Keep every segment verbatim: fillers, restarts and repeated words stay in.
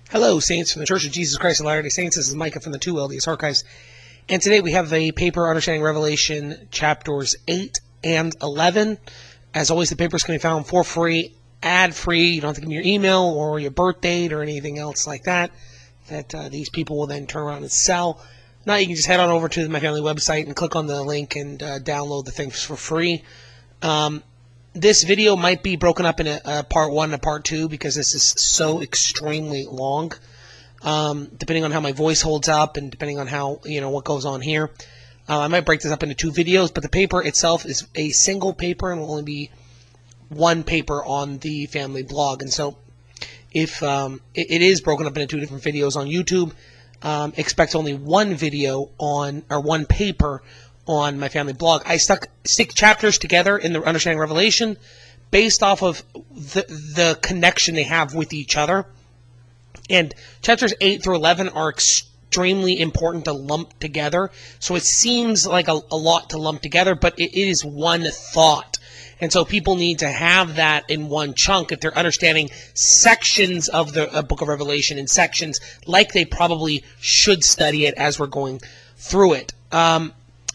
Hello, Saints from the Church of Jesus Christ of Latter-day Saints. This is Micah from the two L D S Archives. And today we have a paper understanding Revelation chapters eight and eleven. As always, the paper is going to be found for free, ad-free. You don't have to give me your email or your birth date or anything else like that that uh, these people will then turn around and sell. Now you can just head on over to my family website and click on the link and uh, download the things for free. Um, This video might be broken up in a, a part one and a part two because this is so extremely long. Um, depending on how my voice holds up and depending on how, you know, what goes on here. Uh, I might break this up into two videos, but the paper itself is a single paper and will only be one paper on the family blog. And so if um, it, it is broken up into two different videos on YouTube, um, expect only one video on, or one paper on my family blog. I stuck six chapters together in the Understanding Revelation based off of the, the connection they have with each other. And chapters eight through eleven are extremely important to lump together. So it seems like a, a lot to lump together, but it, it is one thought. And so people need to have that in one chunk if they're understanding sections of the uh, book of Revelation in sections like they probably should study it as we're going through it. Um,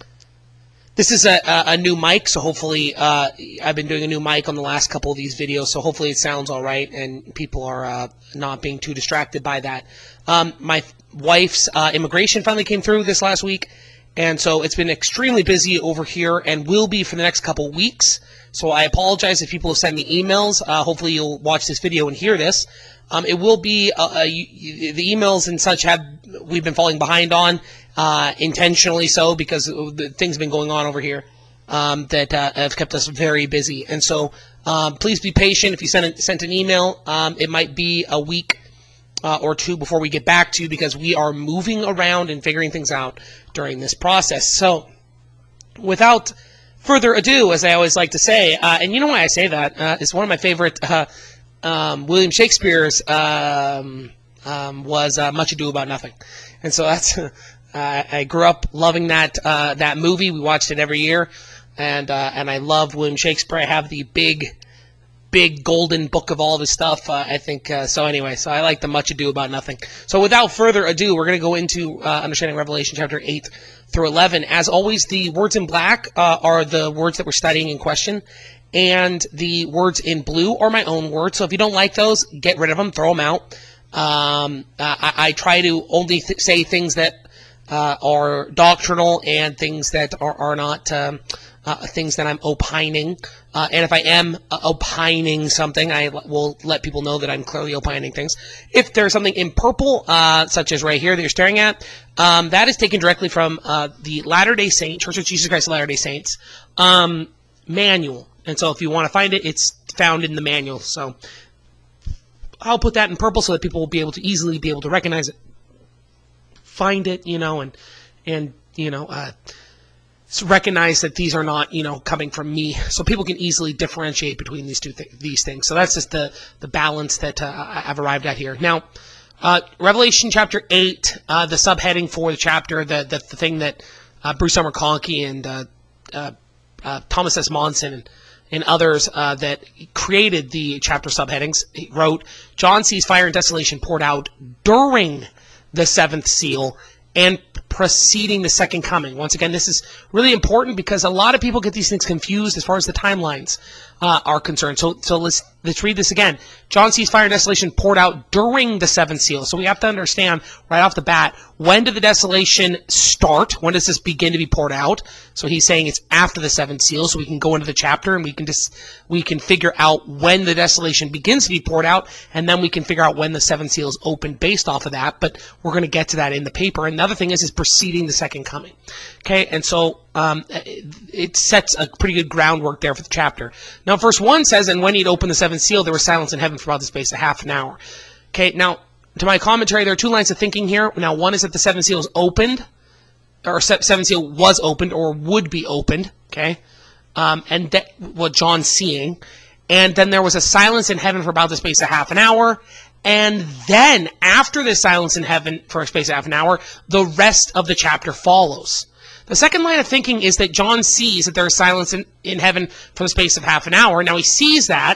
This is a, a new mic, so hopefully, uh, I've been doing a new mic on the last couple of these videos, so hopefully it sounds all right and people are uh, not being too distracted by that. Um, my wife's uh, immigration finally came through this last week, and so it's been extremely busy over here and will be for the next couple weeks. So I apologize if people have sent me emails. Uh, hopefully you'll watch this video and hear this. Um, it will be, uh, uh, you, the emails and such have, we've been falling behind on, uh, intentionally so, because the things have been going on over here, um, that, uh, have kept us very busy. And so, um, please be patient. If you sent, a, sent an email, um, it might be a week, uh, or two before we get back to you because we are moving around and figuring things out during this process. So, without further ado, as I always like to say, uh, and you know why I say that, uh, it's one of my favorite, uh, Um, William Shakespeare's um, um, was uh, Much Ado About Nothing, and so that's uh, I grew up loving that uh, that movie. We watched it every year, and uh, and I love William Shakespeare. I have the big, big golden book of all of his stuff. Uh, I think uh, so. Anyway, so I like the Much Ado About Nothing. So without further ado, we're going to go into uh, understanding Revelation chapter eight through eleven. As always, the words in black uh, are the words that we're studying in question. And the words in blue are my own words. So if you don't like those, get rid of them, throw them out. Um, I, I try to only th say things that uh, are doctrinal and things that are, are not um, uh, things that I'm opining. Uh, and if I am uh, opining something, I will let people know that I'm clearly opining things. If there's something in purple, uh, such as right here that you're staring at, um, that is taken directly from uh, the Latter-day Saint, Church of Jesus Christ of Latter-day Saints, um, manual. And so if you want to find it, it's found in the manual. So I'll put that in purple so that people will be able to easily be able to recognize it, find it, you know, and, and you know, uh, recognize that these are not, you know, coming from me. So people can easily differentiate between these two th these things. So that's just the, the balance that uh, I've arrived at here. Now, uh, Revelation chapter eight, uh, the subheading for the chapter, the, the, the thing that uh, Bruce Summer Conkey and uh, uh, uh, Thomas S. Monson and and others uh, that created the chapter subheadings, he wrote, John sees fire and desolation poured out during the seventh seal and preceding the second coming. Once again, this is really important because a lot of people get these things confused as far as the timelines uh, are concerned. So, so let's let's read this again. John sees fire and desolation poured out during the seventh seal. So we have to understand right off the bat, when did the desolation start? When does this begin to be poured out? So he's saying it's after the seventh seal. So we can go into the chapter and we can just we can figure out when the desolation begins to be poured out, and then we can figure out when the seventh seal is opened based off of that. But we're going to get to that in the paper. Another thing is is preceding the second coming. Okay, and so um, it, it sets a pretty good groundwork there for the chapter. Now, verse one says, and when he'd opened the seventh seal, there was silence in heaven for about the space of half an hour. Okay, now, to my commentary, there are two lines of thinking here. Now, one is that the seventh seal is opened, or seventh seal was opened, or would be opened, okay, um, and that what John's seeing. And then there was a silence in heaven for about the space of half an hour, and then, after the silence in heaven for a space of half an hour, the rest of the chapter follows. The second line of thinking is that John sees that there is silence in, in heaven for the space of half an hour. Now, he sees that,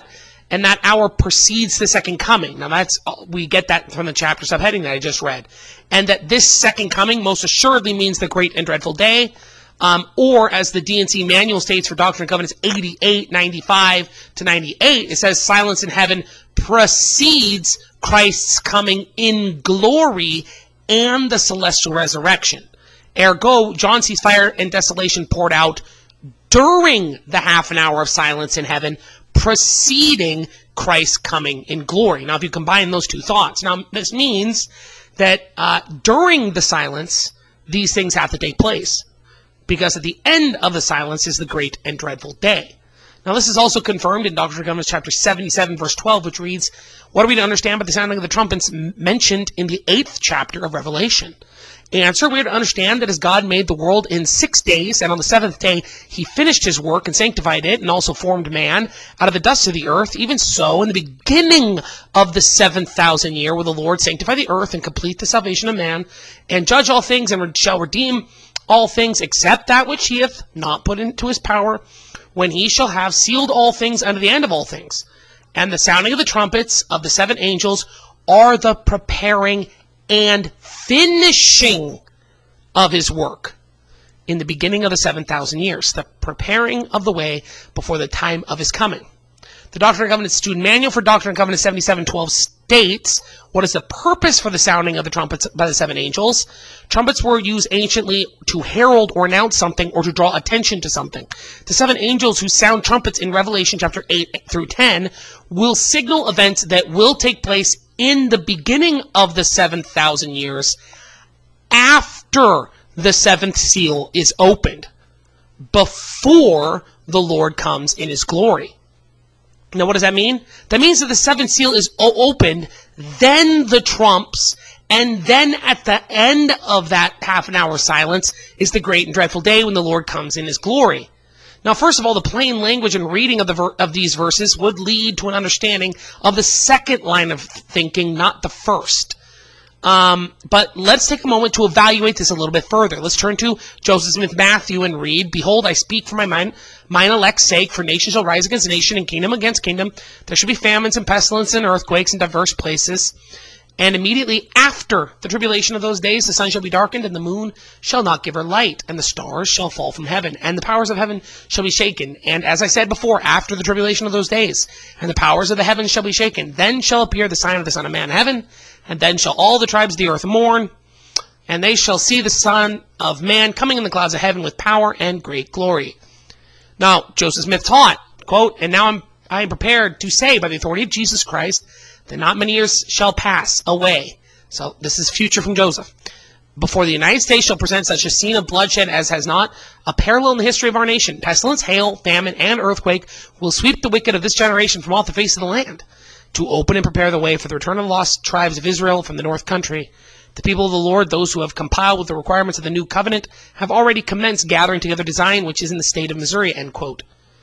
and that hour precedes the second coming. Now that's, we get that from the chapter subheading that I just read. And that this second coming most assuredly means the great and dreadful day, um, or as the D and C manual states for Doctrine and Covenants eighty-eight, ninety-five to ninety-eight, it says silence in heaven precedes Christ's coming in glory and the celestial resurrection. Ergo, John sees fire and desolation poured out during the half an hour of silence in heaven, preceding Christ's coming in glory. Now, if you combine those two thoughts, now this means that uh, during the silence, these things have to take place, because at the end of the silence is the great and dreadful day. Now, this is also confirmed in Doctrine and Covenants chapter seventy-seven, verse twelve, which reads, "What are we to understand by the sounding of the trumpets mentioned in the eighth chapter of Revelation?" Answer, we are to understand that as God made the world in six days, and on the seventh day he finished his work and sanctified it, and also formed man out of the dust of the earth, even so, in the beginning of the seventh thousand year, will the Lord sanctify the earth and complete the salvation of man, and judge all things, and shall redeem all things, except that which he hath not put into his power, when he shall have sealed all things unto the end of all things. And the sounding of the trumpets of the seven angels are the preparing and finishing of his work in the beginning of the seven thousand years, the preparing of the way before the time of his coming. The Doctrine and Covenants Student Manual for Doctrine and Covenants seventy-seven twelve states, what is the purpose for the sounding of the trumpets by the seven angels? Trumpets were used anciently to herald or announce something or to draw attention to something. The seven angels who sound trumpets in Revelation chapter eight through ten will signal events that will take place in the beginning of the seven thousand years, after the seventh seal is opened, before the Lord comes in his glory. Now, what does that mean? That means that the seventh seal is opened, then the trumps, and then at the end of that half an hour silence is the great and dreadful day when the Lord comes in his glory. Now, first of all, the plain language and reading of the ver of these verses would lead to an understanding of the second line of thinking, not the first. Um, but let's take a moment to evaluate this a little bit further. Let's turn to Joseph Smith Matthew and read, "Behold, I speak for my mind, mine elect's sake, for nation shall rise against nation, and kingdom against kingdom. There shall be famines and pestilence and earthquakes in diverse places. And immediately after the tribulation of those days, the sun shall be darkened, and the moon shall not give her light, and the stars shall fall from heaven, and the powers of heaven shall be shaken. And as I said before, after the tribulation of those days, and the powers of the heavens shall be shaken, then shall appear the sign of the Son of Man in heaven, and then shall all the tribes of the earth mourn, and they shall see the Son of Man coming in the clouds of heaven with power and great glory." Now, Joseph Smith taught, quote, "And now I'm, I am prepared to say by the authority of Jesus Christ, that not many years shall pass away." So this is future from Joseph. "Before the United States shall present such a scene of bloodshed as has not a parallel in the history of our nation. Pestilence, hail, famine, and earthquake will sweep the wicked of this generation from off the face of the land, to open and prepare the way for the return of the lost tribes of Israel from the north country. The people of the Lord, those who have complied with the requirements of the new covenant, have already commenced gathering together design, which is in the state of Missouri," end quote.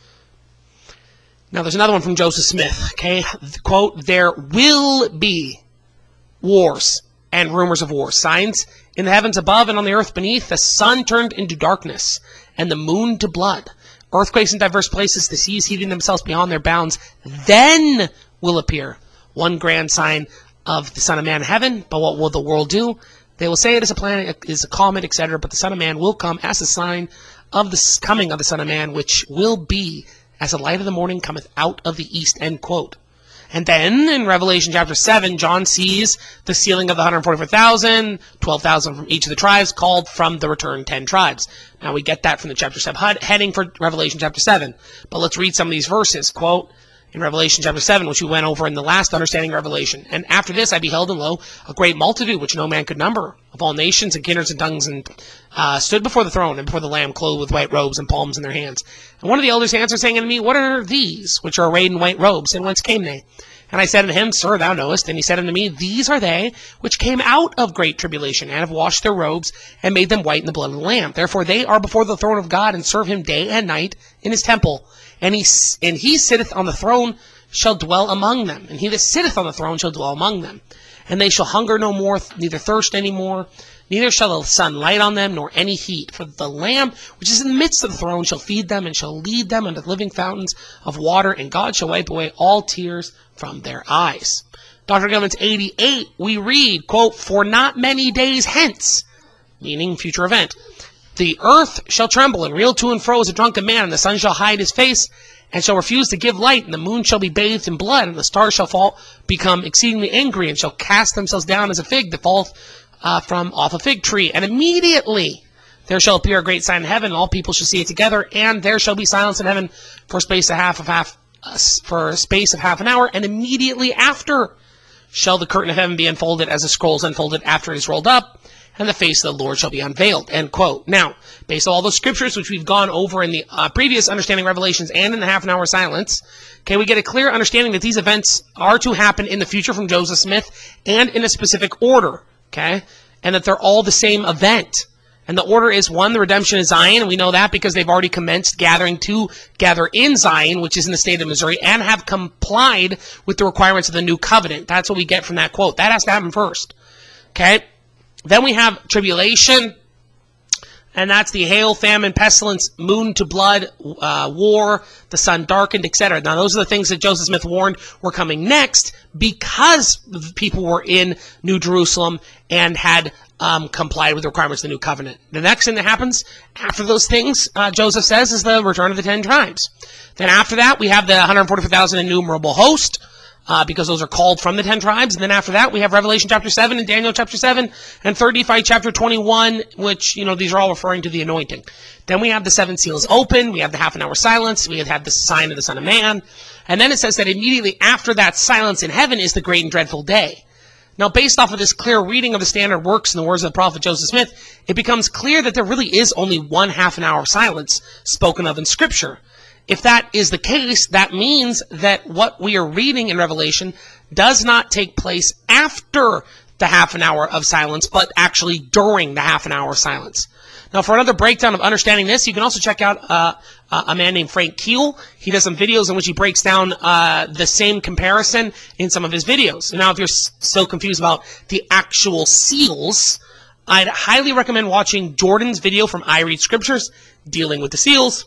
Now, there's another one from Joseph Smith, okay? Quote, "There will be wars and rumors of wars, signs in the heavens above and on the earth beneath, the sun turned into darkness and the moon to blood, earthquakes in diverse places, the seas heaving themselves beyond their bounds. Then will appear one grand sign of the Son of Man in heaven. But what will the world do? They will say it is a planet, it is a comet, et cetera. But the Son of Man will come as a sign of the coming of the Son of Man, which will be as the light of the morning cometh out of the east," end quote. And then in Revelation chapter seven, John sees the sealing of the one hundred forty-four thousand, twelve thousand from each of the tribes, called from the returned ten tribes. Now we get that from the chapter seven heading for Revelation chapter seven. But let's read some of these verses. Quote, in Revelation chapter seven, which we went over in the last Understanding Revelation. "And after this I beheld, and lo, a great multitude, which no man could number, of all nations and kindreds and tongues, and uh, stood before the throne and before the Lamb, clothed with white robes and palms in their hands. And one of the elders answered, saying unto me, What are these which are arrayed in white robes, and whence came they? And I said unto him, Sir, thou knowest. And he said unto me, These are they which came out of great tribulation, and have washed their robes, and made them white in the blood of the Lamb. Therefore they are before the throne of God, and serve him day and night in his temple. And he, and he sitteth on the throne, shall dwell among them. And he that sitteth on the throne shall dwell among them. And they shall hunger no more, neither thirst any more, Neither shall the sun light on them, nor any heat. For the Lamb, which is in the midst of the throne, shall feed them, and shall lead them unto the living fountains of water, and God shall wipe away all tears from their eyes. Doctrine and Covenants eighty-eight, we read, quote, for not many days hence, meaning future event, the earth shall tremble and reel to and fro as a drunken man, and the sun shall hide his face, and shall refuse to give light, and the moon shall be bathed in blood, and the stars shall fall, become exceedingly angry, and shall cast themselves down as a fig that falleth uh, from off a fig tree. And immediately there shall appear a great sign in heaven, and all people shall see it together, and there shall be silence in heaven for space of half of half uh, for a space of half an hour, and immediately after shall the curtain of heaven be unfolded as a scroll is unfolded after it is rolled up, and the face of the Lord shall be unveiled, end quote. Now, based on all those scriptures, which we've gone over in the uh, previous Understanding Revelations and in the half an hour silence, okay, we get a clear understanding that these events are to happen in the future from Joseph Smith and in a specific order, okay, and that they're all the same event. And the order is, one, the redemption of Zion, and we know that because they've already commenced gathering to gather in Zion, which is in the state of Missouri, and have complied with the requirements of the new covenant. That's what we get from that quote. That has to happen first, okay? Then we have tribulation, and that's the hail, famine, pestilence, moon to blood, uh, war, the sun darkened, et cetera. Now, those are the things that Joseph Smith warned were coming next because people were in New Jerusalem and had um, complied with the requirements of the new covenant. The next thing that happens after those things, uh, Joseph says, is the return of the ten tribes. Then after that, we have the one hundred forty-four thousand innumerable host, Uh, because those are called from the ten tribes. And then after that, we have Revelation chapter seven and Daniel chapter seven and third Nephi chapter twenty-one, which, you know, these are all referring to the anointing. Then we have the seven seals open. We have the half an hour silence. We have had the sign of the Son of Man. And then it says that immediately after that silence in heaven is the great and dreadful day. Now, based off of this clear reading of the standard works in the words of the prophet Joseph Smith, it becomes clear that there really is only one half an hour of silence spoken of in Scripture. If that is the case, that means that what we are reading in Revelation does not take place after the half an hour of silence, but actually during the half an hour of silence. Now, for another breakdown of understanding this, you can also check out uh, a man named Frank Keel. He does some videos in which he breaks down uh, the same comparison in some of his videos. Now, if you're still confused about the actual seals, I'd highly recommend watching Jordan's video from I Read Scriptures dealing with the seals.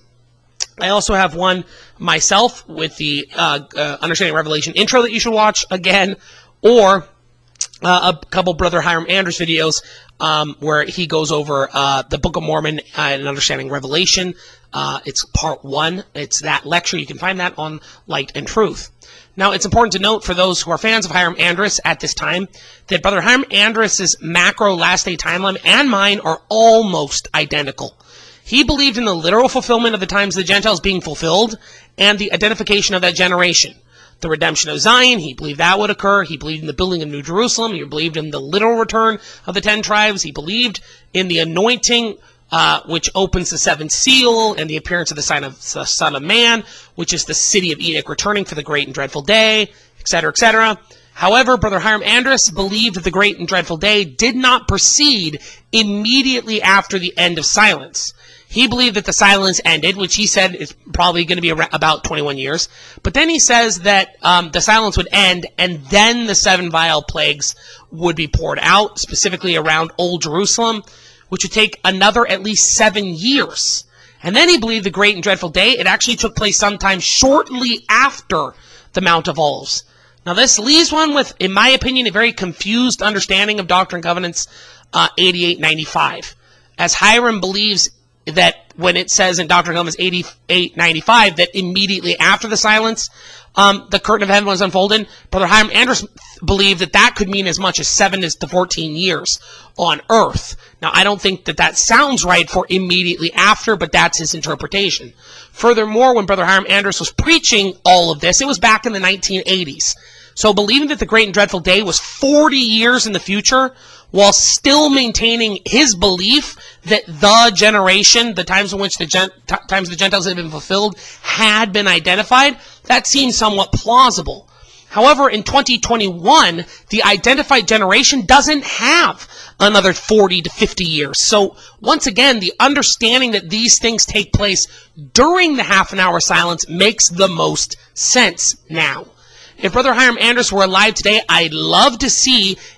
I also have one myself with the uh, uh, Understanding Revelation intro that you should watch again, or uh, a couple Brother Hiram Andrus videos um, where he goes over uh, the Book of Mormon uh, and Understanding Revelation. Uh, it's part one. It's that lecture. You can find that on Light and Truth. Now, it's important to note for those who are fans of Hiram Andrus at this time that Brother Hiram Andrus's macro last day timeline and mine are almost identical. He believed in the literal fulfillment of the times of the Gentiles being fulfilled and the identification of that generation. The redemption of Zion, he believed that would occur. He believed in the building of New Jerusalem. He believed in the literal return of the ten tribes. He believed in the anointing, uh, which opens the seventh seal, and the appearance of the sign of the Son of Man, which is the city of Enoch returning for the great and dreadful day, et cetera, et cetera. However, Brother Hiram Andrus believed that the great and dreadful day did not proceed immediately after the end of silence. He believed that the silence ended, which he said is probably going to be about twenty-one years. But then he says that um, the silence would end, and then the seven vial plagues would be poured out, specifically around Old Jerusalem, which would take another at least seven years. And then he believed the great and dreadful day, it actually took place sometime shortly after the Mount of Olives. Now, this leaves one with, in my opinion, a very confused understanding of Doctrine and Covenants uh, eighty-eight ninety-five. As Hiram believes that when it says in Doctrine and Covenants eighty-eight ninety-five that immediately after the silence, um, the curtain of heaven was unfolded, Brother Hiram Andrus believed that that could mean as much as seven to fourteen years on earth. Now, I don't think that that sounds right for immediately after, but that's his interpretation. Furthermore, when Brother Hiram Andrus was preaching all of this, it was back in the nineteen eighties. So believing that the great and dreadful day was forty years in the future, while still maintaining his belief that the generation, the times in which the gent, times the Gentiles had been fulfilled, had been identified, that seems somewhat plausible. However, in twenty twenty-one, the identified generation doesn't have another forty to fifty years. So, once again, the understanding that these things take place during the half an hour silence makes the most sense now. If Brother Hiram Andrus were alive today, I'd love to see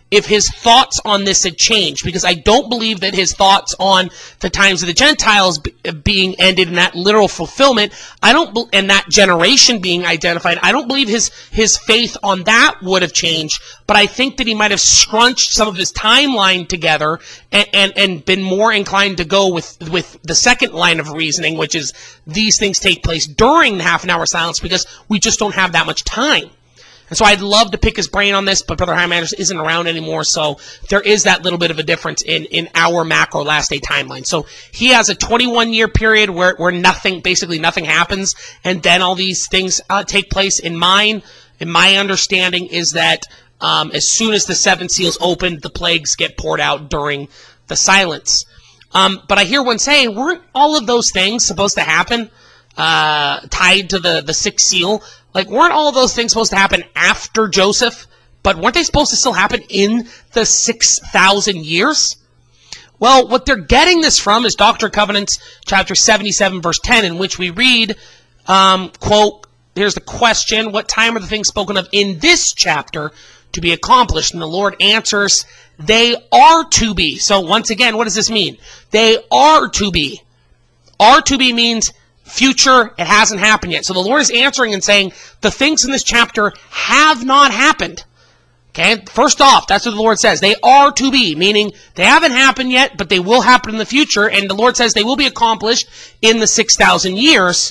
if his thoughts on this had changed, because I don't believe that his thoughts on the times of the Gentiles be, being ended in that literal fulfillment, I don't, and that generation being identified, I don't believe his his faith on that would have changed, but I think that he might have scrunched some of his timeline together and, and, and been more inclined to go with, with the second line of reasoning, which is these things take place during the half an hour silence because we just don't have that much time. And so I'd love to pick his brain on this, but Brother Chaim Anderson isn't around anymore, so there is that little bit of a difference in, in our macro last day timeline. So he has a twenty-one year period where, where nothing, basically nothing happens, and then all these things uh, take place. In mine, in my understanding is that um, as soon as the seven seals opened, the plagues get poured out during the silence. Um, but I hear one say, weren't all of those things supposed to happen uh, tied to the, the sixth seal? Like, weren't all of those things supposed to happen after Joseph? But weren't they supposed to still happen in the six thousand years? Well, what they're getting this from is Doctrine and Covenants, chapter seventy-seven, verse ten, in which we read, um, quote, here's the question, what time are the things spoken of in this chapter to be accomplished? And the Lord answers, they are to be. So once again, what does this mean? They are to be. Are to be means future, it hasn't happened yet. So the Lord is answering and saying, the things in this chapter have not happened. Okay, first off, that's what the Lord says. They are to be, meaning they haven't happened yet, but they will happen in the future. And the Lord says they will be accomplished in the six thousand years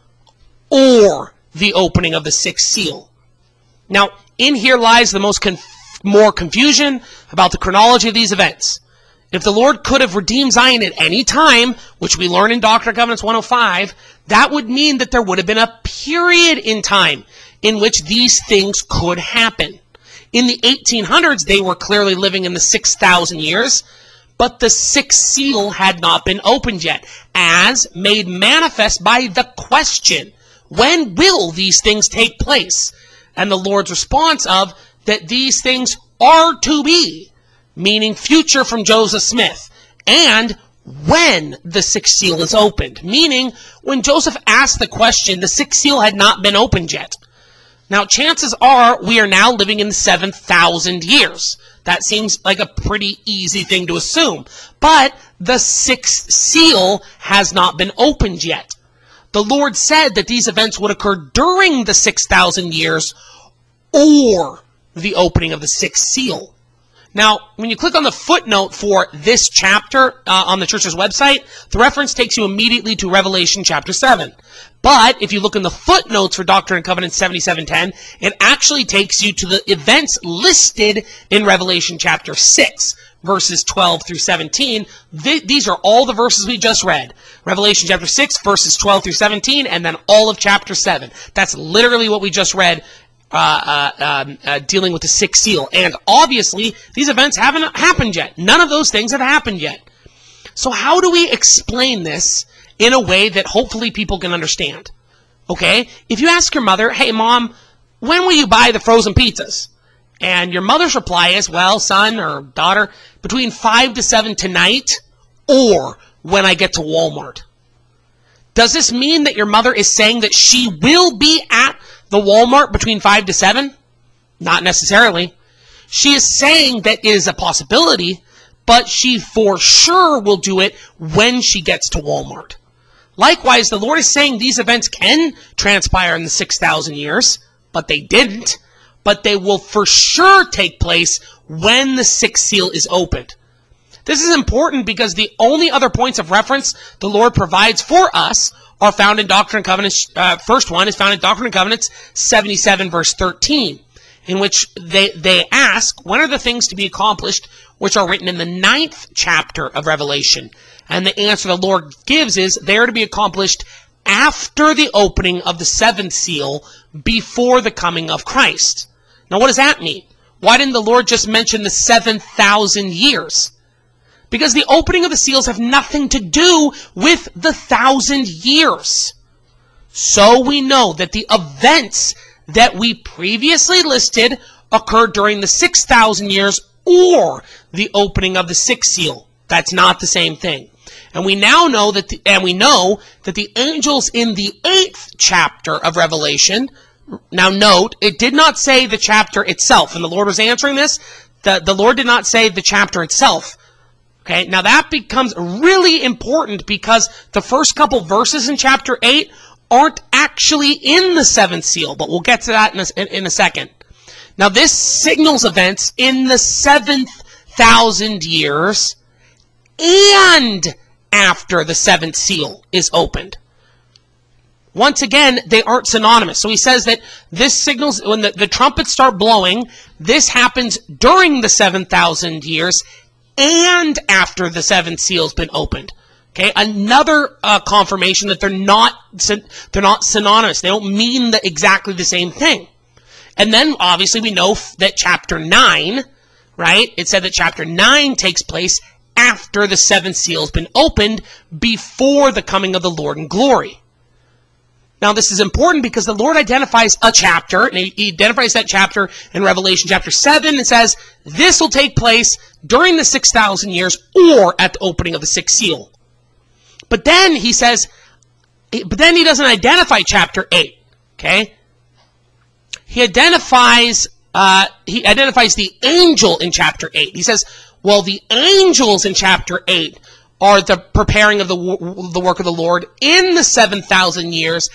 or the opening of the sixth seal. Now, in here lies the most conf more confusion about the chronology of these events. If the Lord could have redeemed Zion at any time, which we learn in Doctrine and Covenants one oh five, that would mean that there would have been a period in time in which these things could happen. In the eighteen hundreds, they were clearly living in the six thousand years, but the sixth seal had not been opened yet, as made manifest by the question, when will these things take place? And the Lord's response of that these things are to be, meaning future from Joseph Smith, and when the sixth seal is opened, meaning when Joseph asked the question, the sixth seal had not been opened yet. Now, chances are we are now living in the seven thousand years. That seems like a pretty easy thing to assume. But the sixth seal has not been opened yet. The Lord said that these events would occur during the six thousand years or the opening of the sixth seal. Now, when you click on the footnote for this chapter uh, on the church's website, the reference takes you immediately to Revelation chapter seven. But if you look in the footnotes for Doctrine and Covenants seventy-seven ten, it actually takes you to the events listed in Revelation chapter six, verses twelve through seventeen. Th these are all the verses we just read. Revelation chapter six, verses twelve through seventeen, and then all of chapter seven. That's literally what we just read. Uh, uh, um, uh, dealing with the sixth seal. And obviously, these events haven't happened yet. None of those things have happened yet. So how do we explain this in a way that hopefully people can understand? Okay? If you ask your mother, hey, Mom, when will you buy the frozen pizzas? And your mother's reply is, well, son or daughter, between five to seven tonight or when I get to Walmart. Does this mean that your mother is saying that she will be at the Walmart between five to seven? Not necessarily. She is saying that it is a possibility, but she for sure will do it when she gets to Walmart. Likewise, the Lord is saying these events can transpire in the six thousand years, but they didn't. But they will for sure take place when the sixth seal is opened. This is important because the only other points of reference the Lord provides for us are found in Doctrine and Covenants. Uh, first one is found in Doctrine and Covenants seventy-seven, verse thirteen, in which they, they ask, when are the things to be accomplished which are written in the ninth chapter of Revelation? And the answer the Lord gives is, they are to be accomplished after the opening of the seventh seal, before the coming of Christ. Now, what does that mean? Why didn't the Lord just mention the seven thousand years? Because the opening of the seals have nothing to do with the thousand years. So we know that the events that we previously listed occurred during the six thousand years or the opening of the sixth seal. That's not the same thing. And we now know that, the, and we know that the angels in the eighth chapter of Revelation, now note, it did not say the chapter itself, and the Lord was answering this. the, the Lord did not say the chapter itself. Okay, now that becomes really important because the first couple verses in chapter eight aren't actually in the seventh seal, but we'll get to that in a, in, in a second. Now this signals events in the seventh thousand years and after the seventh seal is opened. Once again, they aren't synonymous. So he says that this signals, when the, the trumpets start blowing, this happens during the seven thousand years and after the seventh seal has been opened. Okay, another uh, confirmation that they're not they're not synonymous. They don't mean the, exactly the same thing. And then obviously we know that chapter nine, right? It said that chapter nine takes place after the seventh seal has been opened, before the coming of the Lord in glory. Now, this is important because the Lord identifies a chapter, and he identifies that chapter in Revelation chapter seven, and says, this will take place during the six thousand years or at the opening of the sixth seal. But then he says, but then he doesn't identify chapter eight, okay? He identifies, uh, he identifies the angel in chapter eight. He says, well, the angels in chapter eight are the preparing of the, the work of the Lord in the seven thousand years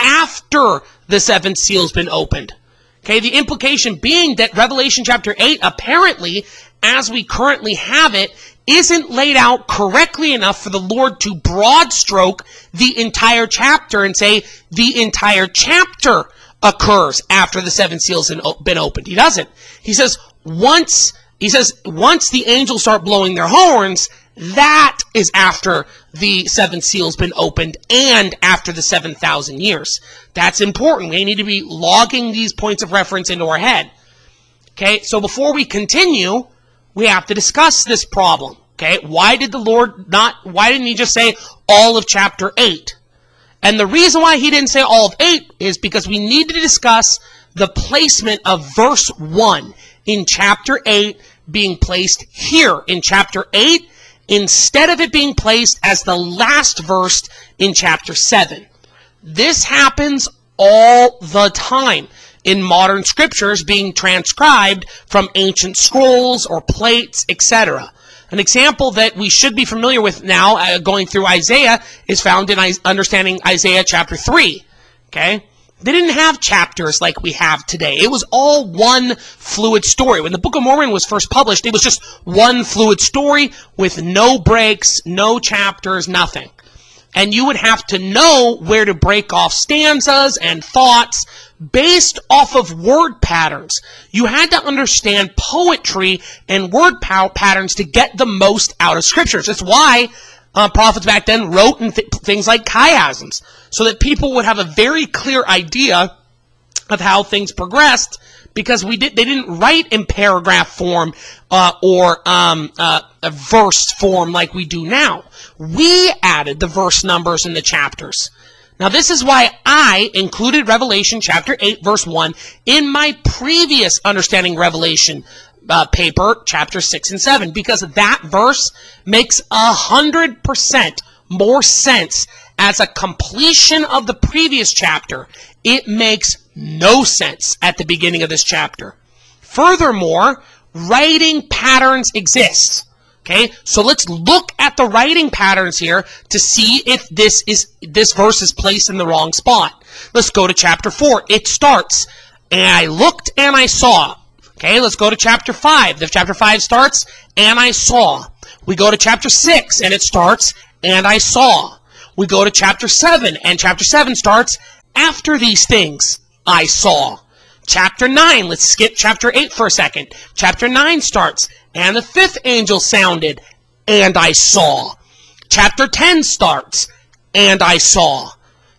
after the seventh seal has been opened. Okay, the implication being that Revelation chapter eight, apparently, as we currently have it, isn't laid out correctly enough for the Lord to broad stroke the entire chapter and say the entire chapter occurs after the seven seals have been opened. He doesn't. He says once he says once the angels start blowing their horns, that is after the seventh seal has been opened and after the seven thousand years. That's important. We need to be logging these points of reference into our head. Okay, so before we continue, we have to discuss this problem. Okay, why did the Lord not, why didn't he just say all of chapter eight? And the reason why he didn't say all of eight is because we need to discuss the placement of verse one in chapter eight being placed here in chapter eight instead of it being placed as the last verse in chapter seven. This happens all the time in modern scriptures being transcribed from ancient scrolls or plates, et cetera. An example that we should be familiar with now, uh, going through Isaiah, is found in I- understanding Isaiah chapter three. Okay? They didn't have chapters like we have today. It was all one fluid story. When the Book of Mormon was first published, it was just one fluid story with no breaks, no chapters, nothing. And you would have to know where to break off stanzas and thoughts based off of word patterns. You had to understand poetry and word patterns to get the most out of scriptures. That's why uh, prophets back then wrote in th- things like chiasms, so that people would have a very clear idea of how things progressed, because we did they didn't write in paragraph form uh, or um, uh, a verse form like we do now. We added the verse numbers in the chapters. Now this is why I included Revelation chapter eight verse one in my previous Understanding Revelation uh, paper, chapter six and seven, because that verse makes a hundred percent more sense as a completion of the previous chapter. It makes no sense at the beginning of this chapter. Furthermore, writing patterns exist. Okay, so let's look at the writing patterns here to see if this is this verse is placed in the wrong spot. Let's go to chapter four. It starts, and I looked and I saw. Okay, let's go to chapter five. The chapter five starts, and I saw. We go to chapter six, and it starts, and I saw. We go to chapter seven, and chapter seven starts, after these things I saw. Chapter nine, let's skip chapter eight for a second. Chapter nine starts, and the fifth angel sounded, and I saw. Chapter ten starts, and I saw.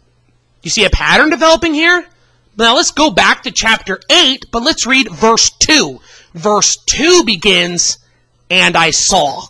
You see a pattern developing here? Now let's go back to chapter eight, but let's read verse two. Verse two begins, and I saw.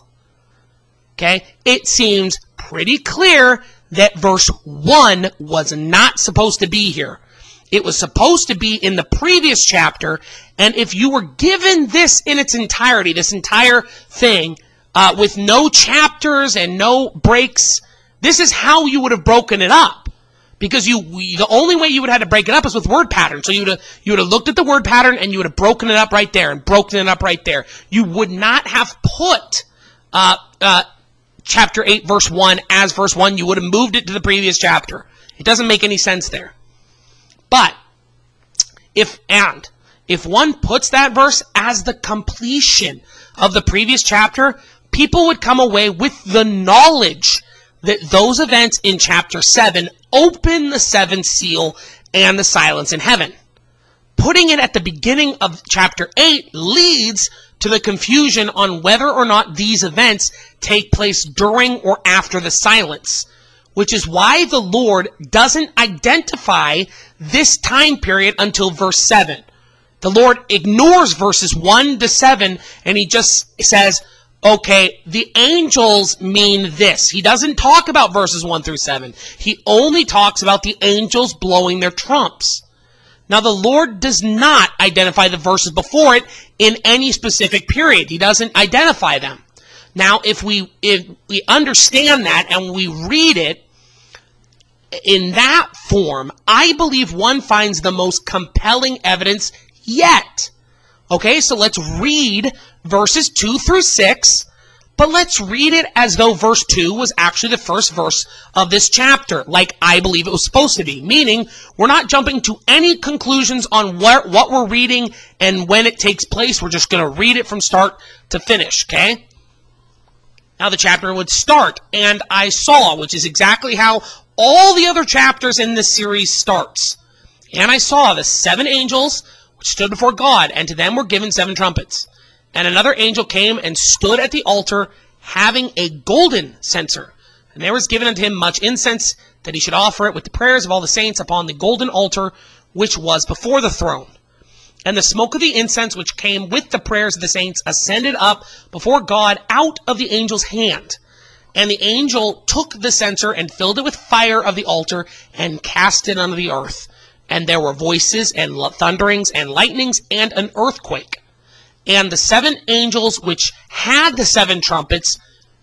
Okay? It seems pretty clear that verse one was not supposed to be here. It was supposed to be in the previous chapter, and if you were given this in its entirety, this entire thing, uh, with no chapters and no breaks, this is how you would have broken it up. Because you, the only way you would have had to break it up is with word pattern. So you would have, you would have looked at the word pattern and you would have broken it up right there and broken it up right there. You would not have put uh, uh, chapter eight, verse one as verse one. You would have moved it to the previous chapter. It doesn't make any sense there. But if and if one puts that verse as the completion of the previous chapter, people would come away with the knowledge that those events in chapter seven open the seventh seal and the silence in heaven. Putting it at the beginning of chapter eight leads to the confusion on whether or not these events take place during or after the silence, which is why the Lord doesn't identify this time period until verse seven. The Lord ignores verses one to seven, and he just says, okay, the angels mean this. He doesn't talk about verses one through seven. He only talks about the angels blowing their trumps. Now, the Lord does not identify the verses before it in any specific period. He doesn't identify them. Now, if we, if we understand that and we read it in that form, I believe one finds the most compelling evidence yet. Okay, so let's read verses two through six, but let's read it as though verse two was actually the first verse of this chapter, like I believe it was supposed to be. Meaning, we're not jumping to any conclusions on what, what we're reading and when it takes place. We're just going to read it from start to finish, okay? Now the chapter would start, and I saw, which is exactly how all the other chapters in this series starts. And I saw the seven angels which stood before God, and to them were given seven trumpets. And another angel came and stood at the altar, having a golden censer. And there was given unto him much incense, that he should offer it with the prayers of all the saints upon the golden altar, which was before the throne. And the smoke of the incense, which came with the prayers of the saints, ascended up before God out of the angel's hand. And the angel took the censer and filled it with fire of the altar, and cast it unto the earth. And there were voices, and thunderings, and lightnings, and an earthquake. And the seven angels which had the seven trumpets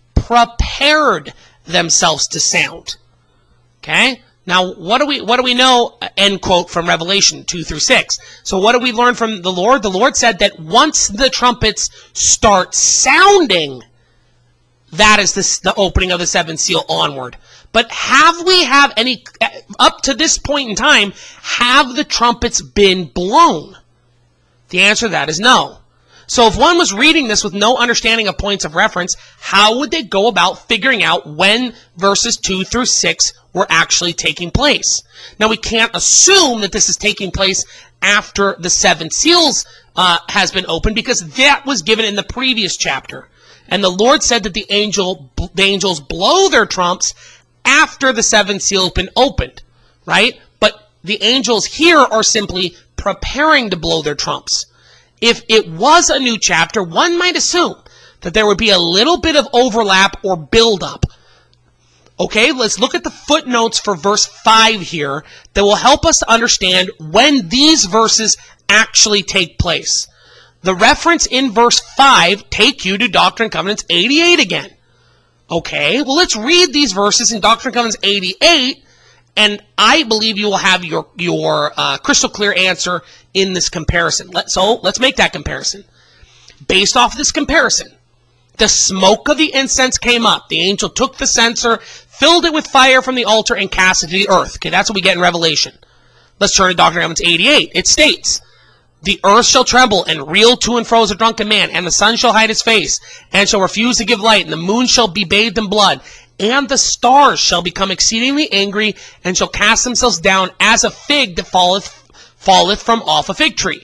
prepared themselves to sound. Okay? Now, what do we what do we know, end quote, from Revelation two through six? So what do we learn from the Lord? The Lord said that once the trumpets start sounding, that is the, the opening of the seventh seal onward. But have we have any, up to this point in time, have the trumpets been blown? The answer to that is no. So if one was reading this with no understanding of points of reference, how would they go about figuring out when verses two through six were actually taking place? Now, we can't assume that this is taking place after the seven seals uh, has been opened, because that was given in the previous chapter. And the Lord said that the angel, the angels blow their trumps after the seven seals have been opened, right? But the angels here are simply preparing to blow their trumps. If it was a new chapter, one might assume that there would be a little bit of overlap or buildup. Okay, let's look at the footnotes for verse five here that will help us to understand when these verses actually take place. The reference in verse five take you to Doctrine and Covenants eighty-eight again. Okay, well, let's read these verses in Doctrine and Covenants eighty-eight, and I believe you will have your, your uh, crystal clear answer in this comparison. Let, so let's make that comparison. Based off this comparison, the smoke of the incense came up. The angel took the censer, filled it with fire from the altar, and cast it to the earth. Okay, that's what we get in Revelation. Let's turn to Doctrine and Covenants eighty-eight. It states, the earth shall tremble and reel to and fro as a drunken man, and the sun shall hide his face, and shall refuse to give light, and the moon shall be bathed in blood, and the stars shall become exceedingly angry, and shall cast themselves down as a fig that falleth, falleth from off a fig tree.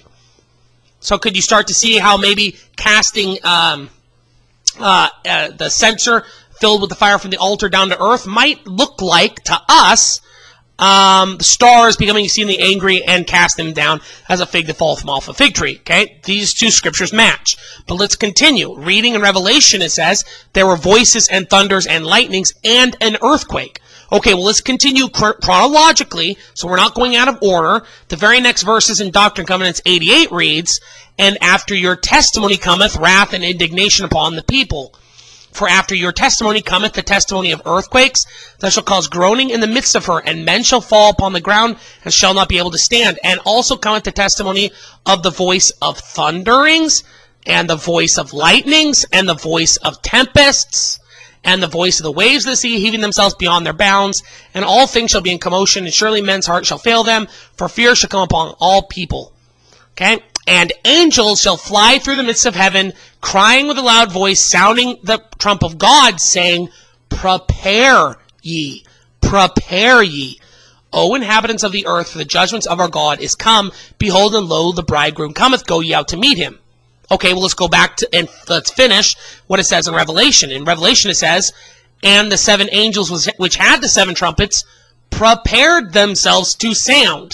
So could you start to see how maybe casting um, uh, uh, the censer filled with the fire from the altar down to earth might look like, to us, Um, the stars becoming exceedingly angry and cast them down as a fig that falleth from off a fig tree. Okay, these two scriptures match. But let's continue. Reading in Revelation, it says, there were voices and thunders and lightnings and an earthquake. Okay, well, let's continue chronologically, so we're not going out of order. The very next verses in Doctrine and Covenants eighty-eight reads, and after your testimony cometh wrath and indignation upon the people. For after your testimony cometh the testimony of earthquakes, that shall cause groaning in the midst of her, and men shall fall upon the ground, and shall not be able to stand. And also cometh the testimony of the voice of thunderings, and the voice of lightnings, and the voice of tempests, and the voice of the waves of the sea heaving themselves beyond their bounds. And all things shall be in commotion, and surely men's hearts shall fail them, for fear shall come upon all people. Okay? And angels shall fly through the midst of heaven, crying with a loud voice, sounding the trump of God, saying, Prepare ye, prepare ye, O inhabitants of the earth, for the judgments of our God is come. Behold, and lo, the bridegroom cometh, go ye out to meet him. Okay, well, let's go back to, and let's finish what it says in Revelation. In Revelation it says, and the seven angels which had the seven trumpets prepared themselves to sound.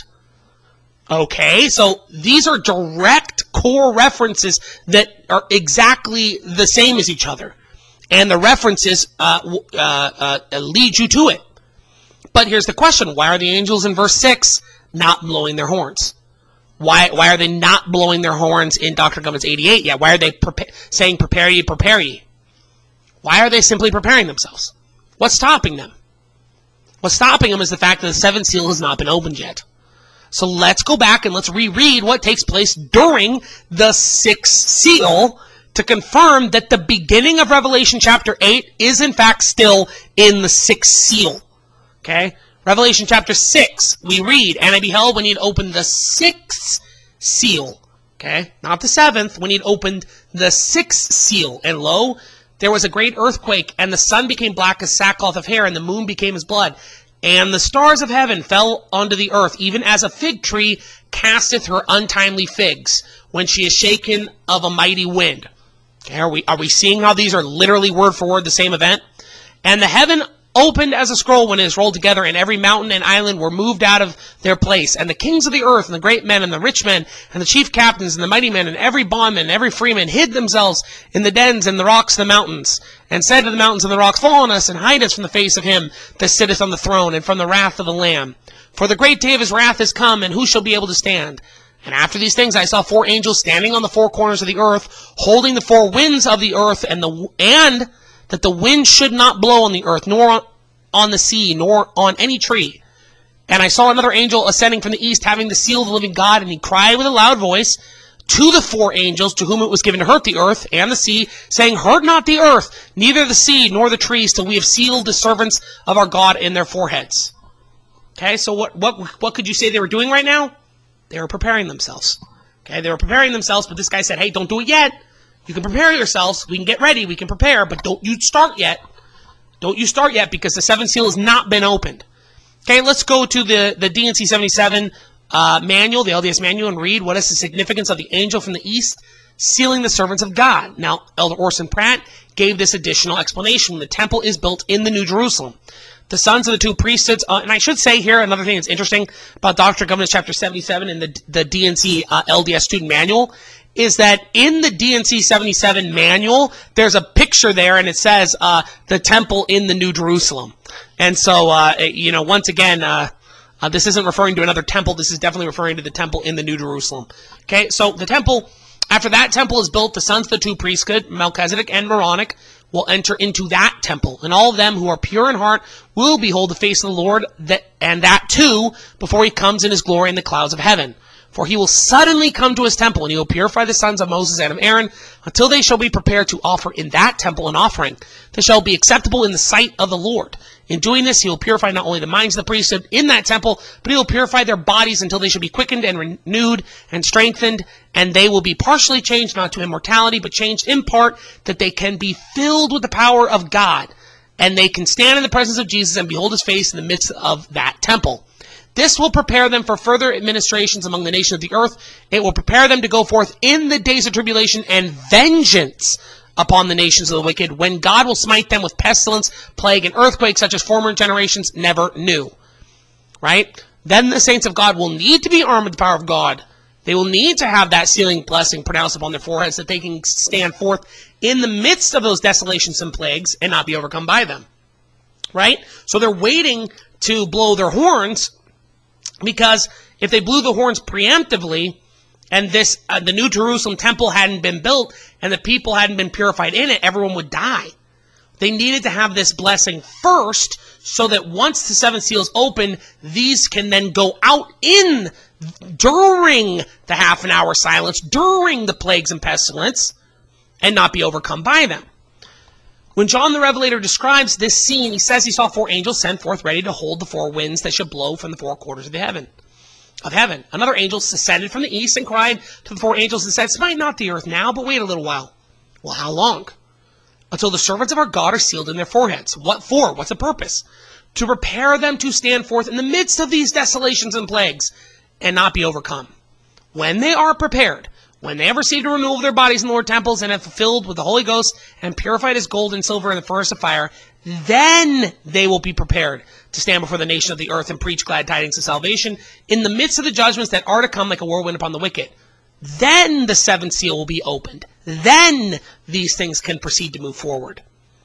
Okay, so these are direct core references that are exactly the same as each other. And the references uh, uh, uh, lead you to it. But here's the question. Why are the angels in verse six not blowing their horns? Why, why are they not blowing their horns in Doctrine and Covenants eighty-eight yet? Why are they prepa- saying, prepare ye, prepare ye? Why are they simply preparing themselves? What's stopping them? What's stopping them is the fact that the seventh seal has not been opened yet. So let's go back and let's reread what takes place during the sixth seal to confirm that the beginning of Revelation chapter eight is in fact still in the sixth seal. Okay? Revelation chapter six, we read, and I beheld when he had opened the sixth seal. Okay? Not the seventh, when he had opened the sixth seal. And lo, there was a great earthquake, and the sun became black as sackcloth of hair, and the moon became as blood. And the stars of heaven fell onto the earth, even as a fig tree casteth her untimely figs, when she is shaken of a mighty wind. Okay, are we, are we seeing how these are literally word for word the same event? And the heaven opened as a scroll when it is rolled together, and every mountain and island were moved out of their place. And the kings of the earth, and the great men, and the rich men, and the chief captains, and the mighty men, and every bondman, and every freeman hid themselves in the dens and the rocks of the mountains, and said to the mountains and the rocks, Fall on us, and hide us from the face of him that sitteth on the throne, and from the wrath of the Lamb. For the great day of his wrath is come, and who shall be able to stand? And after these things I saw four angels standing on the four corners of the earth, holding the four winds of the earth, and the and that the wind should not blow on the earth, nor on, on the sea, nor on any tree. And I saw another angel ascending from the east, having the seal of the living God, and he cried with a loud voice to the four angels to whom it was given to hurt the earth and the sea, saying, Hurt not the earth, neither the sea nor the trees, till we have sealed the servants of our God in their foreheads. Okay, so what, what, what could you say they were doing right now? They were preparing themselves. Okay, they were preparing themselves, but this guy said, hey, don't do it yet. You can prepare yourselves. We can get ready. We can prepare, but don't you start yet. Don't you start yet, because the seventh seal has not been opened. Okay, let's go to the, the D and C seventy-seven uh, manual, the L D S manual, and read what is the significance of the angel from the east sealing the servants of God. Now, Elder Orson Pratt gave this additional explanation. The temple is built in the New Jerusalem. The sons of the two priesthoods, uh, and I should say here, another thing that's interesting about Doctrine and Covenants chapter seventy-seven in the, the D and C uh, L D S student manual, is that in the D and C seventy-seven manual, there's a picture there, and it says uh, the temple in the New Jerusalem. And so, uh, you know, once again, uh, uh, this isn't referring to another temple. This is definitely referring to the temple in the New Jerusalem. Okay, so the temple, after that temple is built, the sons of the two priesthood, Melchizedek and Moronic, will enter into that temple, and all of them who are pure in heart will behold the face of the Lord, that, and that too, before he comes in his glory in the clouds of heaven. For he will suddenly come to his temple, and he will purify the sons of Moses and of Aaron, until they shall be prepared to offer in that temple an offering that shall be acceptable in the sight of the Lord. In doing this, he will purify not only the minds of the priesthood in that temple, but he will purify their bodies until they shall be quickened and renewed and strengthened, and they will be partially changed, not to immortality, but changed in part, that they can be filled with the power of God, and they can stand in the presence of Jesus and behold his face in the midst of that temple. This will prepare them for further administrations among the nations of the earth. It will prepare them to go forth in the days of tribulation and vengeance upon the nations of the wicked, when God will smite them with pestilence, plague, and earthquake, such as former generations never knew. Right? Then the saints of God will need to be armed with the power of God. They will need to have that sealing blessing pronounced upon their foreheads, that they can stand forth in the midst of those desolations and plagues and not be overcome by them. Right? So they're waiting to blow their horns, because if they blew the horns preemptively, and this uh, the New Jerusalem temple hadn't been built, and the people hadn't been purified in it, everyone would die. They needed to have this blessing first so that once the seventh seal is open, these can then go out in during the half an hour silence, during the plagues and pestilence, and not be overcome by them. When John the Revelator describes this scene, he says he saw four angels sent forth ready to hold the four winds that should blow from the four quarters of the heaven. Of heaven. Another angel descended from the east and cried to the four angels and said, "Smite not the earth now, but wait a little while." Well, how long? Until the servants of our God are sealed in their foreheads. What for? What's the purpose? To prepare them to stand forth in the midst of these desolations and plagues and not be overcome. When they are prepared, when they have received a renewal of their bodies in the Lord temples and have fulfilled with the Holy Ghost and purified as gold and silver in the furnace of fire, then they will be prepared to stand before the nation of the earth and preach glad tidings of salvation in the midst of the judgments that are to come like a whirlwind upon the wicked. Then the seventh seal will be opened. Then these things can proceed to move forward.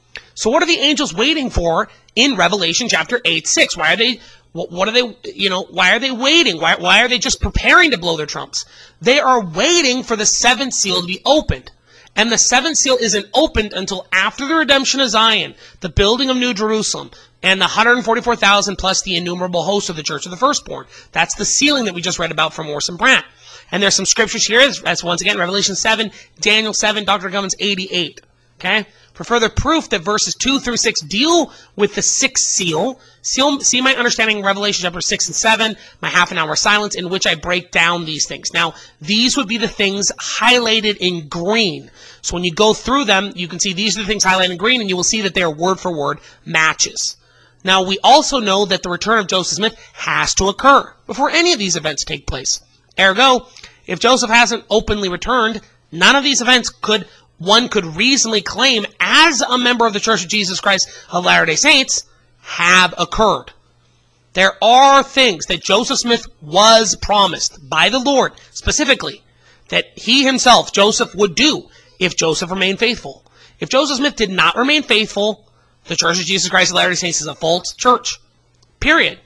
So what are the angels waiting for in Revelation chapter eight, six? Why are they, what, what are they, you know, why are they waiting? Why, why are they just preparing to blow their trumps? They are waiting for the seventh seal to be opened. And the seventh seal isn't opened until after the redemption of Zion, the building of New Jerusalem, and the one hundred forty-four thousand plus the innumerable host of the church of the firstborn. That's the sealing that we just read about from Orson Pratt. And there's some scriptures here, as, as once again, Revelation seven, Daniel seven, Doctor Gummins eighty-eight. Okay? For further proof that verses two through six deal with the sixth seal, seal, see my understanding in Revelation chapter six and seven, my half an hour silence, in which I break down these things. Now, these would be the things highlighted in green. So when you go through them, you can see these are the things highlighted in green, and you will see that they are word for word matches. Now, we also know that the return of Joseph Smith has to occur before any of these events take place. Ergo, if Joseph hasn't openly returned, none of these events could, one could reasonably claim as a member of the Church of Jesus Christ of Latter-day Saints, have occurred. There are things that Joseph Smith was promised by the Lord, specifically, that he himself, Joseph, would do if Joseph remained faithful. If Joseph Smith did not remain faithful, the Church of Jesus Christ of Latter-day Saints is a false church. Period.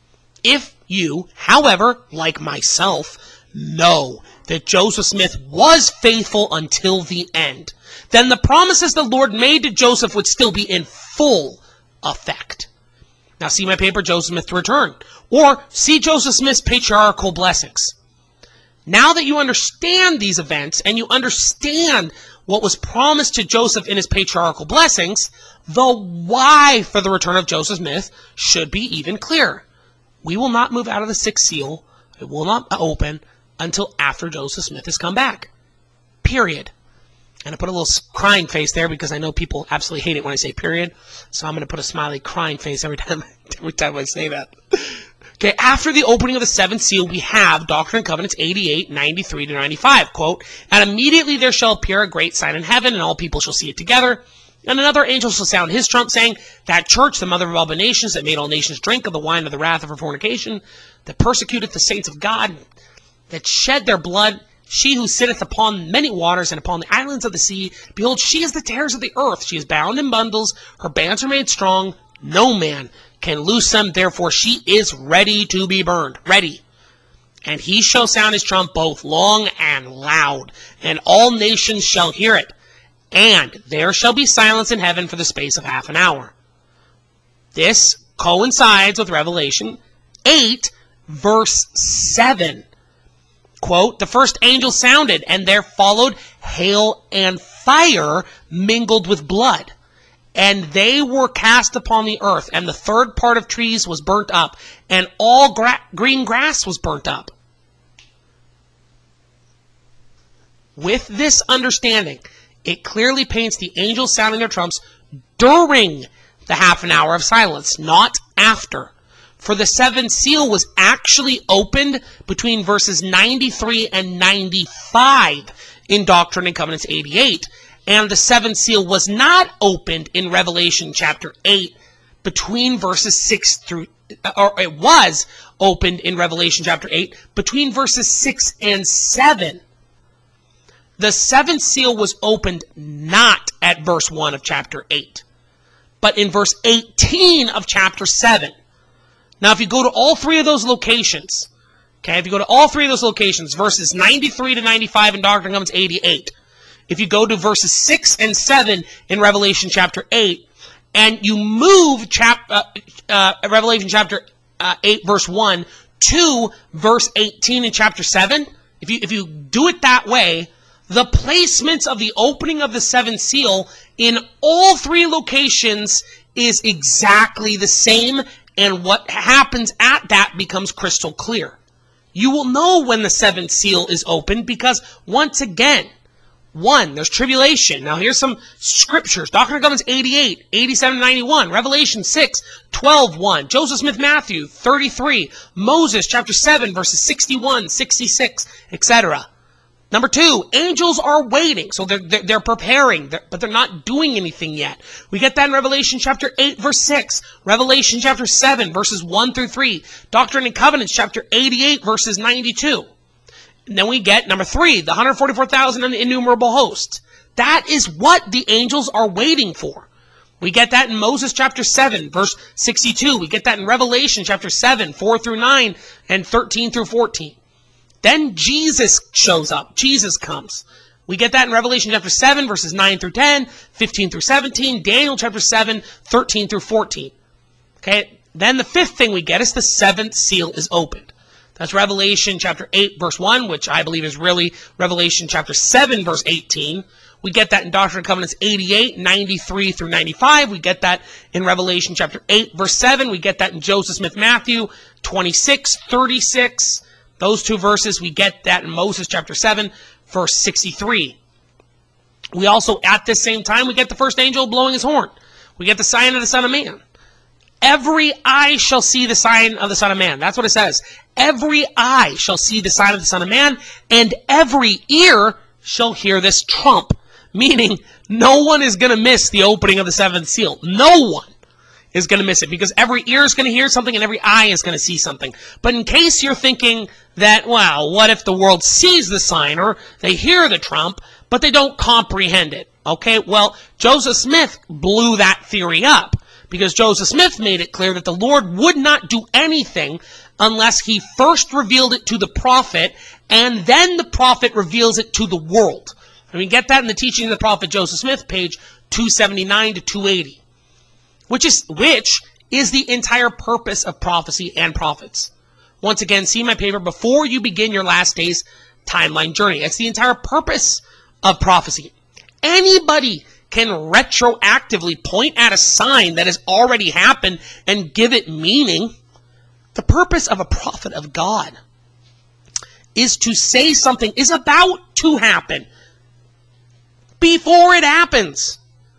If you, however, like myself, know that Joseph Smith was faithful until the end, then the promises the Lord made to Joseph would still be in full effect. Now see my paper, Joseph Smith to Return, or see Joseph Smith's patriarchal blessings. Now that you understand these events and you understand what was promised to Joseph in his patriarchal blessings, the why for the return of Joseph Smith should be even clearer. We will not move out of the sixth seal. It will not open until after Joseph Smith has come back. Period. And I put a little crying face there because I know people absolutely hate it when I say period. So I'm going to put a smiley crying face every time, every time I say that. Okay, after the opening of the seventh seal, we have Doctrine and Covenants eighty-eight, ninety-three to ninety-five, quote, "And immediately there shall appear a great sign in heaven, and all people shall see it together. And another angel shall sound his trump, saying, That church, the mother of all the nations, that made all nations drink of the wine of the wrath of her fornication, that persecuteth the saints of God, that shed their blood, she who sitteth upon many waters and upon the islands of the sea, behold, she is the tares of the earth. She is bound in bundles, her bands are made strong, no man can loose them, therefore she is ready to be burned." Ready. "And he shall sound his trump both long and loud, and all nations shall hear it. And there shall be silence in heaven for the space of half an hour." This coincides with Revelation eight, verse seven. Quote, "The first angel sounded, and there followed hail and fire mingled with blood. And they were cast upon the earth, and the third part of trees was burnt up, and all gra- green grass was burnt up." With this understanding, it clearly paints the angels sounding their trumps during the half an hour of silence, not after. For the seventh seal was actually opened between verses ninety-three and ninety-five in Doctrine and Covenants eighty-eight, and the seventh seal was not opened in Revelation chapter eight between verses six through, or it was opened in Revelation chapter eight between verses six and seven. The seventh seal was opened not at verse one of chapter eight, but in verse eighteen of chapter seven. Now, if you go to all three of those locations, okay, if you go to all three of those locations, verses ninety-three to ninety-five in Doctrine and Covenants eighty-eight, if you go to verses six and seven in Revelation chapter eight, and you move chap, uh, uh, Revelation chapter uh, eight, verse one, to verse eighteen in chapter seven, if you, if you do it that way, the placements of the opening of the seventh seal in all three locations is exactly the same, and what happens at that becomes crystal clear. You will know when the seventh seal is opened because, once again, one, there's tribulation. Now here's some scriptures. Doctrine and Covenants eighty-eight, eighty-seven to ninety-one, Revelation six, twelve, one, Joseph Smith Matthew thirty-three, Moses chapter seven, verses sixty-one, sixty-six, et cetera. Number two, angels are waiting. So they're, they're, they're preparing, they're, but they're not doing anything yet. We get that in Revelation chapter eight, verse six. Revelation chapter seven, verses one through three. Doctrine and Covenants chapter eighty-eight, verses ninety-two. And then we get, number three, the one hundred forty-four thousand and the innumerable hosts. That is what the angels are waiting for. We get that in Moses chapter seven, verse sixty-two. We get that in Revelation chapter seven, four through nine, and thirteen through fourteen. Then Jesus shows up. Jesus comes. We get that in Revelation chapter seven, verses nine through ten, fifteen through seventeen, Daniel chapter seven, thirteen through fourteen. Okay, then the fifth thing we get is the seventh seal is opened. That's Revelation chapter eight, verse one, which I believe is really Revelation chapter seven, verse eighteen. We get that in Doctrine and Covenants eighty-eight, ninety-three through ninety-five. We get that in Revelation chapter eight, verse seven. We get that in Joseph Smith Matthew twenty-six, thirty-six. Those two verses, we get that in Moses chapter seven, verse sixty-three. We also, at this same time, we get the first angel blowing his horn. We get the sign of the Son of Man. Every eye shall see the sign of the Son of Man. That's what it says. Every eye shall see the sign of the Son of Man, and every ear shall hear this trump. Meaning, no one is going to miss the opening of the seventh seal. No one is going to miss it, because every ear is going to hear something and every eye is going to see something. But in case you're thinking that, well, what if the world sees the sign or they hear the trump, but they don't comprehend it? Okay, well, Joseph Smith blew that theory up, because Joseph Smith made it clear that the Lord would not do anything unless he first revealed it to the prophet, and then the prophet reveals it to the world. And we get that in the Teaching of the Prophet Joseph Smith, page two seventy-nine to two eighty. Which is, which is the entire purpose of prophecy and prophets. Once again, see my paper before you begin your last days timeline journey. It's the entire purpose of prophecy. Anybody can retroactively point at a sign that has already happened and give it meaning. The purpose of a prophet of God is to say something is about to happen before it happens.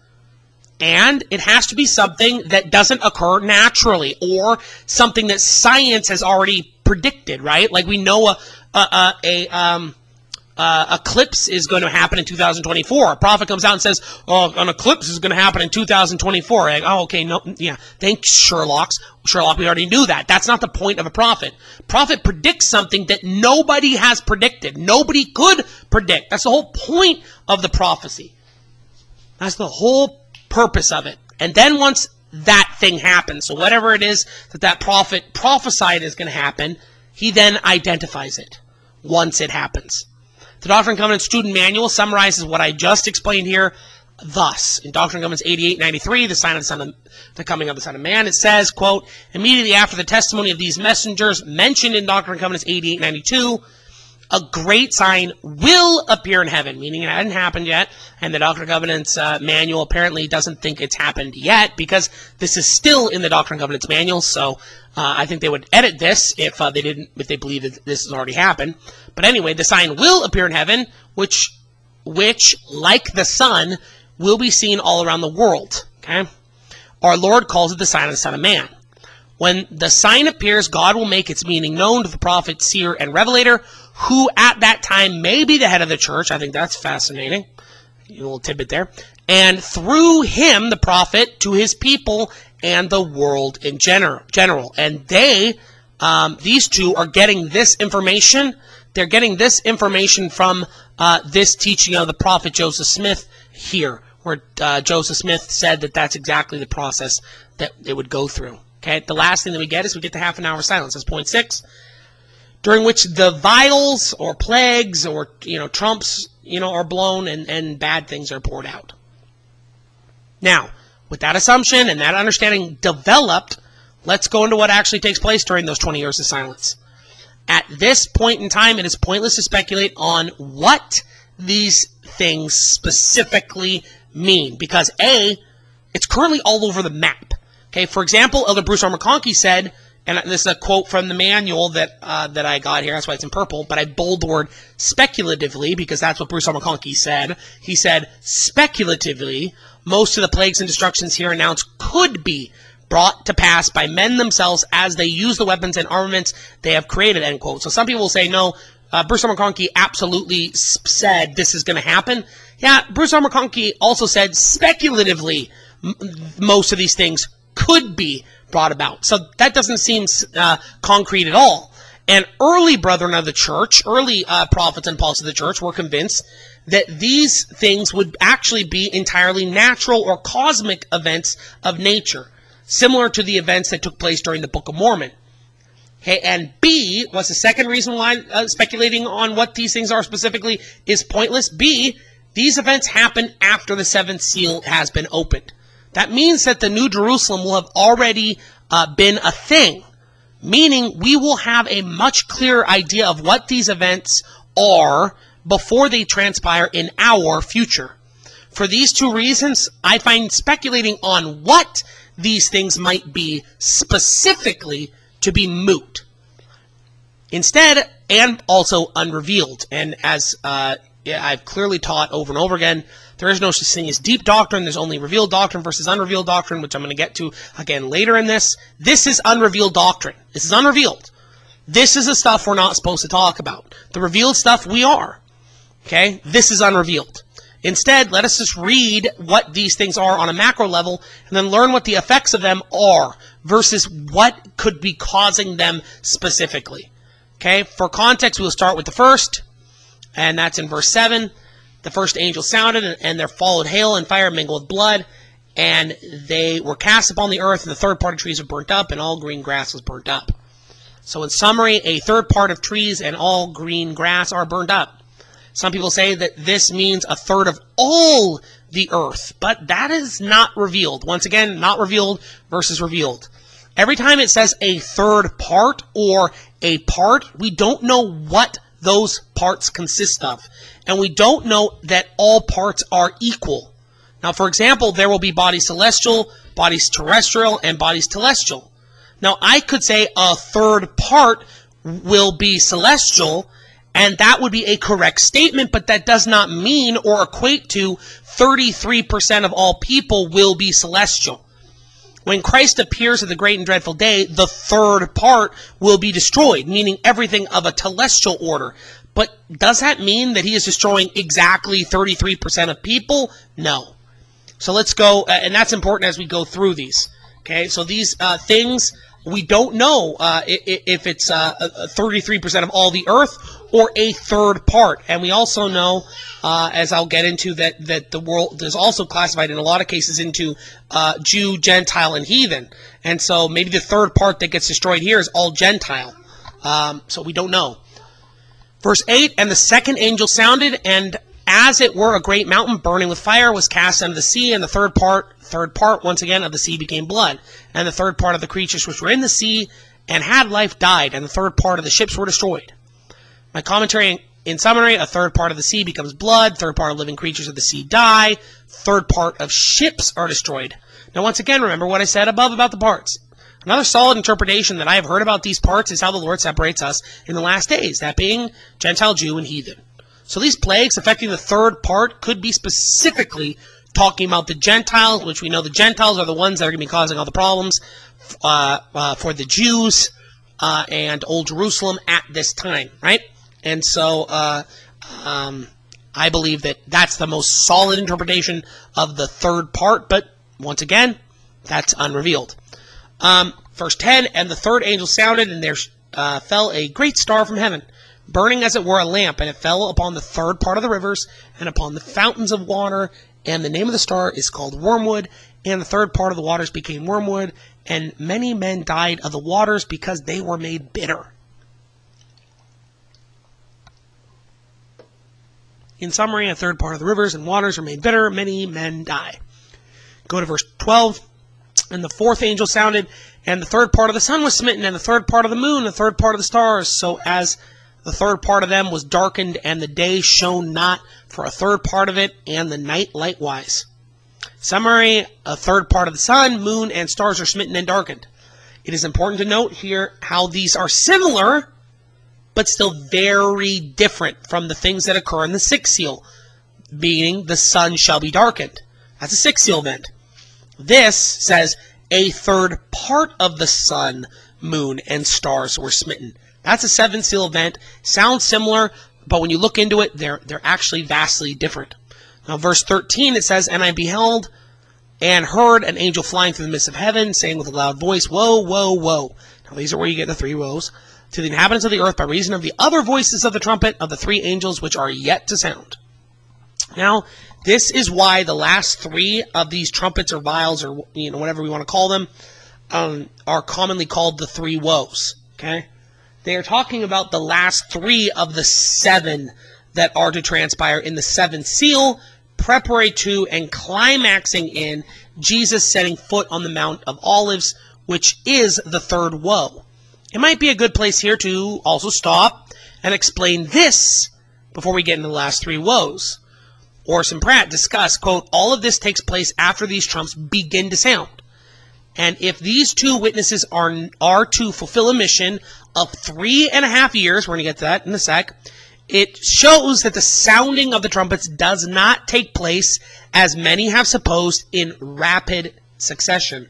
And it has to be something that doesn't occur naturally, or something that science has already predicted, right? Like we know a a, a, a um uh, eclipse is going to happen in two thousand twenty-four. A prophet comes out and says, "Oh, an eclipse is going to happen in two thousand twenty-four." Like, oh, okay, no, yeah, thanks, Sherlock. Sherlock, we already knew that. That's not the point of a prophet. Prophet predicts something that nobody has predicted. Nobody could predict. That's the whole point of the prophecy. That's the whole purpose of it. And then once that thing happens, so whatever it is that that prophet prophesied is going to happen, he then identifies it once it happens. The Doctrine and Covenants Student Manual summarizes what I just explained here thus. In Doctrine and Covenants eighty-eight ninety-three, the sign of the Son of the coming of the Son of Man, it says, quote, immediately after the testimony of these messengers mentioned in Doctrine and Covenants eighty-eight ninety-two, a great sign will appear in heaven, meaning it hadn't happened yet, and the Doctrine and Covenants uh, manual apparently doesn't think it's happened yet, because this is still in the Doctrine and Covenants manual, so uh, I think they would edit this if uh, they didn't, if they believe that this has already happened. But anyway, the sign will appear in heaven, which, which, like the sun, will be seen all around the world. Okay, our Lord calls it the sign of the Son of Man. When the sign appears, God will make its meaning known to the prophet, seer, and revelator, who at that time may be the head of the church. I think that's fascinating. A little tidbit there. And through him, the prophet, to his people and the world in general. general. And they, um, these two, are getting this information. They're getting this information from uh, this teaching of the prophet Joseph Smith here, where uh, Joseph Smith said that that's exactly the process that it would go through. Okay, the last thing that we get is we get the half an hour silence. That's point six, during which the vials or plagues or, you know, trumps, you know, are blown and, and bad things are poured out. Now, With that assumption and that understanding developed, let's go into what actually takes place during those twenty years of silence. At this point in time, it is pointless to speculate on what these things specifically mean, because A, it's currently all over the map. Okay, for example, Elder Bruce R. McConkie said, and this is a quote from the manual that uh, that I got here, that's why it's in purple, but I bold the word speculatively because that's what Bruce R. McConkie said. He said, speculatively, most of the plagues and destructions here announced could be brought to pass by men themselves as they use the weapons and armaments they have created, end quote. So some people will say, no, uh, Bruce R. McConkie absolutely said this is going to happen. Yeah, Bruce R. McConkie also said speculatively m most of these things could be brought about. So that doesn't seem uh, concrete at all. And early brethren of the church, early uh, prophets and apostles of the church were convinced that these things would actually be entirely natural or cosmic events of nature, similar to the events that took place during the Book of Mormon. Okay, and B, what's the second reason why uh, speculating on what these things are specifically is pointless? B, these events happen after the seventh seal has been opened. That means that the New Jerusalem will have already uh, been a thing, meaning we will have a much clearer idea of what these events are before they transpire in our future. For these two reasons, I find speculating on what these things might be specifically to be moot. Instead, and also unrevealed. And as uh, I've clearly taught over and over again, there is no such thing as deep doctrine. There's only revealed doctrine versus unrevealed doctrine, which I'm going to get to again later in this. This is unrevealed doctrine. This is unrevealed. This is the stuff we're not supposed to talk about. The revealed stuff we are. Okay? This is unrevealed. Instead, let us just read what these things are on a macro level and then learn what the effects of them are versus what could be causing them specifically. Okay? For context, we'll start with the first, and that's in verse seven. The first angel sounded, and there followed hail and fire mingled with blood, and they were cast upon the earth, and the third part of trees were burnt up, and all green grass was burnt up. So in summary, a third part of trees and all green grass are burned up. Some people say that this means a third of all the earth, but that is not revealed. Once again, not revealed versus revealed. Every time it says a third part or a part, we don't know what those parts consist of. And we don't know that all parts are equal. Now, for example, there will be bodies celestial, bodies terrestrial, and bodies telestial. Now, I could say a third part will be celestial, and that would be a correct statement, but that does not mean or equate to thirty-three percent of all people will be celestial. When Christ appears at the great and dreadful day, the third part will be destroyed, meaning everything of a telestial order. But does that mean that he is destroying exactly thirty-three percent of people? No. So let's go, uh, and that's important as we go through these. Okay, so these uh, things, we don't know uh, if it's uh, thirty-three percent of all the earth or a third part. And we also know, uh, as I'll get into, that, that the world is also classified in a lot of cases into uh, Jew, Gentile, and heathen. And so maybe the third part that gets destroyed here is all Gentile. Um, so we don't know. Verse eight, and the second angel sounded, and as it were a great mountain burning with fire was cast into the sea, and the third part, third part once again of the sea became blood. And the third part of the creatures which were in the sea and had life died, and the third part of the ships were destroyed. My commentary, in summary, a third part of the sea becomes blood, third part of living creatures of the sea die, third part of ships are destroyed. Now once again, remember what I said above about the parts. Another solid interpretation that I have heard about these parts is how the Lord separates us in the last days, that being Gentile, Jew, and heathen. So these plagues affecting the third part could be specifically talking about the Gentiles, which we know the Gentiles are the ones that are going to be causing all the problems uh, uh, for the Jews uh, and Old Jerusalem at this time, right? And so uh, um, I believe that that's the most solid interpretation of the third part, but once again, that's unrevealed. Um, verse ten, and the third angel sounded, and there uh, fell a great star from heaven, burning as it were a lamp, and it fell upon the third part of the rivers, and upon the fountains of water, and the name of the star is called Wormwood, and the third part of the waters became wormwood, and many men died of the waters because they were made bitter. In summary, a third part of the rivers and waters are made bitter, many men die. Go to verse twelve. And the fourth angel sounded, and the third part of the sun was smitten, and the third part of the moon, and the third part of the stars, so as the third part of them was darkened, and the day shone not for a third part of it, and the night likewise. Summary, a third part of the sun, moon, and stars are smitten and darkened. It is important to note here how these are similar, but still very different from the things that occur in the sixth seal, meaning the sun shall be darkened. That's a sixth seal event. This says a third part of the sun, moon, and stars were smitten. That's a seventh seal event. Sounds similar, but when you look into it, they're, they're actually vastly different. Now, verse thirteen, it says, And I beheld and heard an angel flying through the midst of heaven, saying with a loud voice, Woe, woe, woe. Now, these are where you get the three woes. To the inhabitants of the earth by reason of the other voices of the trumpet of the three angels which are yet to sound. Now, this is why the last three of these trumpets or vials, or you know whatever we want to call them, um, are commonly called the three woes. Okay, they are talking about the last three of the seven that are to transpire in the seventh seal, preparatory to and climaxing in Jesus setting foot on the Mount of Olives, which is the third woe. It might be a good place here to also stop and explain this before we get into the last three woes. Orson Pratt discussed, quote, all of this takes place after these trumps begin to sound. And if these two witnesses are, are to fulfill a mission of three and a half years, we're going to get to that in a sec, it shows that the sounding of the trumpets does not take place, as many have supposed, in rapid succession.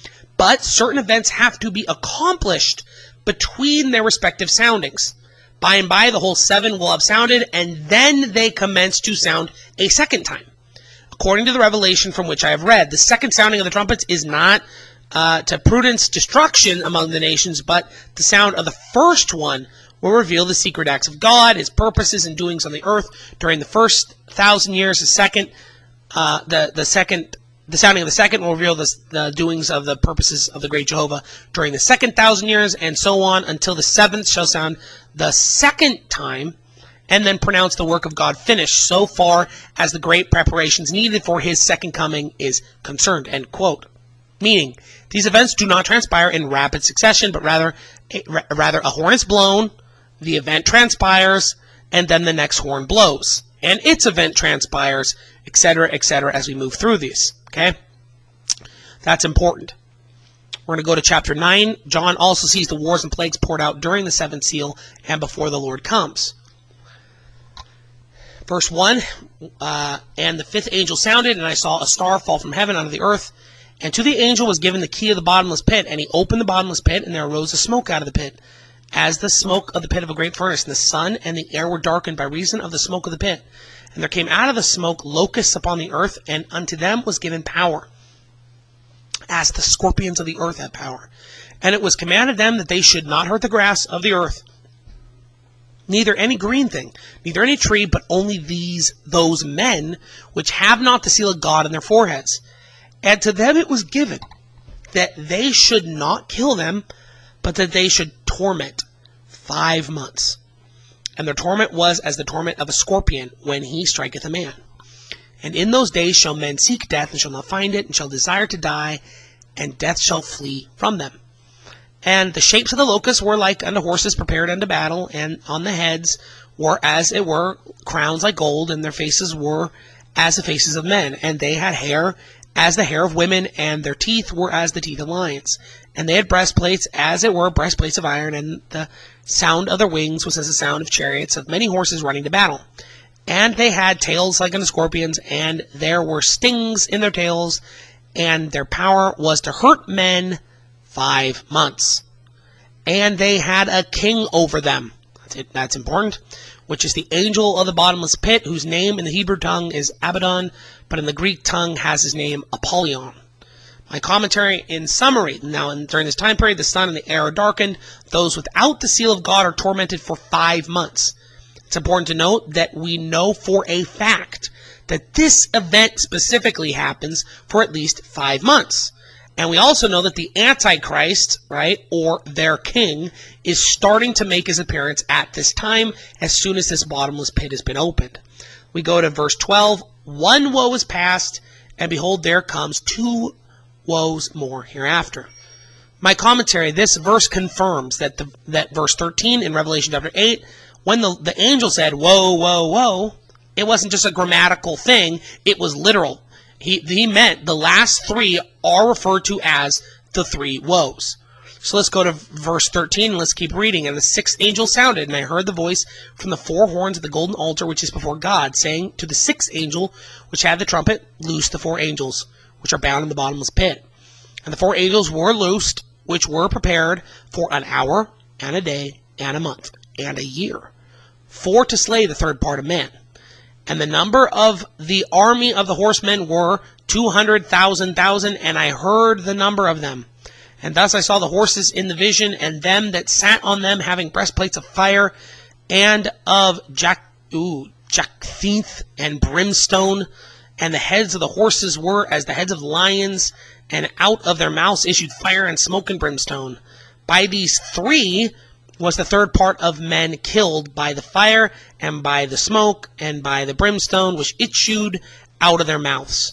But certain events have to be accomplished between their respective soundings. By and by, the whole seven will have sounded, and then they commence to sound a second time. According to the revelation from which I have read, the second sounding of the trumpets is not uh, to prudence destruction among the nations, but the sound of the first one will reveal the secret acts of God, his purposes and doings on the earth during the first thousand years. The second, uh, the the second, the sounding of the second will reveal the, the doings of the purposes of the great Jehovah during the second thousand years, and so on until the seventh shall sound the second time, and then pronounce the work of God finished, so far as the great preparations needed for his second coming is concerned, end quote. Meaning, these events do not transpire in rapid succession, but rather, a, rather a horn is blown, the event transpires, and then the next horn blows, and its event transpires, et cetera, et cetera, as we move through these, okay? That's important. We're going to go to chapter nine. John also sees the wars and plagues poured out during the seventh seal and before the Lord comes. Verse one, uh, And the fifth angel sounded, and I saw a star fall from heaven unto the earth, and to the angel was given the key of the bottomless pit, and he opened the bottomless pit, and there arose a smoke out of the pit, as the smoke of the pit of a great furnace, and the sun and the air were darkened by reason of the smoke of the pit. And there came out of the smoke locusts upon the earth, and unto them was given power, as the scorpions of the earth have power. And it was commanded them that they should not hurt the grass of the earth, neither any green thing, neither any tree, but only these, those men, which have not the seal of God in their foreheads. And to them it was given that they should not kill them, but that they should torment five months. And their torment was as the torment of a scorpion when he striketh a man. And in those days shall men seek death, and shall not find it, and shall desire to die, and death shall flee from them. And the shapes of the locusts were like unto horses prepared unto battle, and on the heads were as it were crowns like gold, and their faces were as the faces of men. And they had hair as the hair of women, and their teeth were as the teeth of lions. And they had breastplates as it were breastplates of iron, and the sound of their wings was as the sound of chariots of many horses running to battle. And they had tails like unto scorpions, and there were stings in their tails, and their power was to hurt men five months. And they had a king over them. That's, it, that's important. Which is the angel of the bottomless pit, whose name in the Hebrew tongue is Abaddon, but in the Greek tongue has his name Apollyon. My commentary in summary. Now, in, during this time period, the sun and the air are darkened. Those without the seal of God are tormented for five months. It's important to note that we know for a fact that this event specifically happens for at least five months. And we also know that the Antichrist, right, or their king, is starting to make his appearance at this time as soon as this bottomless pit has been opened. We go to verse twelve. One woe is past, and behold, there comes two woes more hereafter. My commentary, this verse confirms that the that verse thirteen in Revelation chapter eight, when the, the angel said, woe, woe, woe, it wasn't just a grammatical thing, it was literal. He, he meant the last three are referred to as the three woes. So let's go to verse thirteen, and let's keep reading. And the sixth angel sounded, and I heard the voice from the four horns of the golden altar which is before God, saying to the sixth angel which had the trumpet, loose the four angels which are bound in the bottomless pit. And the four angels were loosed, which were prepared for an hour, and a day, and a month, and a year, for to slay the third part of men. And the number of the army of the horsemen were two hundred thousand thousand, and I heard the number of them. And thus I saw the horses in the vision, and them that sat on them having breastplates of fire, and of jac ooh, jacinth and brimstone, and the heads of the horses were as the heads of lions, and out of their mouths issued fire and smoke and brimstone. By these three was the third part of men killed by the fire, and by the smoke, and by the brimstone which issued out of their mouths.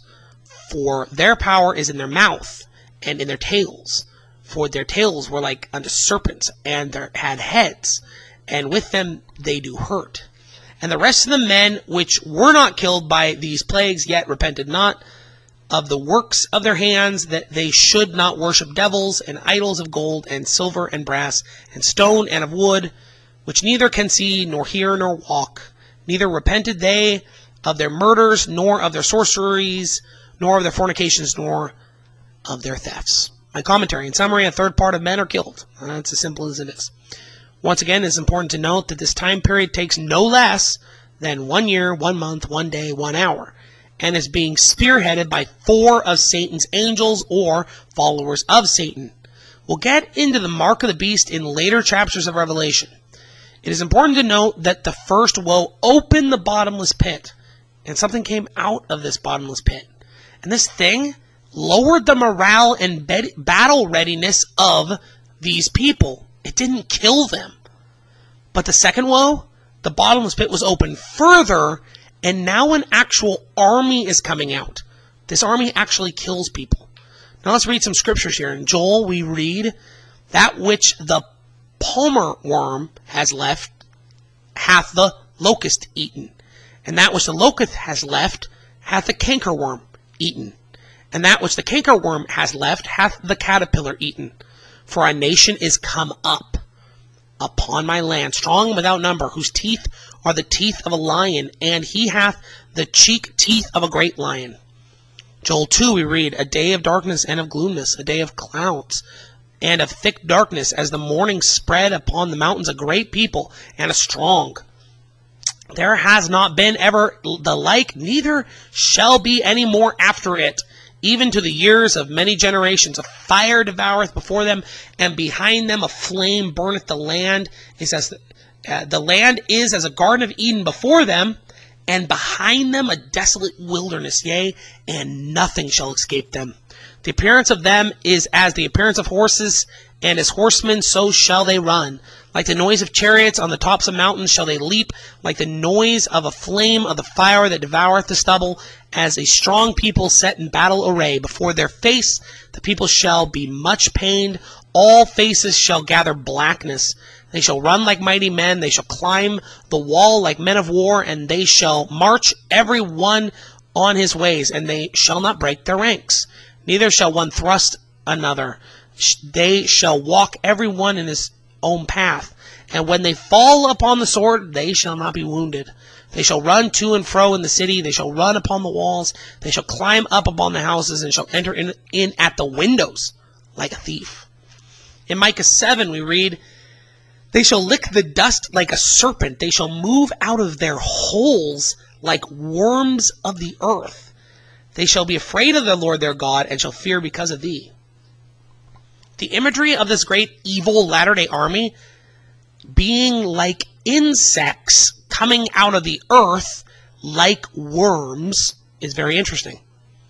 For their power is in their mouth, and in their tails. For their tails were like unto serpents, and they had heads, and with them they do hurt. And the rest of the men which were not killed by these plagues yet repented not of the works of their hands, that they should not worship devils and idols of gold and silver and brass and stone and of wood, which neither can see nor hear nor walk. Neither repented they of their murders, nor of their sorceries, nor of their fornications, nor of their thefts. My commentary. In summary, a third part of men are killed. That's as simple as it is. Once again, it's important to note that this time period takes no less than one year, one month, one day, one hour, and is being spearheaded by four of Satan's angels or followers of Satan. We'll get into the mark of the beast in later chapters of Revelation. It is important to note that the first woe opened the bottomless pit, and something came out of this bottomless pit. And this thing lowered the morale and battle readiness of these people. It didn't kill them. But the second woe, the bottomless pit was opened further, and now an actual army is coming out. This army actually kills people. Now let's read some scriptures here. In Joel we read, that which the palmer worm has left hath the locust eaten, and that which the locust has left hath the cankerworm eaten, and that which the cankerworm has left hath the caterpillar eaten. For a nation is come up upon my land, strong without number, whose teeth are the teeth of a lion, and he hath the cheek teeth of a great lion. Joel two we read, a day of darkness and of gloomness, a day of clouds and of thick darkness, as the morning spread upon the mountains, a great people and a strong. There has not been ever the like, neither shall be any more after it, even to the years of many generations. A fire devoureth before them, and behind them a flame burneth the land. It says, uh, the land is as a garden of Eden before them, and behind them a desolate wilderness, yea, and nothing shall escape them. The appearance of them is as the appearance of horses, and as horsemen so shall they run. Like the noise of chariots on the tops of mountains shall they leap, like the noise of a flame of the fire that devoureth the stubble, as a strong people set in battle array. Before their face the people shall be much pained, all faces shall gather blackness. They shall run like mighty men, they shall climb the wall like men of war, and they shall march every one on his ways, and they shall not break their ranks. Neither shall one thrust another. They shall walk every one in his own path. And when they fall upon the sword, they shall not be wounded. They shall run to and fro in the city. They shall run upon the walls. They shall climb up upon the houses, and shall enter in, in at the windows like a thief. In Micah seven we read, they shall lick the dust like a serpent. They shall move out of their holes like worms of the earth. They shall be afraid of the Lord their God, and shall fear because of thee. The imagery of this great evil Latter-day Army being like insects coming out of the earth like worms is very interesting.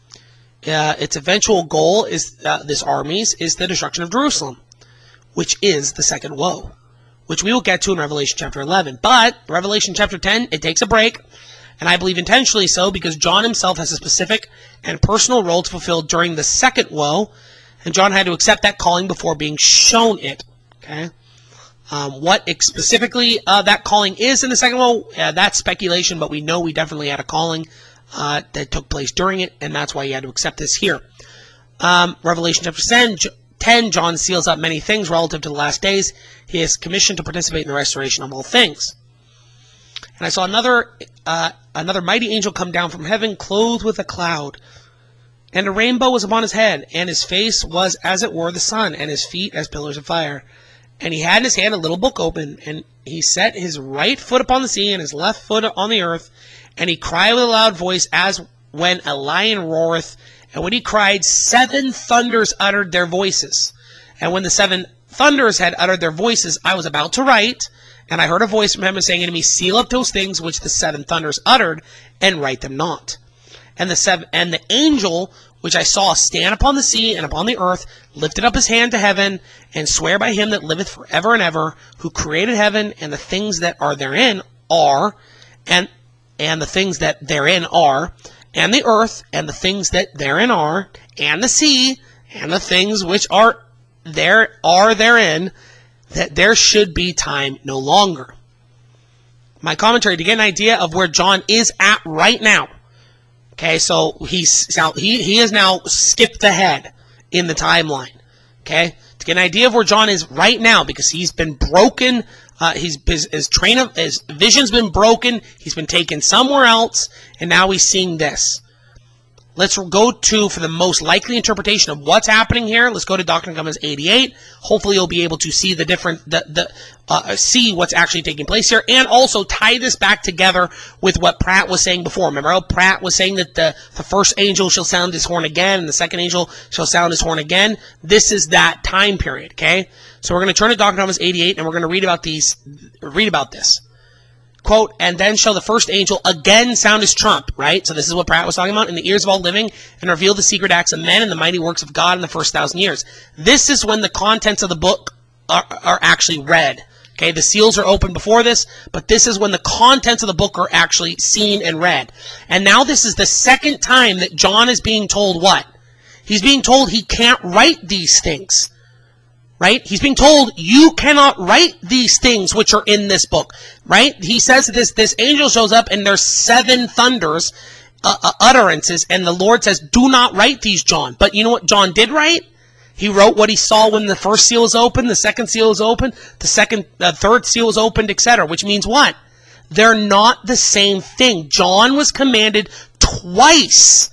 Uh, its eventual goal is uh, this army's is the destruction of Jerusalem, which is the second woe, which we will get to in Revelation chapter eleven. But Revelation chapter ten, it takes a break, And I believe intentionally so, because John himself has a specific and personal role to fulfill during the second woe, and John had to accept that calling before being shown it. Okay, um, what specifically uh, that calling is in the second woe, uh, that's speculation, but we know we definitely had a calling uh, that took place during it, and that's why he had to accept this here. Um, Revelation chapter ten, John seals up many things relative to the last days. He is commissioned to participate in the restoration of all things. And I saw another uh, another mighty angel come down from heaven, clothed with a cloud. And a rainbow was upon his head, and his face was as it were the sun, and his feet as pillars of fire. And he had in his hand a little book open, and he set his right foot upon the sea, and his left foot on the earth. And he cried with a loud voice, as when a lion roareth. And when he cried, seven thunders uttered their voices. And when the seven thunders had uttered their voices, I was about to write, and I heard a voice from heaven saying unto me, seal up those things which the seven thunders uttered, and write them not. And the seven, and the angel which I saw stand upon the sea and upon the earth, lifted up his hand to heaven, and swear by him that liveth forever and ever, who created heaven and the things that are therein are, and and the things that therein are, and the earth, and the things that therein are, and the sea, and the things which are there are therein, that there should be time no longer. My commentary to get an idea of where John is at right now. Okay, so he's he he has now skipped ahead in the timeline. Okay, to get an idea of where John is right now, because he's been broken. Uh, he's his, his train of his vision's been broken. He's been taken somewhere else, and now he's seeing this. Let's go to, for the most likely interpretation of what's happening here, let's go to Doctrine and Covenants eighty-eight. Hopefully you'll be able to see the different, the, the, uh, see what's actually taking place here, and also tie this back together with what Pratt was saying before. Remember how Pratt was saying that the, the first angel shall sound his horn again, and the second angel shall sound his horn again? This is that time period, okay? So we're going to turn to Doctrine and Covenants eighty-eight, and we're going to read about these, read about this. Quote, and then shall the first angel again sound his trump, right? So this is what Pratt was talking about, in the ears of all living, and reveal the secret acts of men and the mighty works of God in the first thousand years. This is when the contents of the book are, are actually read. Okay, the seals are open before this, but this is when the contents of the book are actually seen and read. And now this is the second time that John is being told what? He's being told he can't write these things. Right? He's being told, you cannot write these things which are in this book. Right? He says this, this angel shows up and there's seven thunders, uh, uh, utterances, and the Lord says, do not write these, John. But you know what John did write? He wrote what he saw when the first seal was opened, the second seal was opened, the second, uh, third seal was opened, et cetera. Which means what? They're not the same thing. John was commanded twice,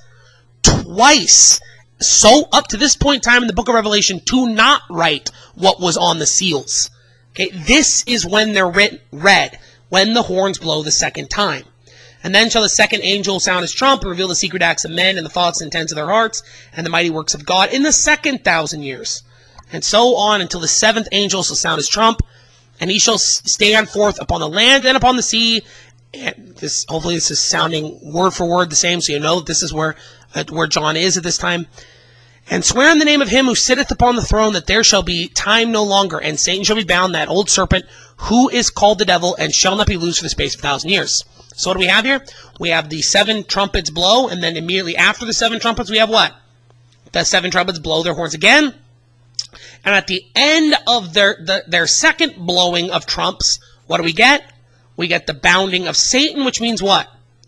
twice, so up to this point in time in the book of Revelation, to not write what was on the seals. Okay, this is when they're writ read, when the horns blow the second time. And then shall the second angel sound his trump and reveal the secret acts of men and the thoughts and intents of their hearts and the mighty works of God in the second thousand years. And so on until the seventh angel shall sound his trump, and he shall stand forth upon the land and upon the sea. And this, hopefully this is sounding word for word the same, so you know this is where uh, where John is at this time. And swear in the name of him who sitteth upon the throne that there shall be time no longer, and Satan shall be bound, that old serpent, who is called the devil, and shall not be loosed for the space of a thousand years. So what do we have here? We have the seven trumpets blow, and then immediately after the seven trumpets, we have what? The seven trumpets blow their horns again. And at the end of their, the, their second blowing of trumps, what do we get? We get the bounding of Satan, which means what?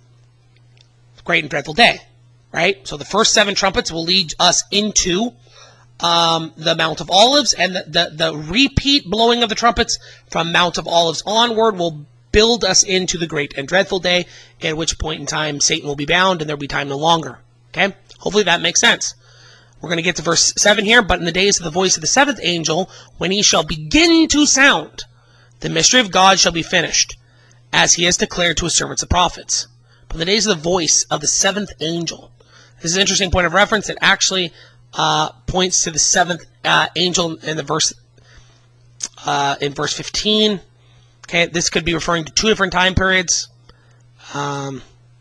Great and dreadful day. Right? So the first seven trumpets will lead us into um, the Mount of Olives, and the, the, the repeat blowing of the trumpets from Mount of Olives onward will build us into the great and dreadful day, at which point in time Satan will be bound and there will be time no longer. Okay? Hopefully that makes sense. We're going to get to verse seven here. But in the days of the voice of the seventh angel, when he shall begin to sound, the mystery of God shall be finished, as he has declared to his servants the prophets. But in the days of the voice of the seventh angel, this is an interesting point of reference. It actually uh, points to the seventh uh, angel in the verse uh, in verse fifteen. Okay, this could be referring to two different time periods. Um,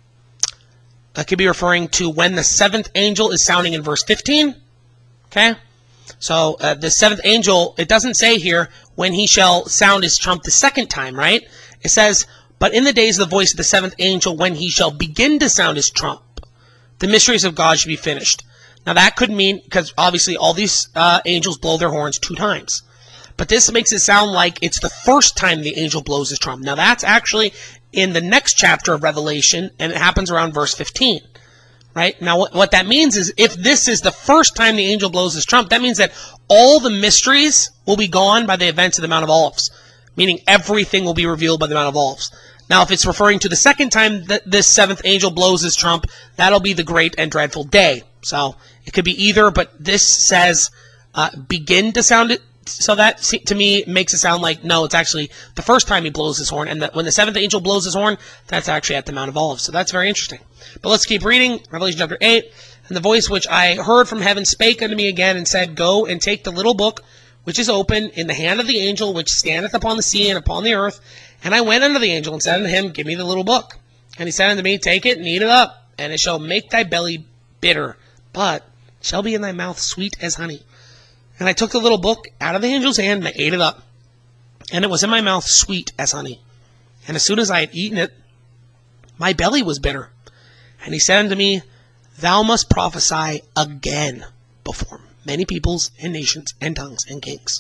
that could be referring to when the seventh angel is sounding in verse fifteen. Okay, so uh, the seventh angel, it doesn't say here when he shall sound his trump the second time, right? It says, But in the days of the voice of the seventh angel, when he shall begin to sound his trump, the mysteries of God should be finished. Now that could mean, because obviously all these uh, angels blow their horns two times. But this makes it sound like it's the first time the angel blows his trump. Now that's actually in the next chapter of Revelation, and it happens around verse fifteen. Right? Now what, what that means is, if this is the first time the angel blows his trump, that means that all the mysteries will be gone by the events of the Mount of Olives. Meaning everything will be revealed by the Mount of Olives. Now, if it's referring to the second time that this seventh angel blows his trump, that'll be the great and dreadful day. So, it could be either, but this says, uh, begin to sound it. So that, to me, makes it sound like, no, it's actually the first time he blows his horn. And that when the seventh angel blows his horn, that's actually at the Mount of Olives. So that's very interesting. But let's keep reading. Revelation chapter eight. And the voice which I heard from heaven spake unto me again, and said, Go and take the little book, which is open in the hand of the angel which standeth upon the sea and upon the earth. And I went unto the angel and said unto him, Give me the little book. And he said unto me, Take it and eat it up, and it shall make thy belly bitter, but shall be in thy mouth sweet as honey. And I took the little book out of the angel's hand, and I ate it up. And it was in my mouth sweet as honey. And as soon as I had eaten it, my belly was bitter. And he said unto me, Thou must prophesy again before many peoples and nations and tongues and kings.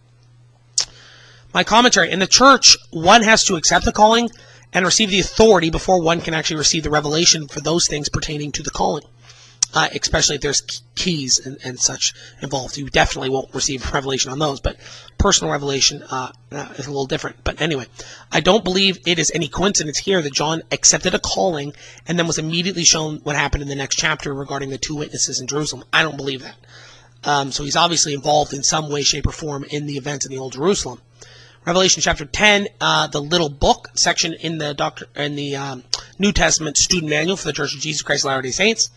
My commentary. In the church, one has to accept the calling and receive the authority before one can actually receive the revelation for those things pertaining to the calling. Uh, especially if there's keys and, and such involved. You definitely won't receive revelation on those, but personal revelation uh, uh, is a little different. But anyway, I don't believe it is any coincidence here that John accepted a calling and then was immediately shown what happened in the next chapter regarding the two witnesses in Jerusalem. I don't believe that. Um, so he's obviously involved in some way, shape, or form in the events in the Old Jerusalem. Revelation chapter ten, uh, the little book section in the doctor in the um, New Testament student manual for the Church of Jesus Christ of Latter-day Saints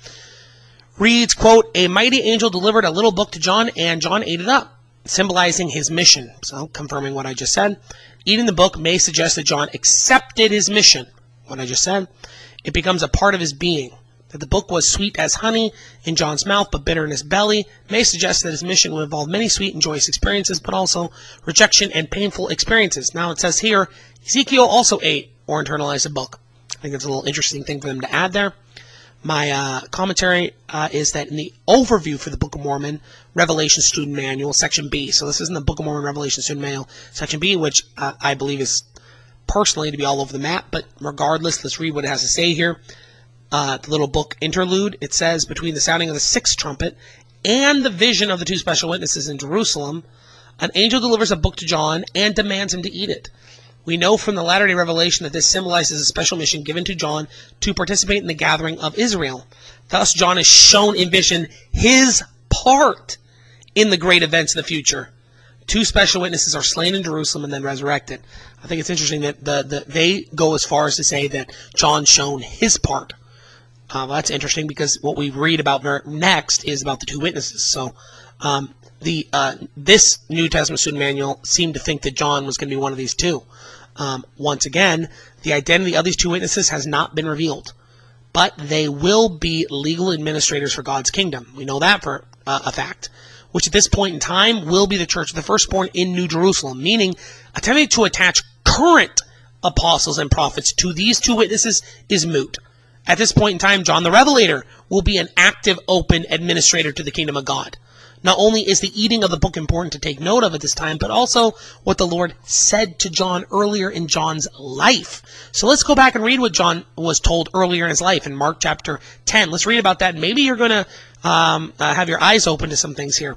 reads, quote, A mighty angel delivered a little book to John, and John ate it up, symbolizing his mission. So, confirming what I just said. Eating the book may suggest that John accepted his mission. What I just said. It becomes a part of his being. That the book was sweet as honey in John's mouth, but bitter in his belly, may suggest that his mission would involve many sweet and joyous experiences, but also rejection and painful experiences. Now it says here, Ezekiel also ate or internalized the book. I think that's a little interesting thing for them to add there. My uh, commentary uh, is that in the overview for the Book of Mormon, Revelation Student Manual, Section B. So this isn't the Book of Mormon Revelation Student Manual, Section B, which uh, I believe is personally to be all over the map. But regardless, let's read what it has to say here. Uh, the little book interlude, it says, between the sounding of the sixth trumpet and the vision of the two special witnesses in Jerusalem, an angel delivers a book to John and demands him to eat it. We know from the Latter-day Revelation that this symbolizes a special mission given to John to participate in the gathering of Israel. Thus, John is shown in vision his part in the great events of the future. Two special witnesses are slain in Jerusalem and then resurrected. I think it's interesting that the, the they go as far as to say that John's shown his part. Uh, well, that's interesting because what we read about next is about the two witnesses. So, um, the uh, this New Testament student manual seemed to think that John was going to be one of these two. Um, once again, the identity of these two witnesses has not been revealed, but they will be legal administrators for God's kingdom. We know that for uh, a fact, which at this point in time will be the church of the firstborn in New Jerusalem, meaning attempting to attach current apostles and prophets to these two witnesses is moot. At this point in time, John the Revelator will be an active, open administrator to the kingdom of God. Not only is the eating of the book important to take note of at this time, but also what the Lord said to John earlier in John's life. So let's go back and read what John was told earlier in his life in Mark chapter ten. Let's read about that. Maybe you're going to um, uh, have your eyes open to some things here.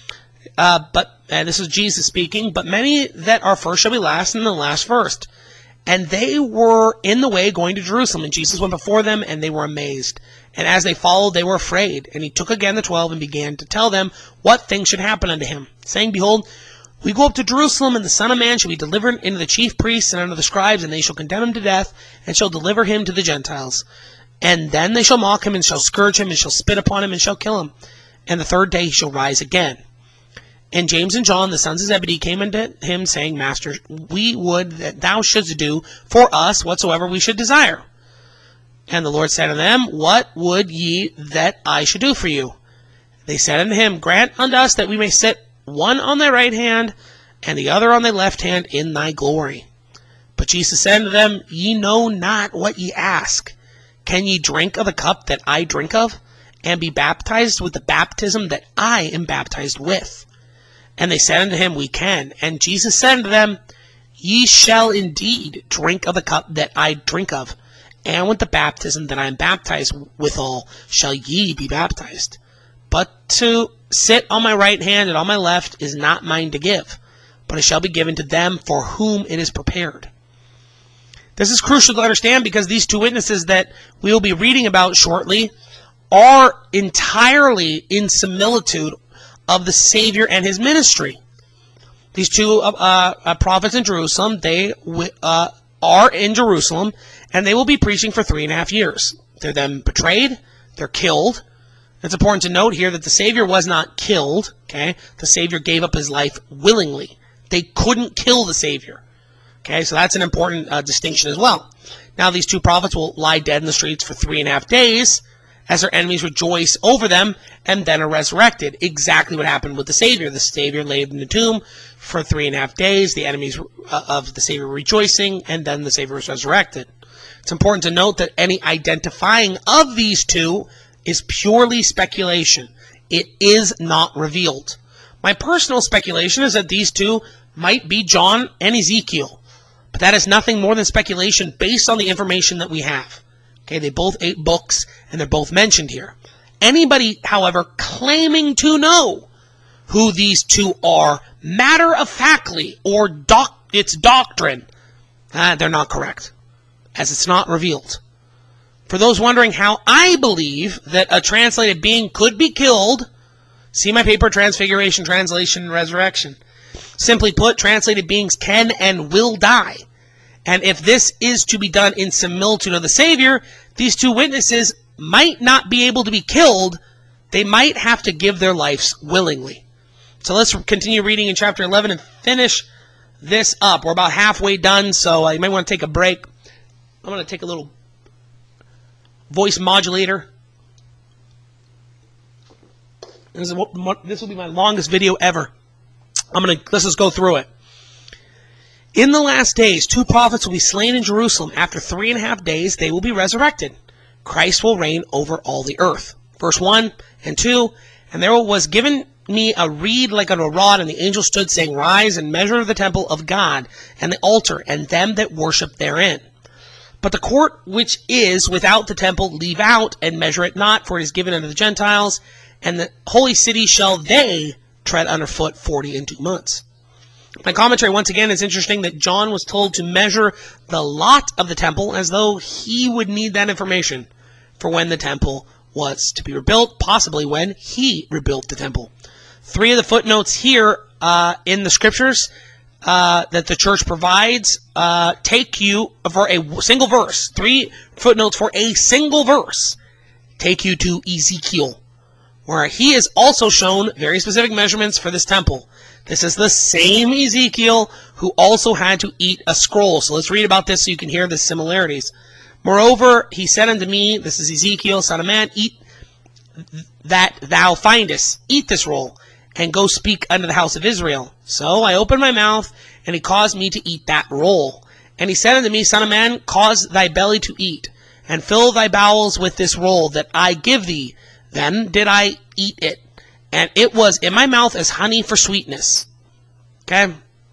Uh, but and this is Jesus speaking. But many that are first shall be last, and the last first. And they were in the way going to Jerusalem, and Jesus went before them, and they were amazed. And as they followed, they were afraid. And he took again the twelve, and began to tell them what things should happen unto him, saying, Behold, we go up to Jerusalem, and the Son of Man shall be delivered into the chief priests and unto the scribes, and they shall condemn him to death, and shall deliver him to the Gentiles. And then they shall mock him, and shall scourge him, and shall spit upon him, and shall kill him. And the third day he shall rise again. And James and John, the sons of Zebedee, came unto him, saying, Master, we would that thou shouldst do for us whatsoever we should desire. And the Lord said unto them, What would ye that I should do for you? They said unto him, Grant unto us that we may sit one on thy right hand, and the other on thy left hand in thy glory. But Jesus said unto them, Ye know not what ye ask. Can ye drink of the cup that I drink of, and be baptized with the baptism that I am baptized with? And they said unto him, We can. And Jesus said unto them, Ye shall indeed drink of the cup that I drink of, and with the baptism that I am baptized withal shall ye be baptized. But to sit on my right hand and on my left is not mine to give, but it shall be given to them for whom it is prepared. This is crucial to understand because these two witnesses that we will be reading about shortly are entirely in similitude of the Savior and his ministry. These two uh, uh, prophets in Jerusalem, they uh, are in Jerusalem, and they will be preaching for three and a half years. They're then betrayed, they're killed. It's important to note here that the Savior was not killed, okay? The Savior gave up his life willingly. They couldn't kill the Savior. Okay, so that's an important uh, distinction as well. Now these two prophets will lie dead in the streets for three and a half days as their enemies rejoice over them and then are resurrected. Exactly what happened with the Savior. The Savior laid in the tomb for three and a half days. The enemies uh, of the Savior rejoicing, and then the Savior was resurrected. It's important to note that any identifying of these two is purely speculation. It is not revealed. My personal speculation is that these two might be John and Ezekiel. But that is nothing more than speculation based on the information that we have. Okay, they both ate books, and they're both mentioned here. Anybody, however, claiming to know who these two are, matter-of-factly, or doc it's doctrine, uh, they're not correct, as it's not revealed. For those wondering how I believe that a translated being could be killed, see my paper, Transfiguration, Translation, and Resurrection. Simply put, translated beings can and will die. And if this is to be done in similitude of the Savior, these two witnesses might not be able to be killed. They might have to give their lives willingly. So let's continue reading in chapter eleven and finish this up. We're about halfway done, so you might want to take a break. I'm going to take a little voice modulator. This, is, this will be my longest video ever. I'm gonna let's just go through it. In the last days, two prophets will be slain in Jerusalem. After three and a half days, they will be resurrected. Christ will reign over all the earth. Verse one and two, and there was given me a reed like unto a rod, and the angel stood, saying, Rise and measure the temple of God, and the altar, and them that worship therein. But the court which is without the temple leave out, and measure it not, for it is given unto the Gentiles, and the holy city shall they tread underfoot forty and two months. My commentary, once again, is interesting that John was told to measure the lot of the temple as though he would need that information for when the temple was to be rebuilt, possibly when he rebuilt the temple. Three of the footnotes here uh, in the scriptures uh, that the church provides uh, take you for a single verse. Three footnotes for a single verse take you to Ezekiel, where he is also shown very specific measurements for this temple. This is the same Ezekiel who also had to eat a scroll. So let's read about this so you can hear the similarities. Moreover, he said unto me, this is Ezekiel, Son of man, eat that thou findest, eat this roll, and go speak unto the house of Israel. So I opened my mouth, and he caused me to eat that roll. And he said unto me, Son of man, cause thy belly to eat, and fill thy bowels with this roll that I give thee. Then did I eat it, and it was in my mouth as honey for sweetness. Okay.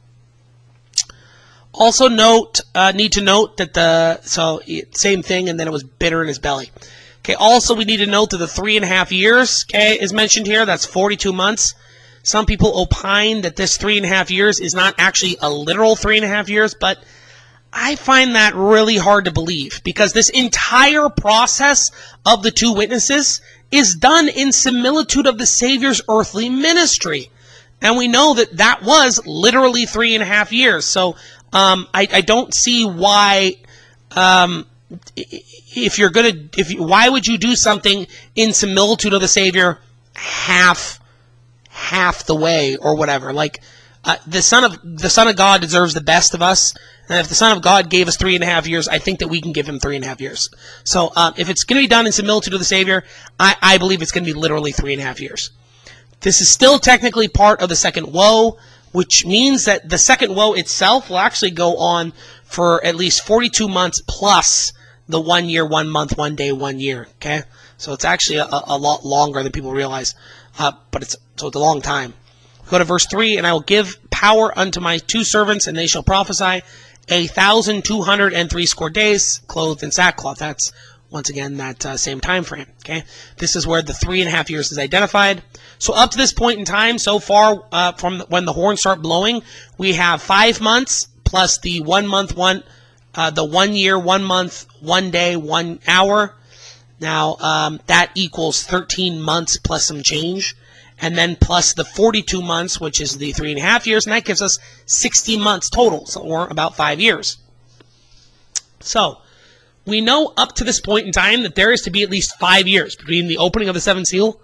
Also note, uh, need to note that the, so same thing, and then it was bitter in his belly. Okay, also we need to note that the three and a half years, okay, is mentioned here. That's forty-two months. Some people opine that this three and a half years is not actually a literal three and a half years, but I find that really hard to believe, because this entire process of the two witnesses is done in similitude of the Savior's earthly ministry. And we know that that was literally three and a half years. So um, I, I don't see why, um, if you're gonna, if you, why would you do something in similitude of the Savior half, half the way or whatever? Like uh, the Son of the Son of God deserves the best of us. And if the Son of God gave us three and a half years, I think that we can give him three and a half years. So um, if it's going to be done in similitude of the Savior, I, I believe it's going to be literally three and a half years. This is still technically part of the second woe, which means that the second woe itself will actually go on for at least forty-two months plus the one year, one month, one day, one year. Okay, so it's actually a, a lot longer than people realize, uh, but it's so it's a long time. Go to verse three, and I will give power unto my two servants, and they shall prophesy a thousand two hundred and three score days, clothed in sackcloth. That's once again that uh, same time frame. Okay, this is where the three and a half years is identified. So up to this point in time, so far uh, from when the horns start blowing, we have five months plus the one month, one uh, the one year, one month, one day, one hour. Now um, that equals thirteen months plus some change. And then plus the forty-two months, which is the three and a half years, and that gives us sixty months total, so, or about five years. So, we know up to this point in time that there is to be at least five years between the opening of the seventh seal,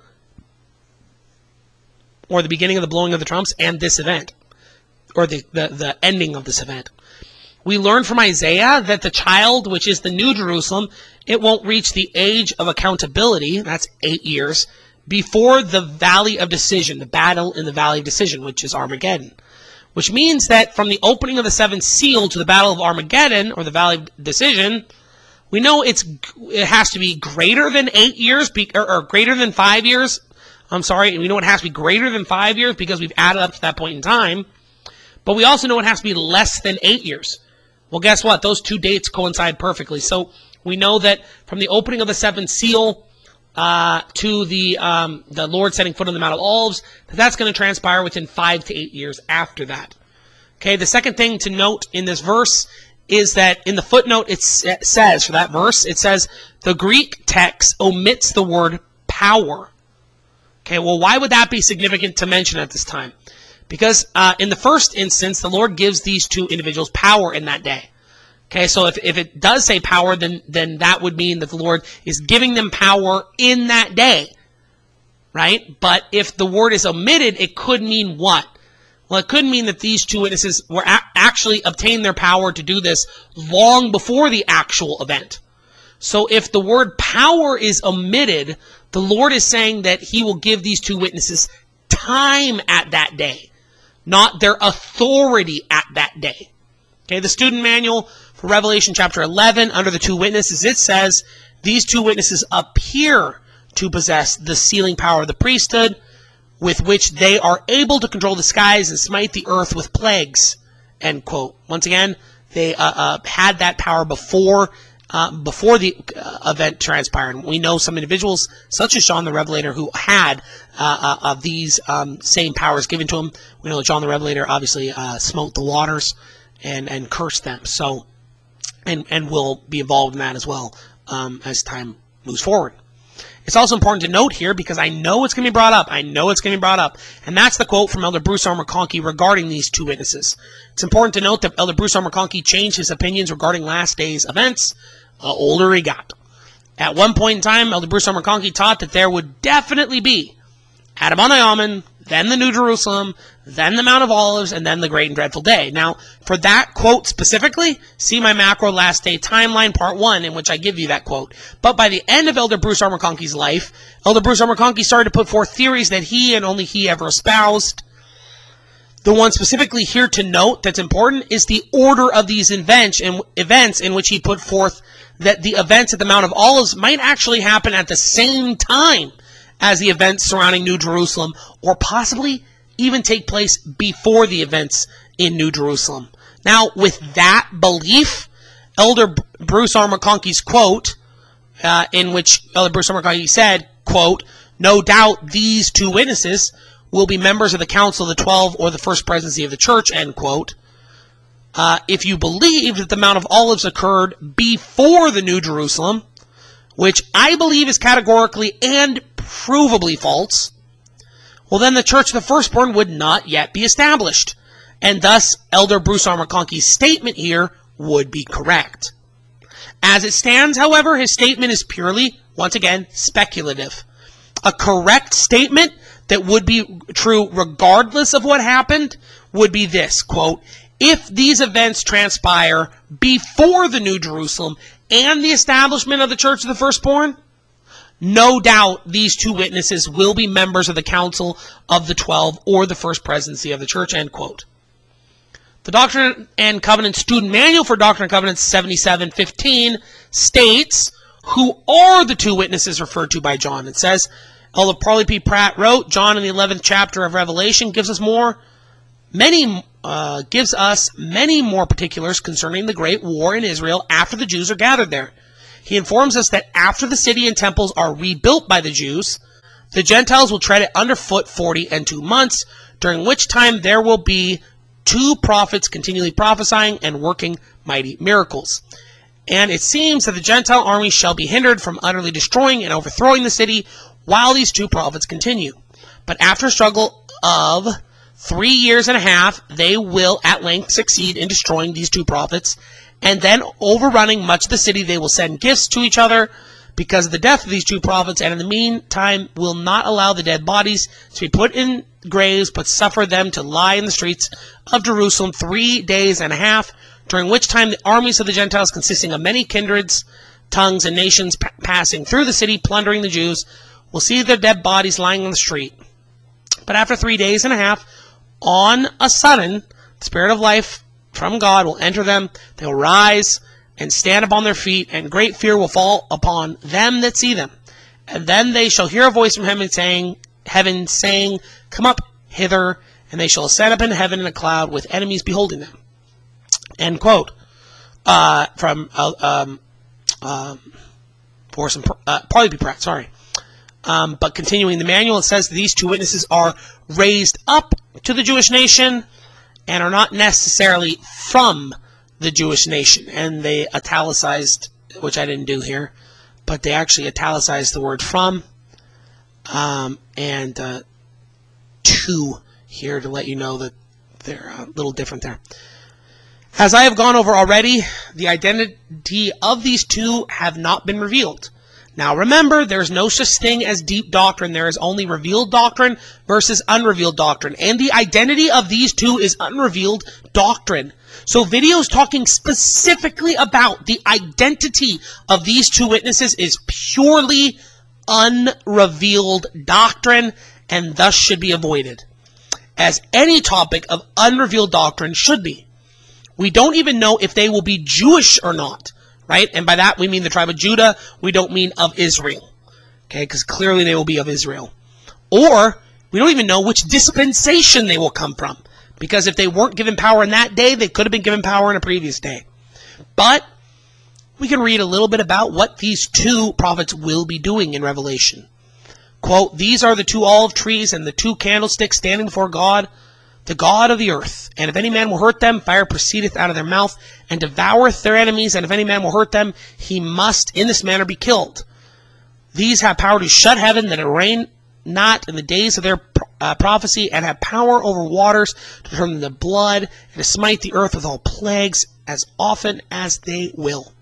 or the beginning of the blowing of the trumps, and this event, or the, the, the ending of this event. We learn from Isaiah that the child, which is the New Jerusalem, it won't reach the age of accountability, that's eight years, before the Valley of Decision, the battle in the Valley of Decision, which is Armageddon. Which means that from the opening of the seventh seal to the Battle of Armageddon, or the Valley of Decision, we know it's it has to be greater than eight years, or, or greater than five years. I'm sorry, we know it has to be greater than five years because we've added up to that point in time. But we also know it has to be less than eight years. Well, guess what? Those two dates coincide perfectly. So we know that from the opening of the seventh seal Uh, to the um, the Lord setting foot on the Mount of Olives, that that's going to transpire within five to eight years after that. Okay, the second thing to note in this verse is that in the footnote it says, for that verse, it says, the Greek text omits the word power. Okay, well, why would that be significant to mention at this time? Because uh, in the first instance, the Lord gives these two individuals power in that day. Okay, so if, if it does say power, then, then that would mean that the Lord is giving them power in that day, right? But if the word is omitted, it could mean what? Well, it could mean that these two witnesses were a- actually obtained their power to do this long before the actual event. So if the word power is omitted, the Lord is saying that he will give these two witnesses time at that day, not their authority at that day. Okay, the student manual for Revelation chapter eleven, under the two witnesses, it says, these two witnesses appear to possess the sealing power of the priesthood, with which they are able to control the skies and smite the earth with plagues, end quote. Once again, they uh, uh, had that power before uh, before the uh, event transpired. We know some individuals, such as John the Revelator, who had uh, uh, of these um, same powers given to him. We know that John the Revelator obviously uh, smote the waters and, and cursed them. So, and, and will be involved in that as well um, as time moves forward. It's also important to note here, because I know it's going to be brought up. I know it's going to be brought up. And that's the quote from Elder Bruce R. McConkie regarding these two witnesses. It's important to note that Elder Bruce R. McConkie changed his opinions regarding last days events the older he got. At one point in time, Elder Bruce R. McConkie taught that there would definitely be Adam on then the New Jerusalem, then the Mount of Olives, and then the Great and Dreadful Day. Now, for that quote specifically, see my Macro Last Day Timeline Part one, in which I give you that quote. But by the end of Elder Bruce R. McConkie's life, Elder Bruce R. McConkie started to put forth theories that he and only he ever espoused. The one specifically here to note that's important is the order of these events in, events in which he put forth that the events at the Mount of Olives might actually happen at the same time as the events surrounding New Jerusalem, or possibly even take place before the events in New Jerusalem. Now, with that belief, Elder Bruce R. McConkie's quote, uh, in which Elder Bruce R. McConkie said, quote, "No doubt these two witnesses will be members of the Council of the Twelve or the First Presidency of the Church," end quote. Uh, if you believe that the Mount of Olives occurred before the New Jerusalem, which I believe is categorically and provably false, well, then the Church of the Firstborn would not yet be established, and thus Elder Bruce R. McConkie's statement here would be correct. As it stands, however, his statement is purely, once again, speculative. A correct statement that would be true regardless of what happened would be this, quote, "If these events transpire before the New Jerusalem and the establishment of the Church of the Firstborn, no doubt these two witnesses will be members of the Council of the Twelve or the First Presidency of the Church," end quote. The Doctrine and Covenants Student Manual for Doctrine and Covenants seventy-seven fifteen states who are the two witnesses referred to by John. It says, although Parley P. Pratt wrote, John in the eleventh chapter of Revelation gives us more, many, uh, gives us many more particulars concerning the great war in Israel after the Jews are gathered there. He informs us that after the city and temples are rebuilt by the Jews, the Gentiles will tread it underfoot forty and two months, during which time there will be two prophets continually prophesying and working mighty miracles. And it seems that the Gentile army shall be hindered from utterly destroying and overthrowing the city while these two prophets continue. But after a struggle of three years and a half, they will at length succeed in destroying these two prophets, and then overrunning much of the city, they will send gifts to each other because of the death of these two prophets, and in the meantime will not allow the dead bodies to be put in graves, but suffer them to lie in the streets of Jerusalem three days and a half, during which time the armies of the Gentiles, consisting of many kindreds, tongues, and nations, pa passing through the city, plundering the Jews, will see their dead bodies lying on the street. But after three days and a half, on a sudden, the Spirit of life from God will enter them. They will rise and stand upon their feet, and great fear will fall upon them that see them. And then they shall hear a voice from heaven saying, heaven saying, come up hither, and they shall ascend up into heaven in a cloud with enemies beholding them. End quote. Uh, from uh, um, um, for some uh, Parley P. Pratt, sorry. Um, but continuing the manual, it says that these two witnesses are raised up to the Jewish nation and are not necessarily from the Jewish nation. And they italicized, which I didn't do here, but they actually italicized the word from um, and uh, to here to let you know that they're a little different there. As I have gone over already, the identity of these two have not been revealed. Now remember, there is no such thing as deep doctrine. There is only revealed doctrine versus unrevealed doctrine. And the identity of these two is unrevealed doctrine. So videos talking specifically about the identity of these two witnesses is purely unrevealed doctrine and thus should be avoided, as any topic of unrevealed doctrine should be. We don't even know if they will be Jewish or not. Right? And by that we mean the tribe of Judah. We don't mean of Israel. Okay? Because clearly they will be of Israel. Or we don't even know which dispensation they will come from. Because if they weren't given power in that day, they could have been given power in a previous day. But we can read a little bit about what these two prophets will be doing in Revelation. Quote, these are the two olive trees and the two candlesticks standing before God, the God of the earth. And if any man will hurt them, fire proceedeth out of their mouth, and devoureth their enemies. And if any man will hurt them, he must in this manner be killed. These have power to shut heaven, that it rain not in the days of their uh, prophecy, and have power over waters to turn them to blood, and to smite the earth with all plagues, as often as they will.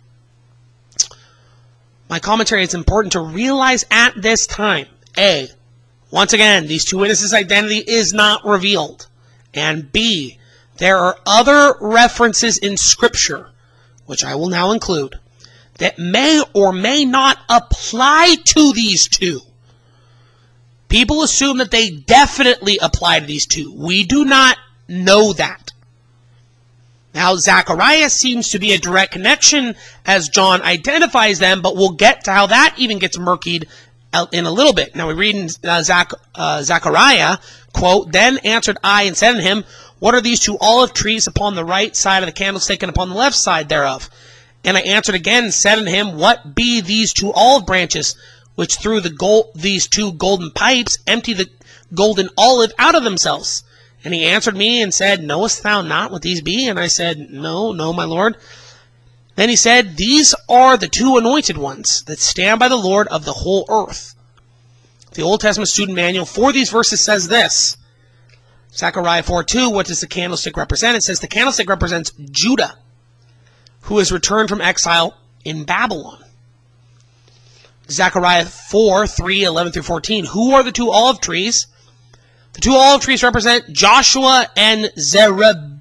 My commentary, it's important to realize at this time, A, once again, these two witnesses' identity is not revealed. And B, there are other references in Scripture, which I will now include, that may or may not apply to these two. People assume that they definitely apply to these two. We do not know that. Now, Zechariah seems to be a direct connection as John identifies them, but we'll get to how that even gets murkied in a little bit. Now we read in uh, Zach, uh, Zechariah, quote, then answered I and said unto him, what are these two olive trees upon the right side of the candlestick and upon the left side thereof? And I answered again and said unto him, what be these two olive branches, which through the gold, these two golden pipes empty the golden olive out of themselves? And he answered me and said, knowest thou not what these be? And I said, no, no, my Lord. Then he said, these are the two anointed ones that stand by the Lord of the whole earth. The Old Testament Student Manual for these verses says this. Zechariah four two, what does the candlestick represent? It says the candlestick represents Judah, who has returned from exile in Babylon. Zechariah four three, eleven through fourteen, who are the two olive trees? The two olive trees represent Joshua and Zerub,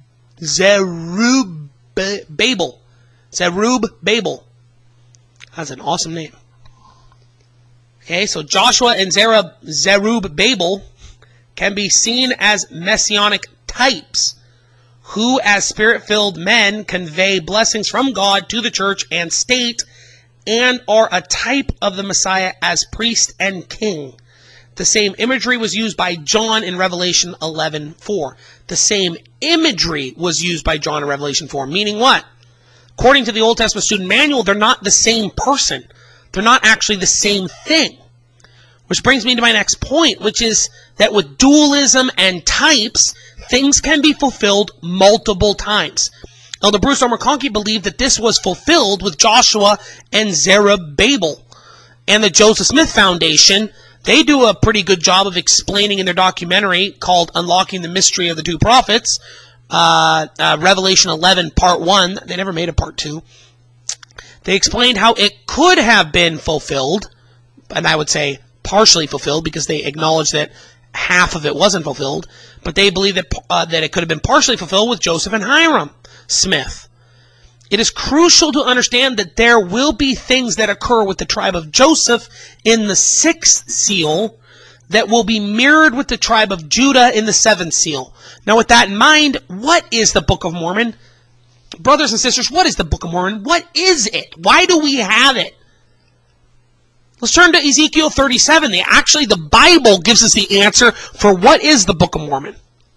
Zerubbabel. Zerubbabel. That's an awesome name. Okay, so Joshua and Zerub, Zerubbabel can be seen as messianic types who as spirit-filled men convey blessings from God to the church and state, and are a type of the Messiah as priest and king. The same imagery was used by John in Revelation eleven four. The same imagery was used by John in Revelation four, meaning what? According to the Old Testament student manual, they're not the same person. They're not actually the same thing. Which brings me to my next point, which is that with dualism and types, things can be fulfilled multiple times. Elder Bruce R. McConkie believed that this was fulfilled with Joshua and Zerubbabel. And the Joseph Smith Foundation, they do a pretty good job of explaining in their documentary called Unlocking the Mystery of the Two Prophets, uh, uh, Revelation eleven, Part one. They never made a Part two. They explained how it could have been fulfilled, and I would say partially fulfilled because they acknowledge that half of it wasn't fulfilled, but they believe that, uh, that it could have been partially fulfilled with Joseph and Hiram Smith. It is crucial to understand that there will be things that occur with the tribe of Joseph in the sixth seal that will be mirrored with the tribe of Judah in the seventh seal. Now, with that in mind, what is the Book of Mormon? Brothers and sisters, what is the Book of Mormon? What is it? Why do we have it? Let's turn to Ezekiel thirty-seven. The, actually, the Bible gives us the answer for what is the Book of Mormon.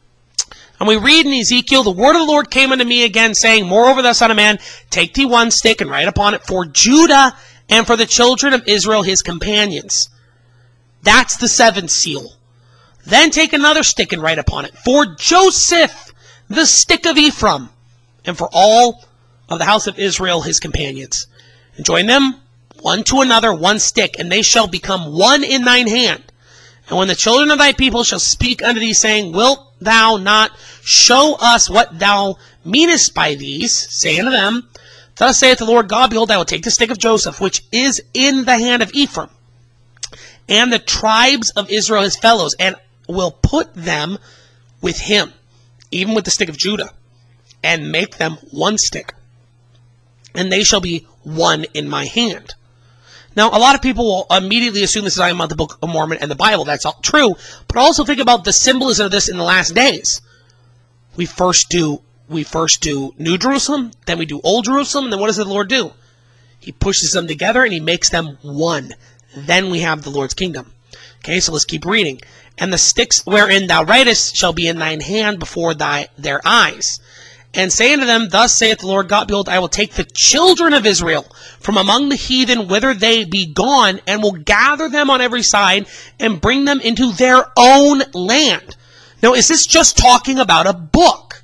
And we read in Ezekiel, the word of the Lord came unto me again, saying, Moreover, thou son of man, take thee one stick and write upon it for Judah and for the children of Israel his companions. That's the seventh seal. Then take another stick and write upon it for Joseph, the stick of Ephraim, and for all of the house of Israel his companions. And join them one to another, one stick, and they shall become one in thine hand. And when the children of thy people shall speak unto thee, saying, Wilt thou not show us what thou meanest by these? Say unto them, Thus saith the Lord God, Behold, I will take the stick of Joseph, which is in the hand of Ephraim, and the tribes of Israel his fellows, and will put them with him, even with the stick of Judah, and make them one stick, and they shall be one in my hand. Now, a lot of people will immediately assume this is talking about the Book of Mormon and the Bible. That's all true. But also think about the symbolism of this in the last days. We first do we first do New Jerusalem, then we do Old Jerusalem, and then what does the Lord do? He pushes them together and he makes them one. Then we have the Lord's kingdom. Okay, so let's keep reading. And the sticks wherein thou writest shall be in thine hand before thy their eyes. And say unto them, Thus saith the Lord God, Behold, I will take the children of Israel from among the heathen whither they be gone, and will gather them on every side, and bring them into their own land. Now, is this just talking about a book?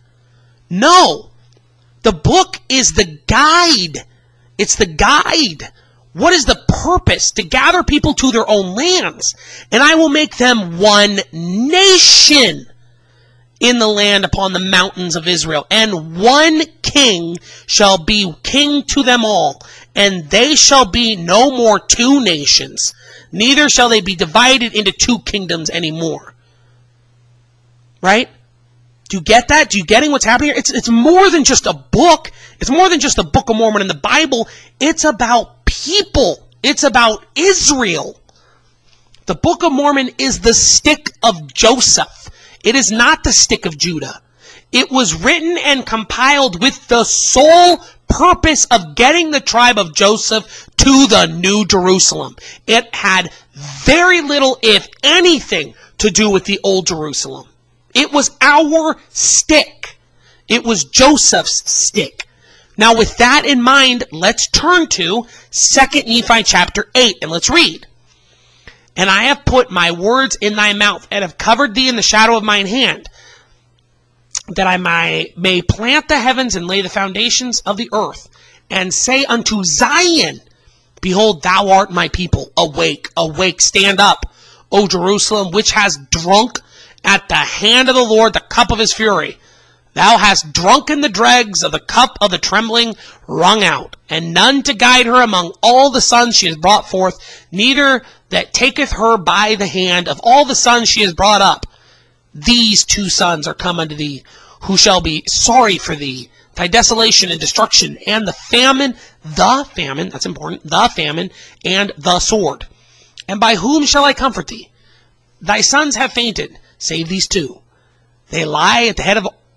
No. The book is the guide. It's the guide. What is the purpose? To gather people to their own lands. And I will make them one nation in the land upon the mountains of Israel. And one king shall be king to them all. And they shall be no more two nations. Neither shall they be divided into two kingdoms anymore. Right? Do you get that? Do you getting what's happening here? It's, it's more than just a book. It's more than just the Book of Mormon and the Bible. It's about people. It's about Israel. The Book of Mormon is the stick of Joseph. It is not the stick of Judah. It was written and compiled with the sole purpose of getting the tribe of Joseph to the New Jerusalem. It had very little, if anything, to do with the Old Jerusalem. It was our stick. It was Joseph's stick. Now, with that in mind, let's turn to Second Nephi chapter eight, and let's read. And I have put my words in thy mouth, and have covered thee in the shadow of mine hand, that I may, may plant the heavens and lay the foundations of the earth, and say unto Zion, Behold, thou art my people. Awake, awake, stand up, O Jerusalem, which has drunk at the hand of the Lord the cup of his fury. Thou hast drunken the dregs of the cup of the trembling wrung out, and none to guide her among all the sons she has brought forth, neither that taketh her by the hand of all the sons she has brought up. These two sons are come unto thee, who shall be sorry for thee, thy desolation and destruction, and the famine, the famine, that's important, the famine, and the sword. And by whom shall I comfort thee? Thy sons have fainted, save these two. They lie at the head of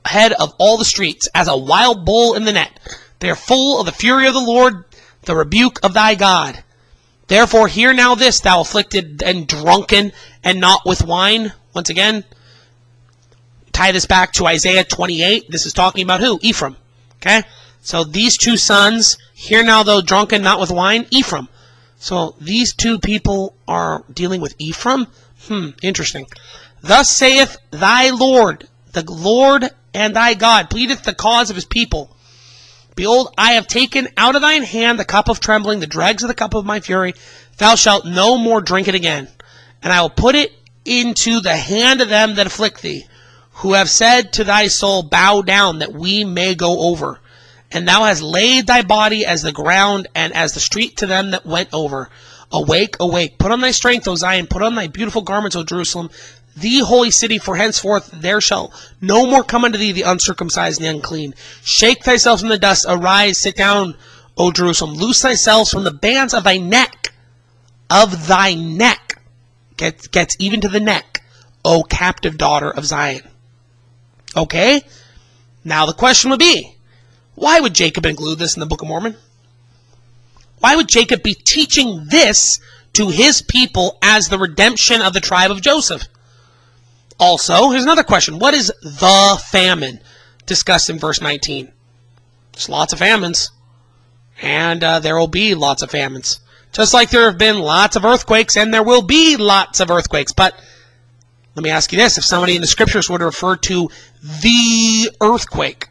head of all the streets, as a wild bull in the net. They are full of the fury of the Lord, the rebuke of thy God. Therefore hear now this, thou afflicted and drunken, and not with wine. Once again, tie this back to Isaiah twenty-eight. This is talking about who? Ephraim. Okay? So these two sons, hear now though drunken, not with wine, Ephraim. So these two people are dealing with Ephraim? Hmm, interesting. Thus saith thy Lord, the Lord and thy God, pleadeth the cause of his people. Behold, I have taken out of thine hand the cup of trembling, the dregs of the cup of my fury. Thou shalt no more drink it again. And I will put it into the hand of them that afflict thee, who have said to thy soul, bow down, that we may go over. And thou hast laid thy body as the ground, and as the street to them that went over. Awake, awake, put on thy strength, O Zion, put on thy beautiful garments, O Jerusalem, the holy city, for henceforth there shall no more come unto thee the uncircumcised and the unclean. Shake thyself from the dust, arise, sit down, O Jerusalem, loose thyself from the bands of thy neck, of thy neck, gets, gets even to the neck, O captive daughter of Zion. Okay? Now the question would be, why would Jacob include this in the Book of Mormon? Why would Jacob be teaching this to his people as the redemption of the tribe of Joseph? Also, here's another question. What is the famine discussed in verse nineteen? There's lots of famines. And uh, there will be lots of famines. Just like there have been lots of earthquakes, and there will be lots of earthquakes. But let me ask you this. If somebody in the scriptures were to refer to the earthquake,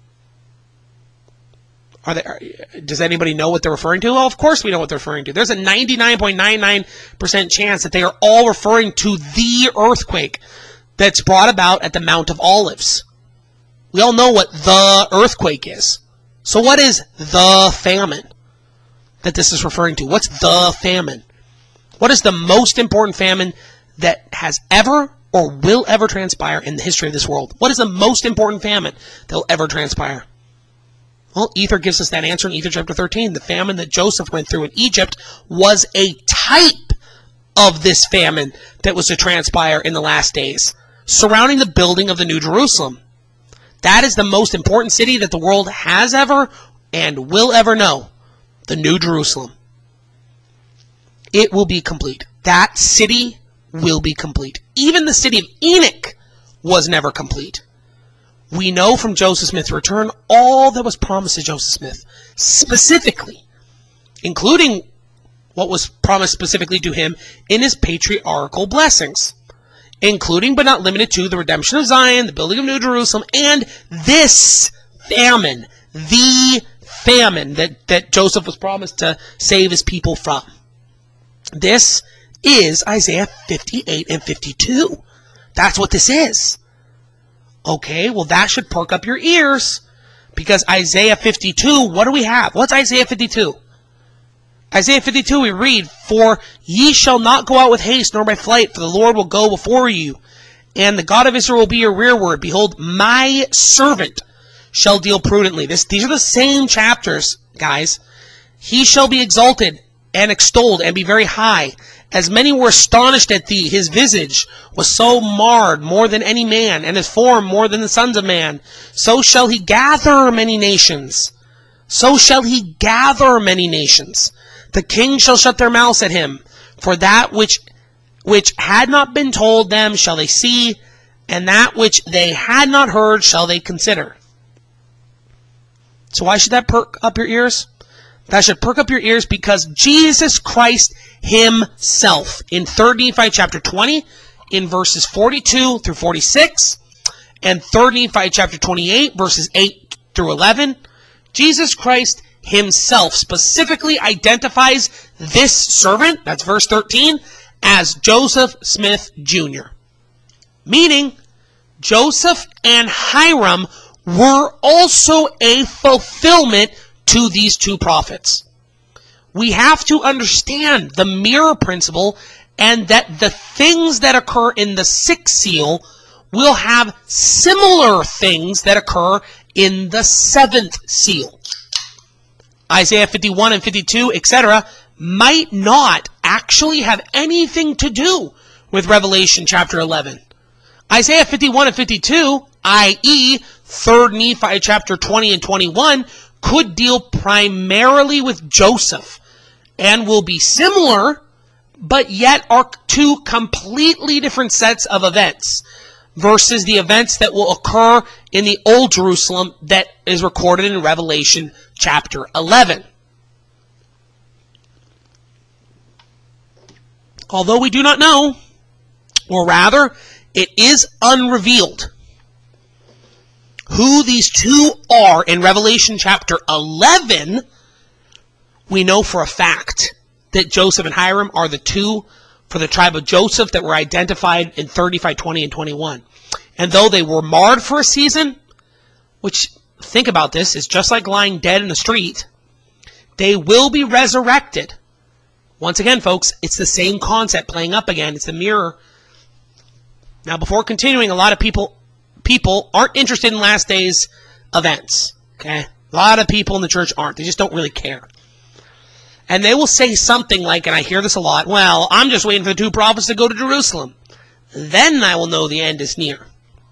Are they, does anybody know what they're referring to? Well, of course we know what they're referring to. There's a ninety-nine point nine nine percent chance that they are all referring to the earthquake that's brought about at the Mount of Olives. We all know what the earthquake is. So what is the famine that this is referring to? What's the famine? What is the most important famine that has ever or will ever transpire in the history of this world? What is the most important famine that will ever transpire? Well, Ether gives us that answer in Ether chapter thirteen. The famine that Joseph went through in Egypt was a type of this famine that was to transpire in the last days, surrounding the building of the New Jerusalem. That is the most important city that the world has ever and will ever know, the New Jerusalem. It will be complete. That city will be complete. Even the city of Enoch was never complete. We know from Joseph Smith's return all that was promised to Joseph Smith, specifically, including what was promised specifically to him in his patriarchal blessings, including but not limited to the redemption of Zion, the building of New Jerusalem, and this famine, the famine that, that Joseph was promised to save his people from. This is Isaiah fifty-eight and fifty-two. That's what this is. Okay, well that should perk up your ears, because Isaiah fifty-two, what do we have? What's Isaiah fifty-two? Isaiah fifty-two we read, For ye shall not go out with haste, nor by flight, for the Lord will go before you, and the God of Israel will be your rearward. Behold, my servant shall deal prudently. This, these are the same chapters, guys. He shall be exalted and extolled and be very high. As many were astonished at thee, his visage was so marred more than any man, and his form more than the sons of man. So shall he gather many nations. So shall he gather many nations. The kings shall shut their mouths at him. For that which which had not been told them shall they see, and that which they had not heard shall they consider. So why should that perk up your ears? That should perk up your ears because Jesus Christ himself, in third Nephi chapter twenty, in verses forty-two through forty-six, and third Nephi chapter twenty-eight, verses eight through eleven, Jesus Christ himself specifically identifies this servant, that's verse thirteen, as Joseph Smith Junior Meaning, Joseph and Hiram were also a fulfillment to these two prophets. We have to understand the mirror principle, and that the things that occur in the sixth seal will have similar things that occur in the seventh seal. Isaiah fifty-one and fifty-two, et cetera, might not actually have anything to do with Revelation chapter eleven. Isaiah fifty-one and fifty-two, that is, third Nephi chapter twenty and twenty-one could deal primarily with Joseph and will be similar, but yet are two completely different sets of events versus the events that will occur in the Old Jerusalem that is recorded in Revelation chapter eleven. Although we do not know, or rather, it is unrevealed who these two are in Revelation chapter eleven, we know for a fact that Joseph and Hiram are the two for the tribe of Joseph that were identified in thirty-five, twenty, and twenty-one. And though they were marred for a season, which, think about this, is just like lying dead in the street, they will be resurrected. Once again, folks, it's the same concept playing up again. It's the mirror. Now, before continuing, a lot of people people aren't interested in last days events. Okay? A lot of people in the church aren't. They just don't really care. And they will say something like, and I hear this a lot, well, I'm just waiting for the two prophets to go to Jerusalem. Then I will know the end is near.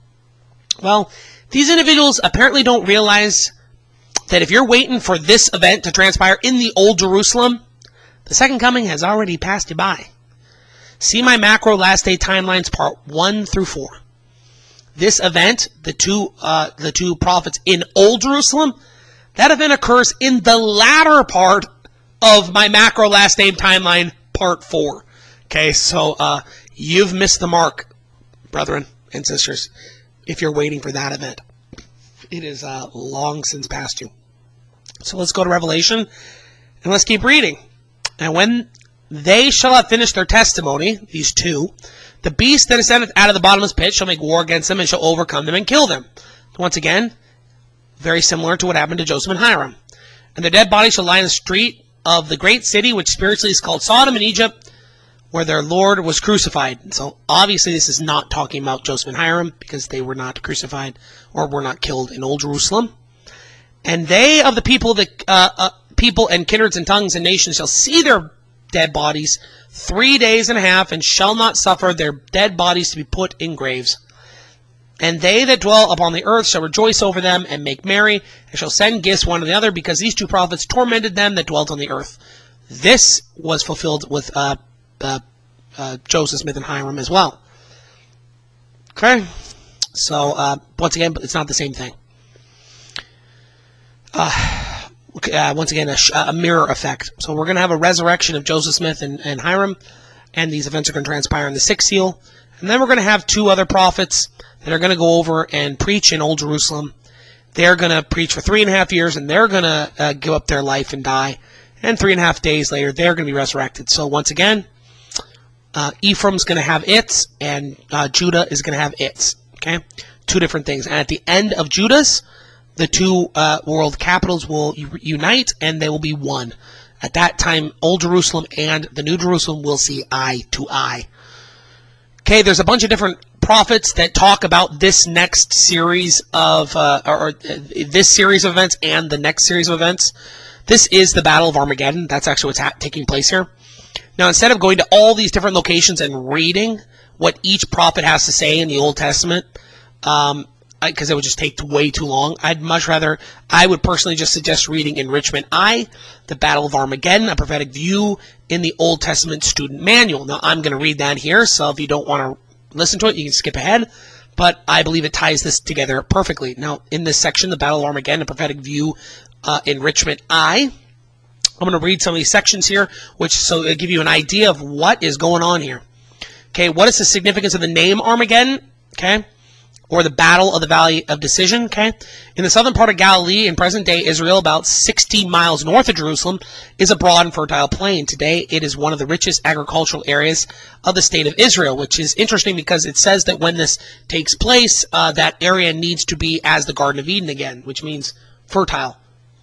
Well, these individuals apparently don't realize that if you're waiting for this event to transpire in the Old Jerusalem, the second coming has already passed you by. See my macro last day timelines part one through four. This event, the two uh, the two prophets in Old Jerusalem, that event occurs in the latter part of my macro last name timeline part four. Okay, so uh, you've missed the mark, brethren and sisters, if you're waiting for that event. It is uh, long since past you. So let's go to Revelation and let's keep reading. And when they shall have finished their testimony, these two, the beast that ascendeth out of the bottomless pit shall make war against them and shall overcome them and kill them. Once again, very similar to what happened to Joseph and Hiram. And their dead bodies shall lie in the street of the great city, which spiritually is called Sodom in Egypt, where their Lord was crucified. So obviously this is not talking about Joseph and Hiram, because they were not crucified or were not killed in Old Jerusalem. And they of the people, the uh, uh, people and kindreds and tongues and nations shall see their dead bodies three days and a half, and shall not suffer their dead bodies to be put in graves. And they that dwell upon the earth shall rejoice over them, and make merry, and shall send gifts one to the other, because these two prophets tormented them that dwelt on the earth. This was fulfilled with uh, uh, uh, Joseph Smith and Hiram as well. Okay? So, uh, once again, it's not the same thing. Uh... Uh, once again, a, a mirror effect. So we're going to have a resurrection of Joseph Smith and, and Hiram, and these events are going to transpire in the sixth seal. And then we're going to have two other prophets that are going to go over and preach in Old Jerusalem. They're going to preach for three and a half years, and they're going to uh, give up their life and die. And three and a half days later, they're going to be resurrected. So once again, uh, Ephraim's going to have its, and uh, Judah is going to have its. Okay, two different things. And at the end of Judah's, the two uh, world capitals will unite, and they will be one. At that time, Old Jerusalem and the New Jerusalem will see eye to eye. Okay, there's a bunch of different prophets that talk about this next series of, uh, or, or uh, this series of events and the next series of events. This is the Battle of Armageddon. That's actually what's ha taking place here. Now, instead of going to all these different locations and reading what each prophet has to say in the Old Testament, um, because it would just take way too long, I'd much rather, I would personally just suggest reading Enrichment I, The Battle of Armageddon, A Prophetic View in the Old Testament Student Manual. Now, I'm going to read that here, so if you don't want to listen to it, you can skip ahead, but I believe it ties this together perfectly. Now, in this section, The Battle of Armageddon, A Prophetic View, uh, Enrichment I, I'm going to read some of these sections here, which so it'll give you an idea of what is going on here. Okay, what is the significance of the name Armageddon? Okay. Or the Battle of the Valley of Decision, okay? In the southern part of Galilee, in present-day Israel, about sixty miles north of Jerusalem, is a broad and fertile plain. Today, it is one of the richest agricultural areas of the state of Israel, which is interesting because it says that when this takes place, uh, that area needs to be as the Garden of Eden again, which means fertile.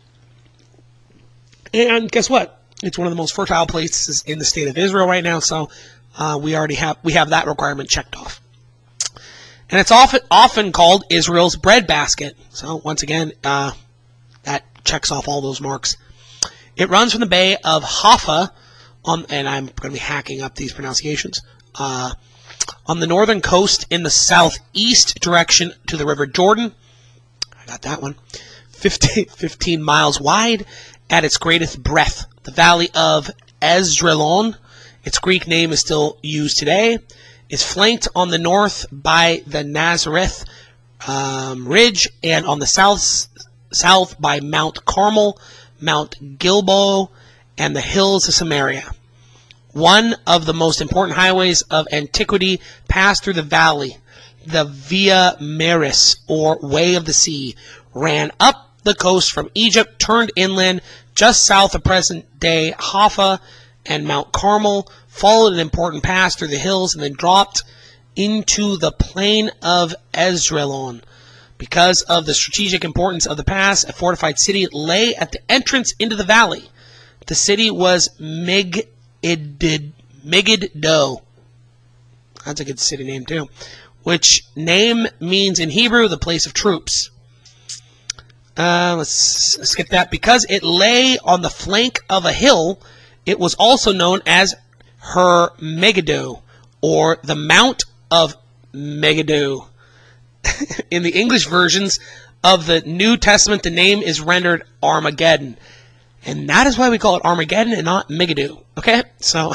And guess what? It's one of the most fertile places in the state of Israel right now, so uh, we already have, we have that requirement checked off. And it's often often called Israel's breadbasket. So once again, uh, that checks off all those marks. It runs from the Bay of Haifa, on, and I'm going to be hacking up these pronunciations, uh, on the northern coast in the southeast direction to the River Jordan, I got that one. fifteen, fifteen miles wide at its greatest breadth. The valley of Esdraelon, its Greek name is still used today, is flanked on the north by the Nazareth um, Ridge and on the south, south by Mount Carmel, Mount Gilboa, and the hills of Samaria. One of the most important highways of antiquity passed through the valley. The Via Maris, or Way of the Sea, ran up the coast from Egypt, turned inland just south of present-day Haifa and Mount Carmel, followed an important pass through the hills, and then dropped into the plain of Esdraelon. Because of the strategic importance of the pass, a fortified city lay at the entrance into the valley. The city was Megiddo. Megiddo. That's a good city name, too. Which name means in Hebrew, the place of troops. Uh, let's skip that. Because it lay on the flank of a hill, it was also known as Her Megiddo, or the Mount of Megiddo. In the English versions of the New Testament, the name is rendered Armageddon. And that is why we call it Armageddon and not Megiddo. Okay? So,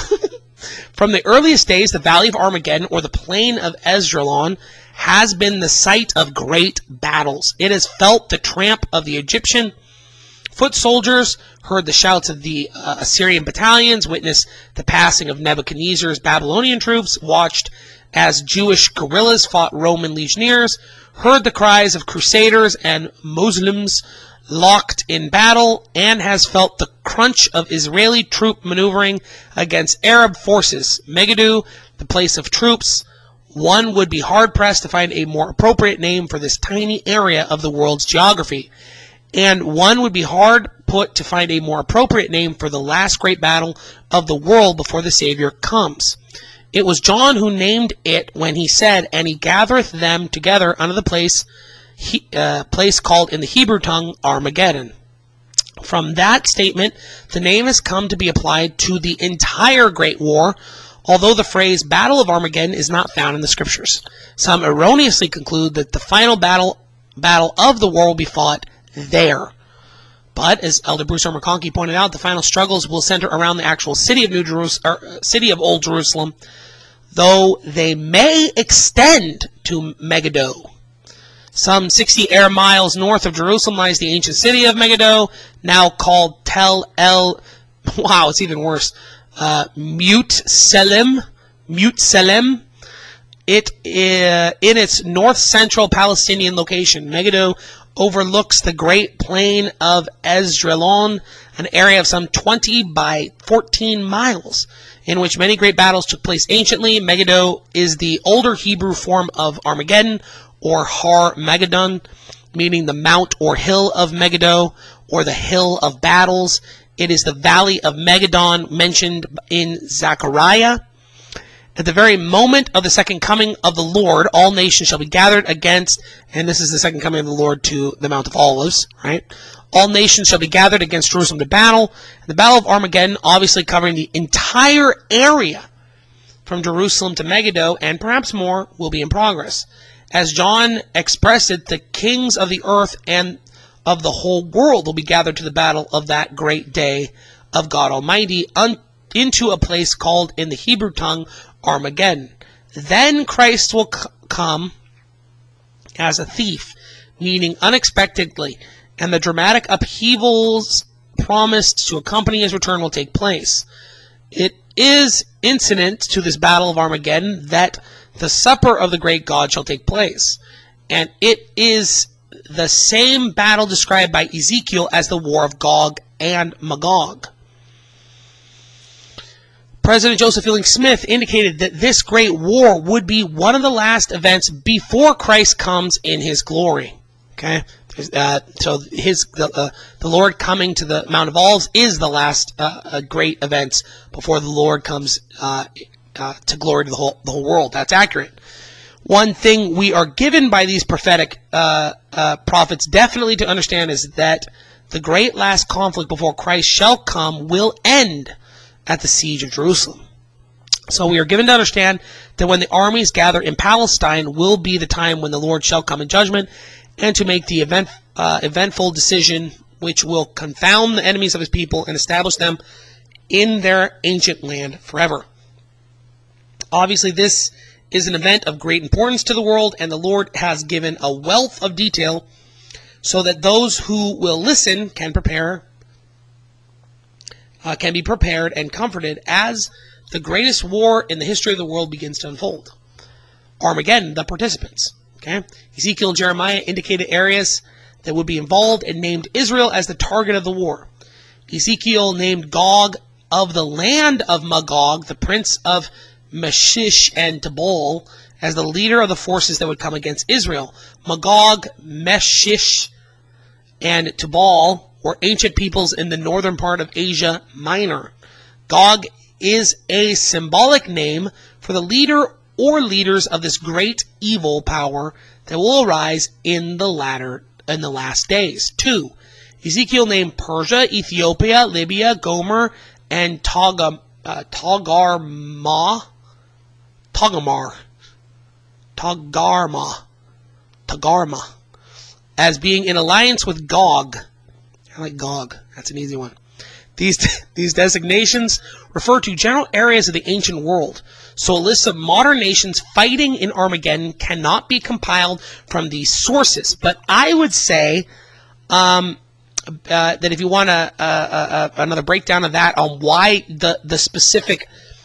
from the earliest days, the Valley of Armageddon, or the Plain of Esdraelon, has been the site of great battles. It has felt the tramp of the Egyptian foot soldiers, heard the shouts of the uh, Assyrian battalions, witnessed the passing of Nebuchadnezzar's Babylonian troops, watched as Jewish guerrillas fought Roman legionnaires, heard the cries of crusaders and Muslims locked in battle, and has felt the crunch of Israeli troop maneuvering against Arab forces. Megiddo, the place of troops. One would be hard-pressed to find a more appropriate name for this tiny area of the world's geography. And one would be hard put to find a more appropriate name for the last great battle of the world before the Savior comes. It was John who named it when he said, "And he gathereth them together unto the place, he, uh, place called in the Hebrew tongue Armageddon." From that statement, the name has come to be applied to the entire Great War, although the phrase Battle of Armageddon is not found in the Scriptures. Some erroneously conclude that the final battle, battle of the war will be fought there. But, as Elder Bruce R. McConkie pointed out, the final struggles will center around the actual city of New Jerusalem, or city of Old Jerusalem, though they may extend to Megiddo. Some sixty air miles north of Jerusalem lies the ancient city of Megiddo, now called Tel El, wow, it's even worse, uh, Mutselem, Mutselem. It, uh, in its north-central Palestinian location, Megiddo overlooks the great plain of Esdraelon, an area of some twenty by fourteen miles, in which many great battles took place anciently. Megiddo is the older Hebrew form of Armageddon, or Har Megiddon, meaning the mount or hill of Megiddo, or the hill of battles. It is the valley of Megiddon mentioned in Zechariah. At the very moment of the second coming of the Lord, all nations shall be gathered against, and this is the second coming of the Lord to the Mount of Olives, right? All nations shall be gathered against Jerusalem to battle. The Battle of Armageddon, obviously covering the entire area from Jerusalem to Megiddo, and perhaps more, will be in progress. As John expressed it, the kings of the earth and of the whole world will be gathered to the battle of that great day of God Almighty un into a place called in the Hebrew tongue Armageddon. Then Christ will c come as a thief, meaning unexpectedly, and the dramatic upheavals promised to accompany his return will take place. It is incident to this battle of Armageddon that the supper of the great God shall take place, and it is the same battle described by Ezekiel as the war of Gog and Magog. President Joseph Fielding Smith indicated that this great war would be one of the last events before Christ comes in his glory. Okay, uh, so his the, uh, the Lord coming to the Mount of Olives is the last uh, uh, great events before the Lord comes uh, uh, to glory to the whole the whole world. That's accurate. One thing we are given by these prophetic uh, uh, prophets definitely to understand is that the great last conflict before Christ shall come will end at the siege of Jerusalem. So we are given to understand that when the armies gather in Palestine will be the time when the Lord shall come in judgment, and to make the event, uh, eventful decision which will confound the enemies of his people and establish them in their ancient land forever. Obviously, this is an event of great importance to the world, and the Lord has given a wealth of detail so that those who will listen can prepare, uh, can be prepared and comforted as the greatest war in the history of the world begins to unfold. Armageddon, the participants. Okay, Ezekiel and Jeremiah indicated areas that would be involved and named Israel as the target of the war. Ezekiel named Gog of the land of Magog, the prince of Meshish and Tabal, as the leader of the forces that would come against Israel. Magog, Meshish, and Tabal were ancient peoples in the northern part of Asia Minor. Gog is a symbolic name for the leader or leaders of this great evil power that will arise in the latter in the last days. Two, Ezekiel named Persia, Ethiopia, Libya, Gomer, and Togam, uh, Togarmah, Togarmah, Togarmah, Togarmah, as being in alliance with Gog. I like Gog. That's an easy one. These, these designations refer to general areas of the ancient world. So a list of modern nations fighting in Armageddon cannot be compiled from these sources. But I would say um, uh, that if you want a, a, a, another breakdown of that on why the, the specific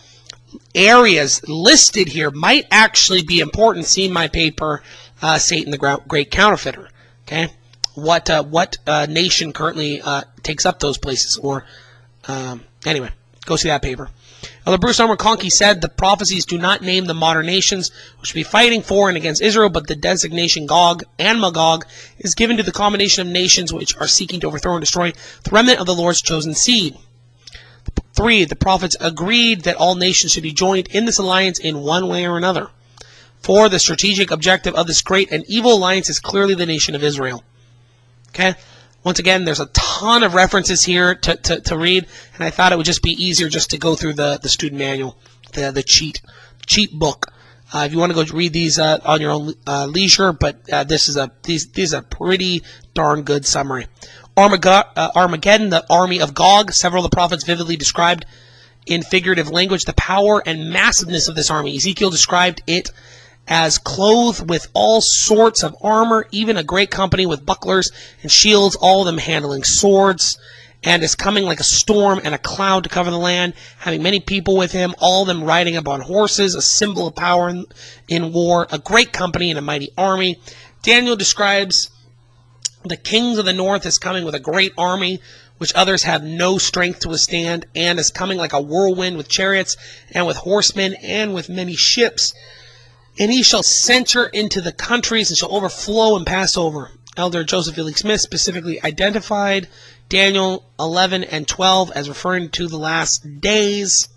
areas listed here might actually be important, see my paper, uh, Satan the Great Counterfeiter. Okay, what uh, what uh, nation currently uh, takes up those places? Or um, anyway, go see that paper. Elder Bruce R. McConkie said the prophecies do not name the modern nations which will be fighting for and against Israel, but the designation Gog and Magog is given to the combination of nations which are seeking to overthrow and destroy the remnant of the Lord's chosen seed. Three, the prophets agreed that all nations should be joined in this alliance in one way or another. Four, the strategic objective of this great and evil alliance is clearly the nation of Israel. Okay? Once again, there's a ton of references here to, to, to read, and I thought it would just be easier just to go through the, the student manual, the, the cheat, cheat book. Uh, if you want to go read these uh, on your own uh, leisure, but uh, this is a these these are a pretty darn good summary. Armageddon, the army of Gog. Several of the prophets vividly described in figurative language the power and massiveness of this army. Ezekiel described it as clothed with all sorts of armor, even a great company with bucklers and shields, all of them handling swords, and is coming like a storm and a cloud to cover the land, having many people with him, all of them riding upon horses, a symbol of power in, in war, a great company and a mighty army. Daniel describes the kings of the north as coming with a great army, which others have no strength to withstand, and is coming like a whirlwind with chariots and with horsemen and with many ships. And he shall center into the countries and shall overflow and pass over. Elder Joseph Felix Smith specifically identified Daniel eleven and twelve as referring to the last days.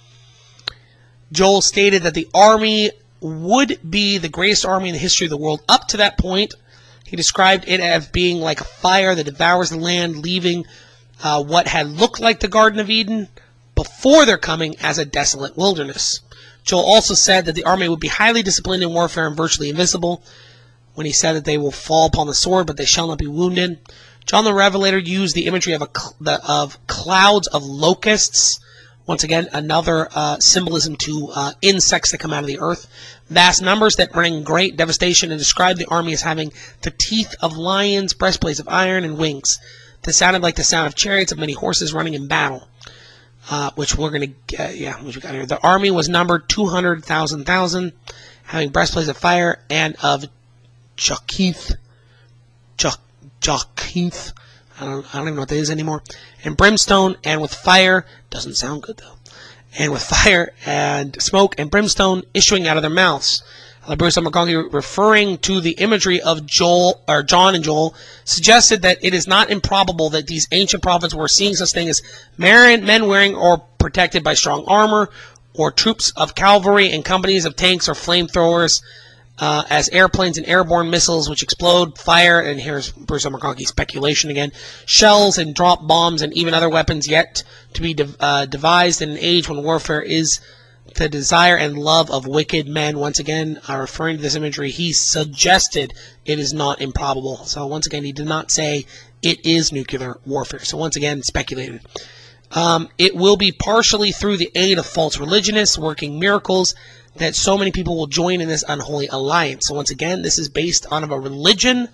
Joel stated that the army would be the greatest army in the history of the world. Up to that point, he described it as being like a fire that devours the land, leaving uh, what had looked like the Garden of Eden before their coming as a desolate wilderness. Joel also said that the army would be highly disciplined in warfare and virtually invisible, when he said that they will fall upon the sword, but they shall not be wounded. John the Revelator used the imagery of a cl the, of clouds of locusts. Once again, another uh, symbolism to uh, insects that come out of the earth. Vast numbers that bring great devastation, and described the army as having the teeth of lions, breastplates of iron, and wings. This sounded like the sound of chariots of many horses running in battle. Uh, which we're going to, uh, yeah, which we got here. The army was numbered two hundred thousand thousand, having breastplates of fire and of Jakith, Jakith, I don't, I don't even know what that is anymore, and brimstone, and with fire, doesn't sound good though, and with fire and smoke and brimstone issuing out of their mouths. Bruce McConkie, referring to the imagery of Joel, or John and Joel, suggested that it is not improbable that these ancient prophets were seeing such things as men wearing or protected by strong armor, or troops of cavalry and companies of tanks or flamethrowers, uh, as airplanes and airborne missiles which explode, fire, and here's Bruce McConkie's speculation again, shells and drop bombs and even other weapons yet to be de uh, devised in an age when warfare is the desire and love of wicked men. Once again, uh, referring to this imagery, he suggested it is not improbable. So once again, he did not say it is nuclear warfare. So once again, speculated. Um, it will be partially through the aid of false religionists working miracles that so many people will join in this unholy alliance. So once again, this is based on a religion,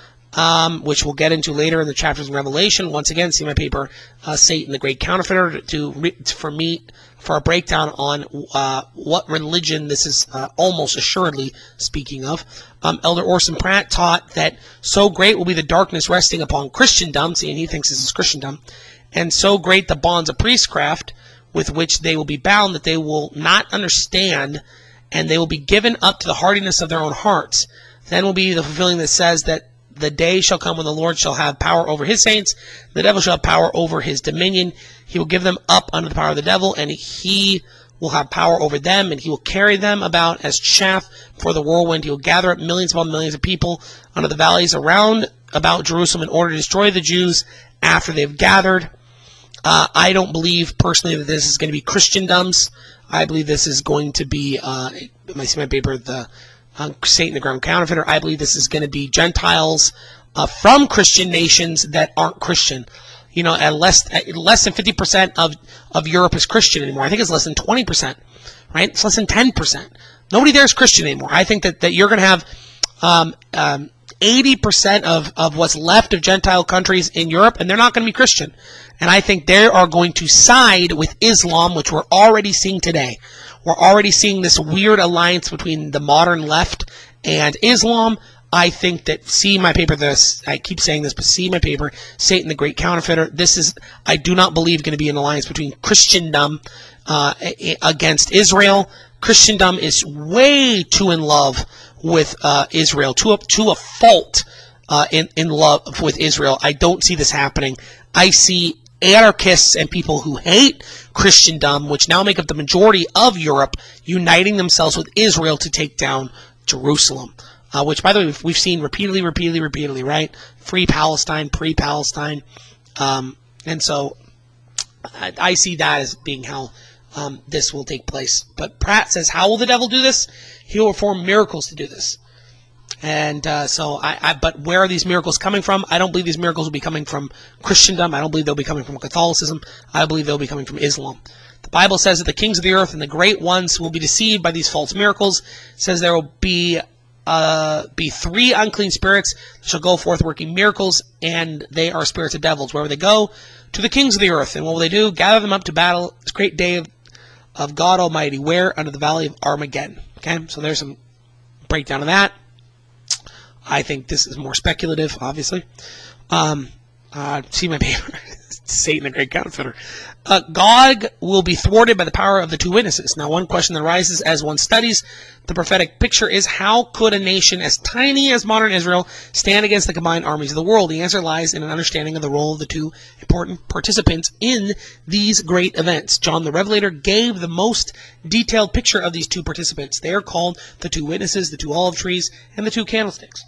um, which we'll get into later in the chapters in Revelation. Once again, see my paper, uh, Satan the Great Counterfeiter, to, to for me for a breakdown on uh, what religion this is uh, almost assuredly speaking of. Um, Elder Orson Pratt taught that so great will be the darkness resting upon Christendom, see, and he thinks this is Christendom, and so great the bonds of priestcraft with which they will be bound that they will not understand, and they will be given up to the hardiness of their own hearts. Then will be the fulfilling that says that the day shall come when the Lord shall have power over his saints, the devil shall have power over his dominion. He will give them up under the power of the devil, and he will have power over them, and he will carry them about as chaff for the whirlwind. He will gather up millions upon millions of people under the valleys around about Jerusalem in order to destroy the Jews after they've gathered. Uh, I don't believe personally that this is going to be Christendoms. I believe this is going to be, uh, I see my paper, the uh, Satan the Great Counterfeiter. I believe this is going to be Gentiles uh, from Christian nations that aren't Christian. You know, at less at less than fifty percent of, of Europe is Christian anymore. I think it's less than twenty percent, right? It's less than ten percent. Nobody there is Christian anymore. I think that, that you're going to have um, um, eighty percent of, of what's left of Gentile countries in Europe, and they're not going to be Christian. And I think they are going to side with Islam, which we're already seeing today. We're already seeing this weird alliance between the modern left and Islam. I think that, see my paper, this, I keep saying this, but see my paper, Satan the Great Counterfeiter. This is, I do not believe, going to be an alliance between Christendom uh, against Israel. Christendom is way too in love with uh, Israel, to a, to a fault uh, in, in love with Israel. I don't see this happening. I see anarchists and people who hate Christendom, which now make up the majority of Europe, uniting themselves with Israel to take down Jerusalem. Uh, which, by the way, we've, we've seen repeatedly, repeatedly, repeatedly, right? Free Palestine, pre-Palestine. Um, and so I, I see that as being how um, this will take place. But Pratt says, how will the devil do this? He will perform miracles to do this. And uh, so, I, I, but where are these miracles coming from? I don't believe these miracles will be coming from Christendom. I don't believe they'll be coming from Catholicism. I believe they'll be coming from Islam. The Bible says that the kings of the earth and the great ones will be deceived by these false miracles. It says there will be uh, be three unclean spirits that shall go forth working miracles, and they are spirits of devils. Wherever they go, to the kings of the earth. And what will they do? Gather them up to battle. This great day of, of God Almighty. Where? Under the valley of Armageddon. Okay, so there's some breakdown of that. I think this is more speculative, obviously. Um, uh, see my paper, Satan the Great Counterfeiter. Uh, Gog will be thwarted by the power of the two witnesses. Now, one question that arises as one studies the prophetic picture is, how could a nation as tiny as modern Israel stand against the combined armies of the world? The answer lies in an understanding of the role of the two important participants in these great events. John the Revelator gave the most detailed picture of these two participants. They are called the two witnesses, the two olive trees, and the two candlesticks.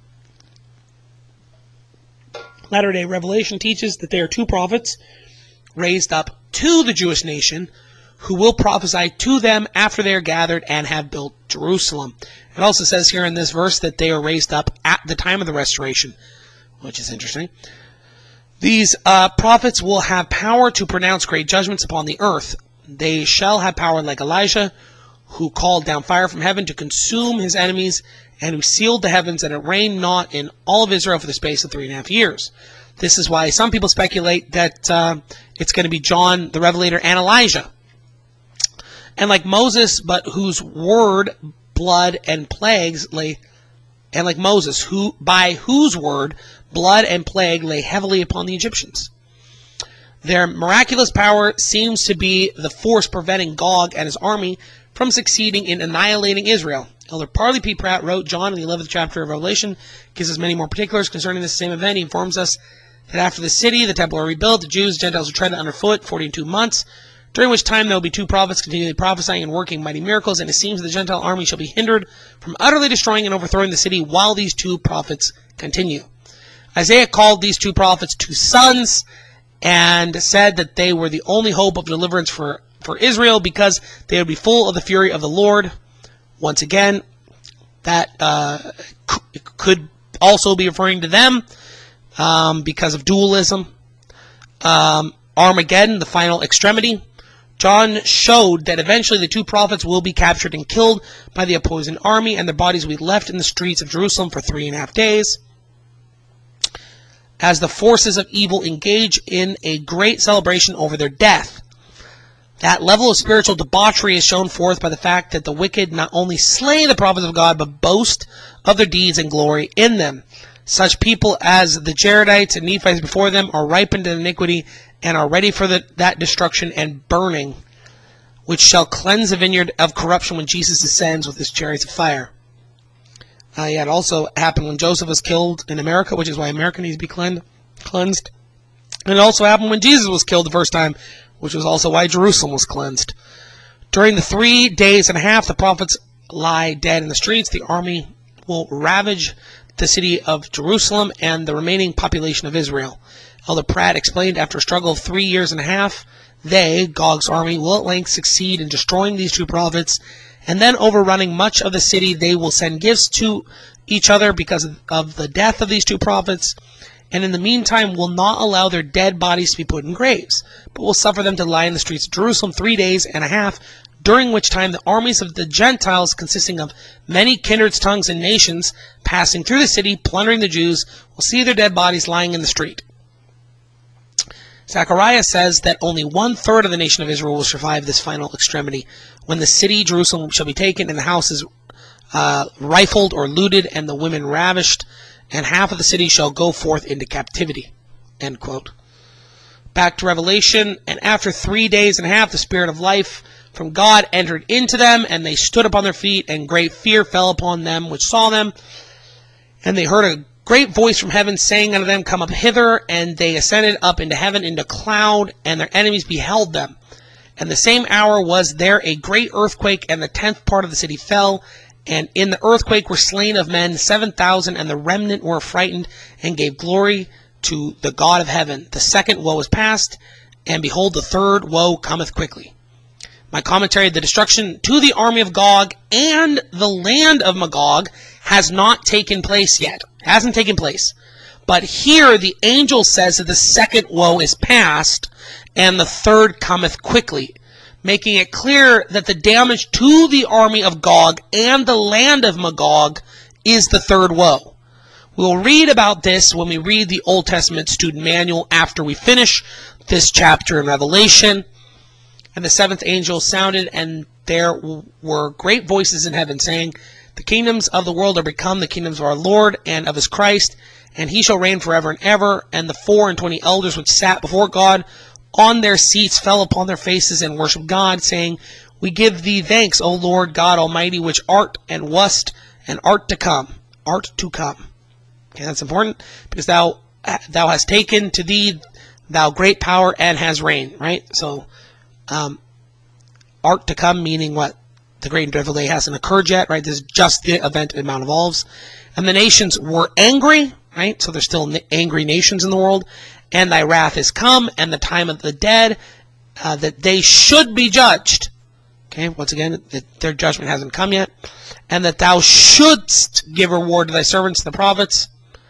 Latter-day Revelation teaches that there are two prophets raised up to the Jewish nation who will prophesy to them after they are gathered and have built Jerusalem. It also says here in this verse that they are raised up at the time of the restoration, which is interesting. These uh, prophets will have power to pronounce great judgments upon the earth. They shall have power like Elijah, who called down fire from heaven to consume his enemies, and who sealed the heavens, and it rained not in all of Israel for the space of three and a half years. This is why some people speculate that uh, it's going to be John the Revelator and Elijah. And like Moses, but whose word, blood, and plagues lay, and like Moses, who by whose word, blood, and plague lay heavily upon the Egyptians. Their miraculous power seems to be the force preventing Gog and his army from succeeding in annihilating Israel. Elder Parley P. Pratt wrote, John in the eleventh chapter of Revelation gives us many more particulars concerning this same event. He informs us that after the city, the temple are rebuilt, the Jews, Gentiles are treaded underfoot forty-two months, during which time there will be two prophets continually prophesying and working mighty miracles, and it seems that the Gentile army shall be hindered from utterly destroying and overthrowing the city while these two prophets continue. Isaiah called these two prophets two sons, and said that they were the only hope of deliverance for for Israel, because they would be full of the fury of the Lord. Once again, that uh, c- could also be referring to them um, because of dualism. Um, Armageddon, the final extremity. John showed that eventually the two prophets will be captured and killed by the opposing army, and their bodies will be left in the streets of Jerusalem for three and a half days, as the forces of evil engage in a great celebration over their death. That level of spiritual debauchery is shown forth by the fact that the wicked not only slay the prophets of God, but boast of their deeds and glory in them. Such people as the Jaredites and Nephites before them are ripened in iniquity, and are ready for the, that destruction and burning, which shall cleanse the vineyard of corruption when Jesus descends with his chariots of fire. Uh, yeah, it also happened when Joseph was killed in America, which is why America needs to be cleansed. And it also happened when Jesus was killed the first time, which was also why Jerusalem was cleansed. During the three days and a half the prophets lie dead in the streets, the army will ravage the city of Jerusalem and the remaining population of Israel. Elder Pratt explained, after a struggle of three years and a half, they, Gog's army, will at length succeed in destroying these two prophets, and then overrunning much of the city. They will send gifts to each other because of the death of these two prophets, and in the meantime will not allow their dead bodies to be put in graves, but will suffer them to lie in the streets of Jerusalem three days and a half, during which time the armies of the Gentiles, consisting of many kindreds, tongues, and nations, passing through the city, plundering the Jews, will see their dead bodies lying in the street. Zechariah says that only one-third of the nation of Israel will survive this final extremity, when the city, Jerusalem, shall be taken, and the houses uh, rifled or looted, and the women ravished, and half of the city shall go forth into captivity. End quote. Back to Revelation, and after three days and a half, the Spirit of life from God entered into them, and they stood upon their feet, and great fear fell upon them which saw them. And they heard a great voice from heaven saying unto them, Come up hither. And they ascended up into heaven into a cloud, and their enemies beheld them. And the same hour was there a great earthquake, and the tenth part of the city fell. And in the earthquake were slain of men seven thousand, and the remnant were frightened, and gave glory to the God of heaven. The second woe is past, and behold, the third woe cometh quickly. My commentary, the destruction to the army of Gog and the land of Magog has not taken place yet. Hasn't taken place. But here the angel says that the second woe is past, and the third cometh quickly, making it clear that the damage to the army of Gog and the land of Magog is the third woe. We'll read about this when we read the Old Testament student manual after we finish this chapter in Revelation. And the seventh angel sounded, and there were great voices in heaven, saying, The kingdoms of the world are become the kingdoms of our Lord and of his Christ, and he shall reign forever and ever. And the four and twenty elders which sat before God on their seats fell upon their faces and worshipped God, saying, We give thee thanks, O Lord God Almighty, which art and wast and art to come. Art to come. Okay, that's important, because thou thou hast taken to thee thou great power and has reigned, right? So, um, art to come, meaning what? The great and dreadful day hasn't occurred yet, right? This is just the event in Mount of Olives. And the nations were angry, right? So there's still angry nations in the world. And thy wrath is come, and the time of the dead, uh, that they should be judged. Okay, once again, that their judgment hasn't come yet. And that thou shouldst give reward to thy servants, the prophets,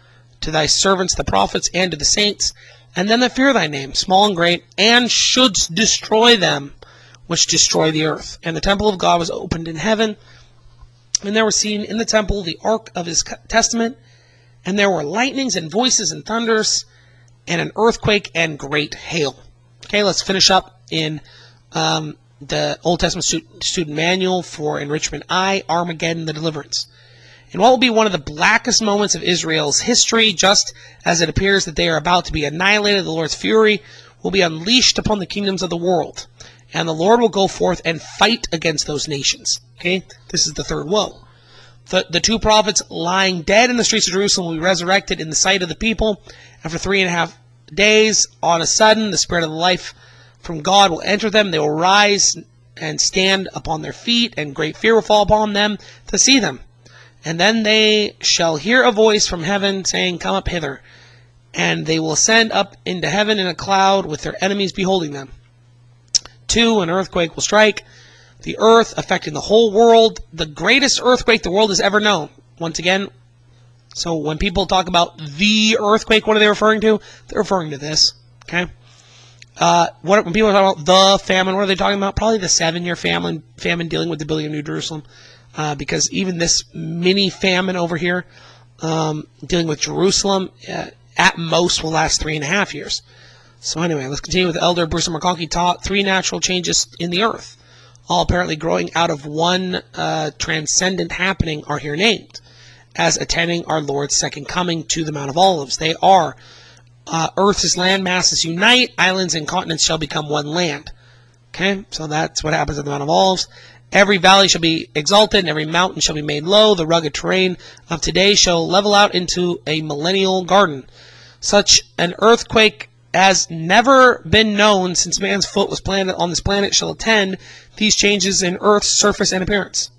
to thy servants, the prophets, and to the saints, and them that fear thy name, small and great, and shouldst destroy them which destroy the earth. And the temple of God was opened in heaven, and there was seen in the temple the ark of his testament, and there were lightnings and voices and thunders, and an earthquake and great hail. Okay, let's finish up in um, the Old Testament student, student manual for Enrichment I, Armageddon, the deliverance. In what will be one of the blackest moments of Israel's history, just as it appears that they are about to be annihilated, the Lord's fury will be unleashed upon the kingdoms of the world, and the Lord will go forth and fight against those nations. Okay, this is the third woe. The, the two prophets lying dead in the streets of Jerusalem will be resurrected in the sight of the people, and for three and a half days, on a sudden, the Spirit of life from God will enter them. They will rise and stand upon their feet, and great fear will fall upon them to see them. And then they shall hear a voice from heaven saying, Come up hither. And they will ascend up into heaven in a cloud with their enemies beholding them. Two, an earthquake will strike the earth, affecting the whole world. The greatest earthquake the world has ever known. Once again, so when people talk about the earthquake, what are they referring to? They're referring to this, okay? Uh, what, when people talk about the famine, what are they talking about? Probably the seven-year famine, famine dealing with the building of New Jerusalem, uh, because even this mini famine over here, um, dealing with Jerusalem, uh, at most will last three and a half years. So anyway, let's continue with Elder Bruce McConkie taught three natural changes in the earth, all apparently growing out of one uh, transcendent happening, are here named as attending our Lord's second coming to the Mount of Olives. They are uh, Earth's land masses unite, islands and continents shall become one land. Okay, so that's what happens at the Mount of Olives. Every valley shall be exalted, and every mountain shall be made low. The rugged terrain of today shall level out into a millennial garden. Such an earthquake as never been known since man's foot was planted on this planet shall attend these changes in Earth's surface and appearance.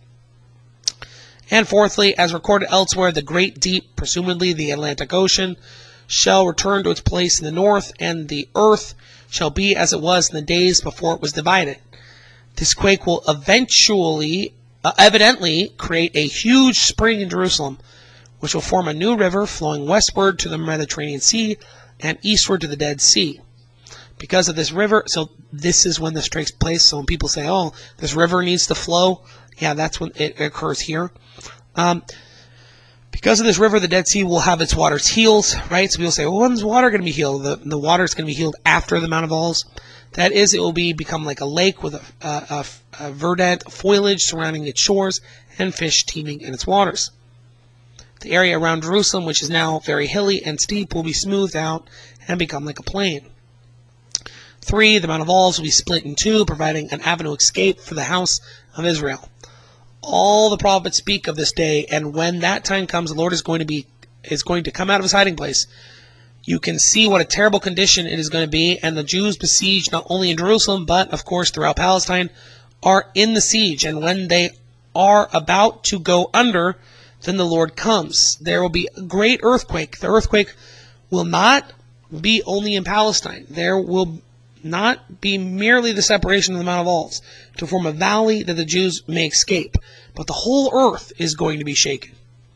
And fourthly, as recorded elsewhere, the great deep, presumably the Atlantic Ocean, shall return to its place in the north, and the earth shall be as it was in the days before it was divided. This quake will eventually, uh, evidently, create a huge spring in Jerusalem, which will form a new river flowing westward to the Mediterranean Sea and eastward to the Dead Sea. Because of this river, so this is when this takes place. So when people say, oh, this river needs to flow, yeah, that's when it occurs here. Um, because of this river, the Dead Sea will have its waters healed, right? So people say, well, when's water going to be healed? The, the water is going to be healed after the Mount of Olives. That is, it will be become like a lake with a, a, a, a verdant foliage surrounding its shores and fish teeming in its waters. The area around Jerusalem, which is now very hilly and steep, will be smoothed out and become like a plain. Three, the Mount of Olives will be split in two, providing an avenue escape for the house of Israel. All the prophets speak of this day, and when that time comes, the Lord is going to be is going to come out of his hiding place. You can see what a terrible condition it is going to be, and the Jews besieged not only in Jerusalem, but of course throughout Palestine, are in the siege, and when they are about to go under, then the Lord comes. There will be a great earthquake. The earthquake will not be only in Palestine. There will not be merely the separation of the Mount of Olives to form a valley that the Jews may escape, but the whole earth is going to be shaken.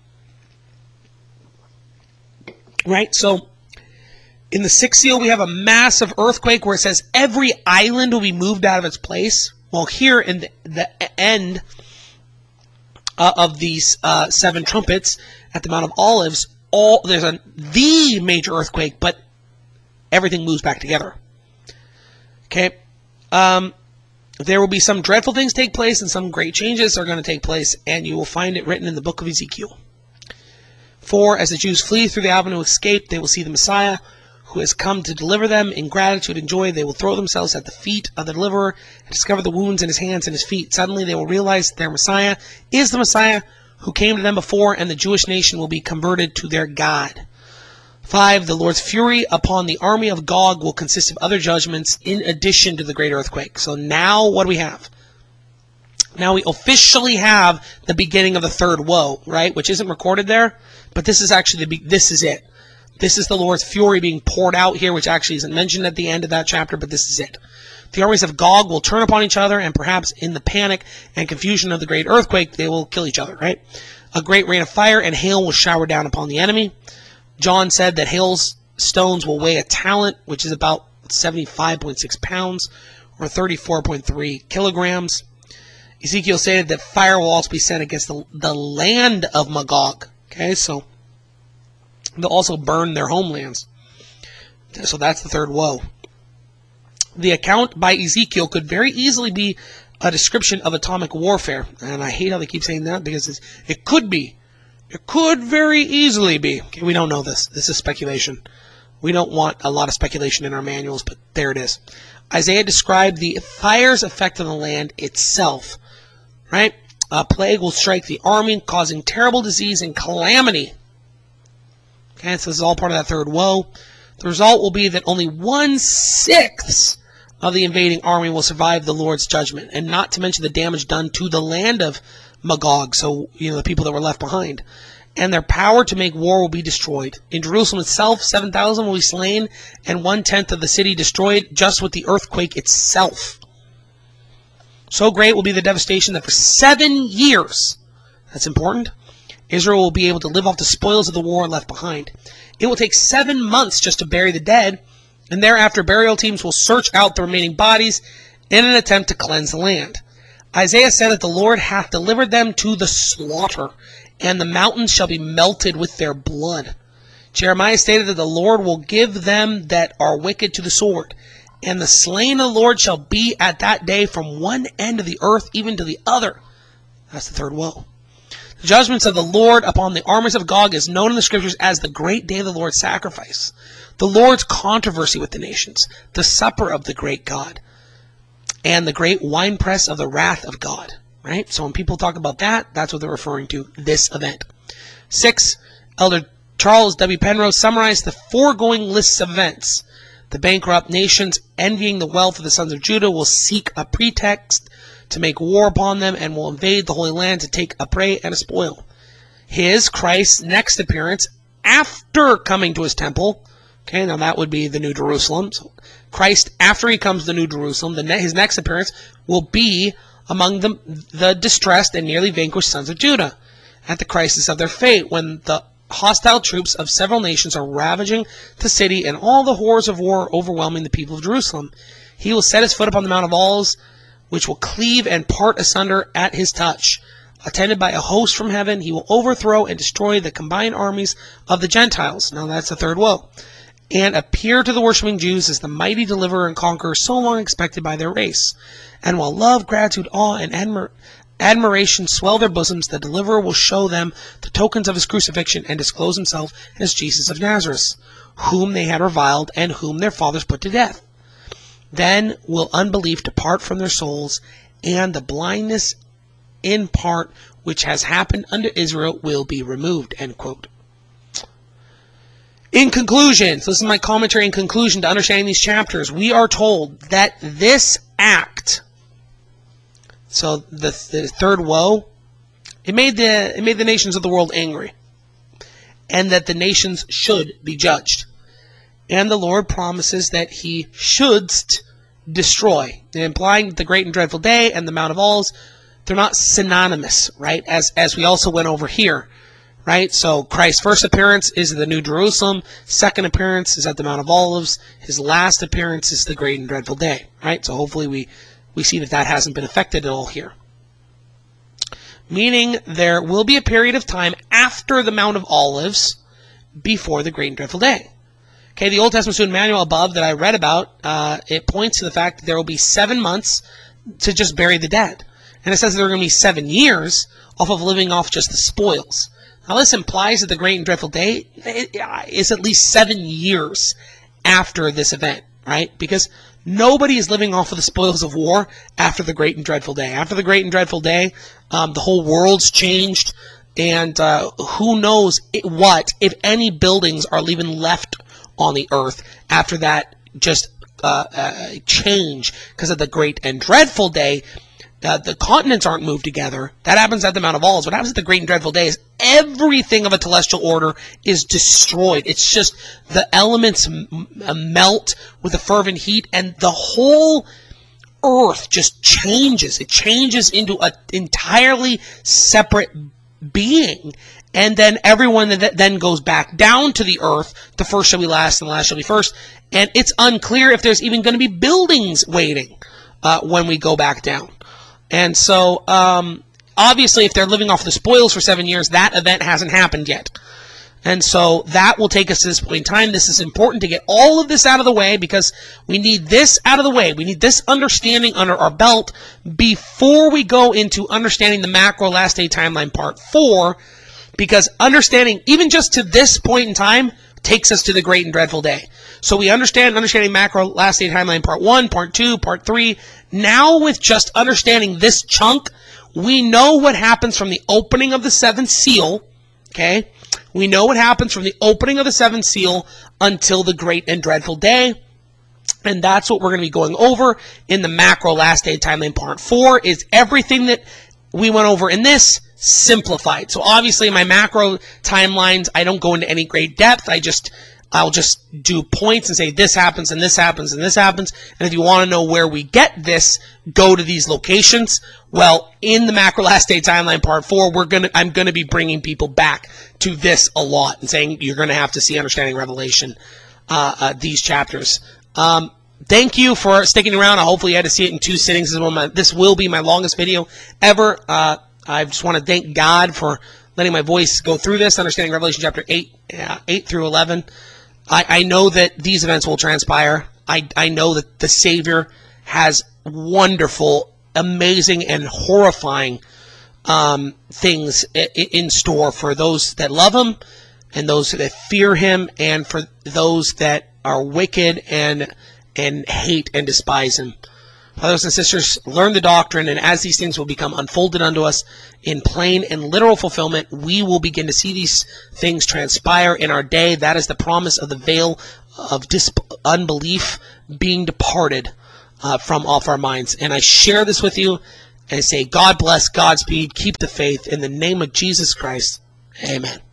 Right? So, in the sixth seal, we have a massive earthquake where it says every island will be moved out of its place. Well, here in the, the end uh, of these uh, seven trumpets at the Mount of Olives, all there's a the major earthquake, but everything moves back together. Okay, um, there will be some dreadful things take place, and some great changes are going to take place, and you will find it written in the book of Ezekiel. For as the Jews flee through the avenue of escape, they will see the Messiah, who has come to deliver them. In gratitude and joy, they will throw themselves at the feet of the deliverer and discover the wounds in his hands and his feet. Suddenly they will realize their Messiah is the Messiah who came to them before, and the Jewish nation will be converted to their God. Five, the Lord's fury upon the army of Gog will consist of other judgments in addition to the great earthquake. So now what do we have? Now we officially have the beginning of the third woe, right? Which isn't recorded there, but this is actually the this is it. This is the Lord's fury being poured out here, which actually isn't mentioned at the end of that chapter, but this is it. The armies of Gog will turn upon each other, and perhaps in the panic and confusion of the great earthquake, they will kill each other, right? A great rain of fire and hail will shower down upon the enemy. John said that hailstones will weigh a talent, which is about seventy-five point six pounds, or thirty-four point three kilograms. Ezekiel stated that fire will also be sent against the, the land of Magog. Okay, so they'll also burn their homelands. So that's the third woe. The account by Ezekiel could very easily be a description of atomic warfare. And I hate how they keep saying that, because it's, it could be. It could very easily be. Okay, we don't know this. This is speculation. We don't want a lot of speculation in our manuals, but there it is. Isaiah described the fire's effect on the land itself. Right? A plague will strike the army, causing terrible disease and calamity. Okay, so this is all part of that third woe. The result will be that only one-sixth of the invading army will survive the Lord's judgment, and not to mention the damage done to the land of Magog, so, you know, the people that were left behind. And their power to make war will be destroyed. In Jerusalem itself, seven thousand will be slain, and one-tenth of the city destroyed just with the earthquake itself. So great will be the devastation that for seven years, that's important, Israel will be able to live off the spoils of the war left behind. It will take seven months just to bury the dead, and thereafter burial teams will search out the remaining bodies in an attempt to cleanse the land. Isaiah said that the Lord hath delivered them to the slaughter, and the mountains shall be melted with their blood. Jeremiah stated that the Lord will give them that are wicked to the sword, and the slain of the Lord shall be at that day from one end of the earth even to the other. That's the third woe. The judgments of the Lord upon the armies of Gog is known in the scriptures as the great day of the Lord's sacrifice, the Lord's controversy with the nations, the supper of the great God, and the great winepress of the wrath of God. Right? So when people talk about that, that's what they're referring to, this event. Six, Elder Charles W. Penrose summarized the foregoing lists of events. The bankrupt nations, envying the wealth of the sons of Judah, will seek a pretext to make war upon them and will invade the Holy Land to take a prey and a spoil. His, Christ's, next appearance after coming to his temple, okay, now that would be the New Jerusalem. So Christ, after he comes to the New Jerusalem, the ne his next appearance will be among the, the distressed and nearly vanquished sons of Judah at the crisis of their fate, when the hostile troops of several nations are ravaging the city and all the horrors of war overwhelming the people of Jerusalem. He will set his foot upon the Mount of Olives, which will cleave and part asunder at his touch. Attended by a host from heaven, he will overthrow and destroy the combined armies of the Gentiles. Now that's the third woe. And appear to the worshiping Jews as the mighty deliverer and conqueror so long expected by their race. And while love, gratitude, awe, and admir admiration swell their bosoms, the deliverer will show them the tokens of his crucifixion and disclose himself as Jesus of Nazareth, whom they had reviled and whom their fathers put to death. Then will unbelief depart from their souls, and the blindness in part which has happened unto Israel will be removed. End quote. In conclusion, so this is my commentary in conclusion to understanding these chapters, we are told that this act, so the, the third woe, it made the it made the nations of the world angry, and that the nations should be judged. And the Lord promises that he should destroy, implying that the great and dreadful day and the Mount of Olives, they're not synonymous, right? As as we also went over here, right? So Christ's first appearance is the New Jerusalem, second appearance is at the Mount of Olives, his last appearance is the great and dreadful day, right? So hopefully we we see that that hasn't been affected at all here. Meaning there will be a period of time after the Mount of Olives before the great and dreadful day. Okay, the Old Testament student manual above that I read about, uh, it points to the fact that there will be seven months to just bury the dead. And it says that there are going to be seven years off of living off just the spoils. Now this implies that the great and dreadful day is at least seven years after this event, right? Because nobody is living off of the spoils of war after the great and dreadful day. After the great and dreadful day, um, the whole world's changed, and uh, who knows what, if any, buildings are even left on the earth after that just uh, uh, change because of the great and dreadful day. Uh, the continents aren't moved together. That happens at the Mount of Olives. What happens at the great and dreadful day is everything of a telestial order is destroyed. It's just the elements m melt with a fervent heat, and the whole earth just changes. It changes into an entirely separate being. And then everyone that then goes back down to the earth. The first shall be last, and the last shall be first. And it's unclear if there's even going to be buildings waiting uh, when we go back down. And so, um, obviously, if they're living off the spoils for seven years, that event hasn't happened yet. And so that will take us to this point in time. This is important to get all of this out of the way, because we need this out of the way. We need this understanding under our belt before we go into understanding the macro last day timeline part four, because understanding, even just to this point in time, takes us to the great and dreadful day. So we understand understanding macro last day timeline part one, part two, part three. Now with just understanding this chunk, we know what happens from the opening of the seventh seal, okay? We know what happens from the opening of the seventh seal until the great and dreadful day. And that's what we're going to be going over in the macro last day timeline part four, is everything that we went over in this simplified. So obviously in my macro timelines, I don't go into any great depth. I just I'll just do points and say this happens and this happens and this happens. And if you want to know where we get this, go to these locations. Well, in the Macro Last Day Timeline Part four, we're gonna I'm gonna be bringing people back to this a lot and saying you're gonna have to see Understanding Revelation, uh, uh, these chapters. Um, thank you for sticking around. I hopefully you had to see it in two sittings. This, is one of my, this will be my longest video ever. Uh, I just want to thank God for letting my voice go through this, Understanding Revelation chapter eight, uh, eight through eleven. I, I know that these events will transpire. I, I know that the Savior has wonderful, amazing, and horrifying um, things in, in store for those that love Him and those that fear Him, and for those that are wicked and and hate and despise Him. Brothers and sisters, learn the doctrine, and as these things will become unfolded unto us in plain and literal fulfillment, we will begin to see these things transpire in our day. That is the promise of the veil of dis unbelief being departed uh, from off our minds. And I share this with you and say, God bless, Godspeed, keep the faith. In the name of Jesus Christ, amen.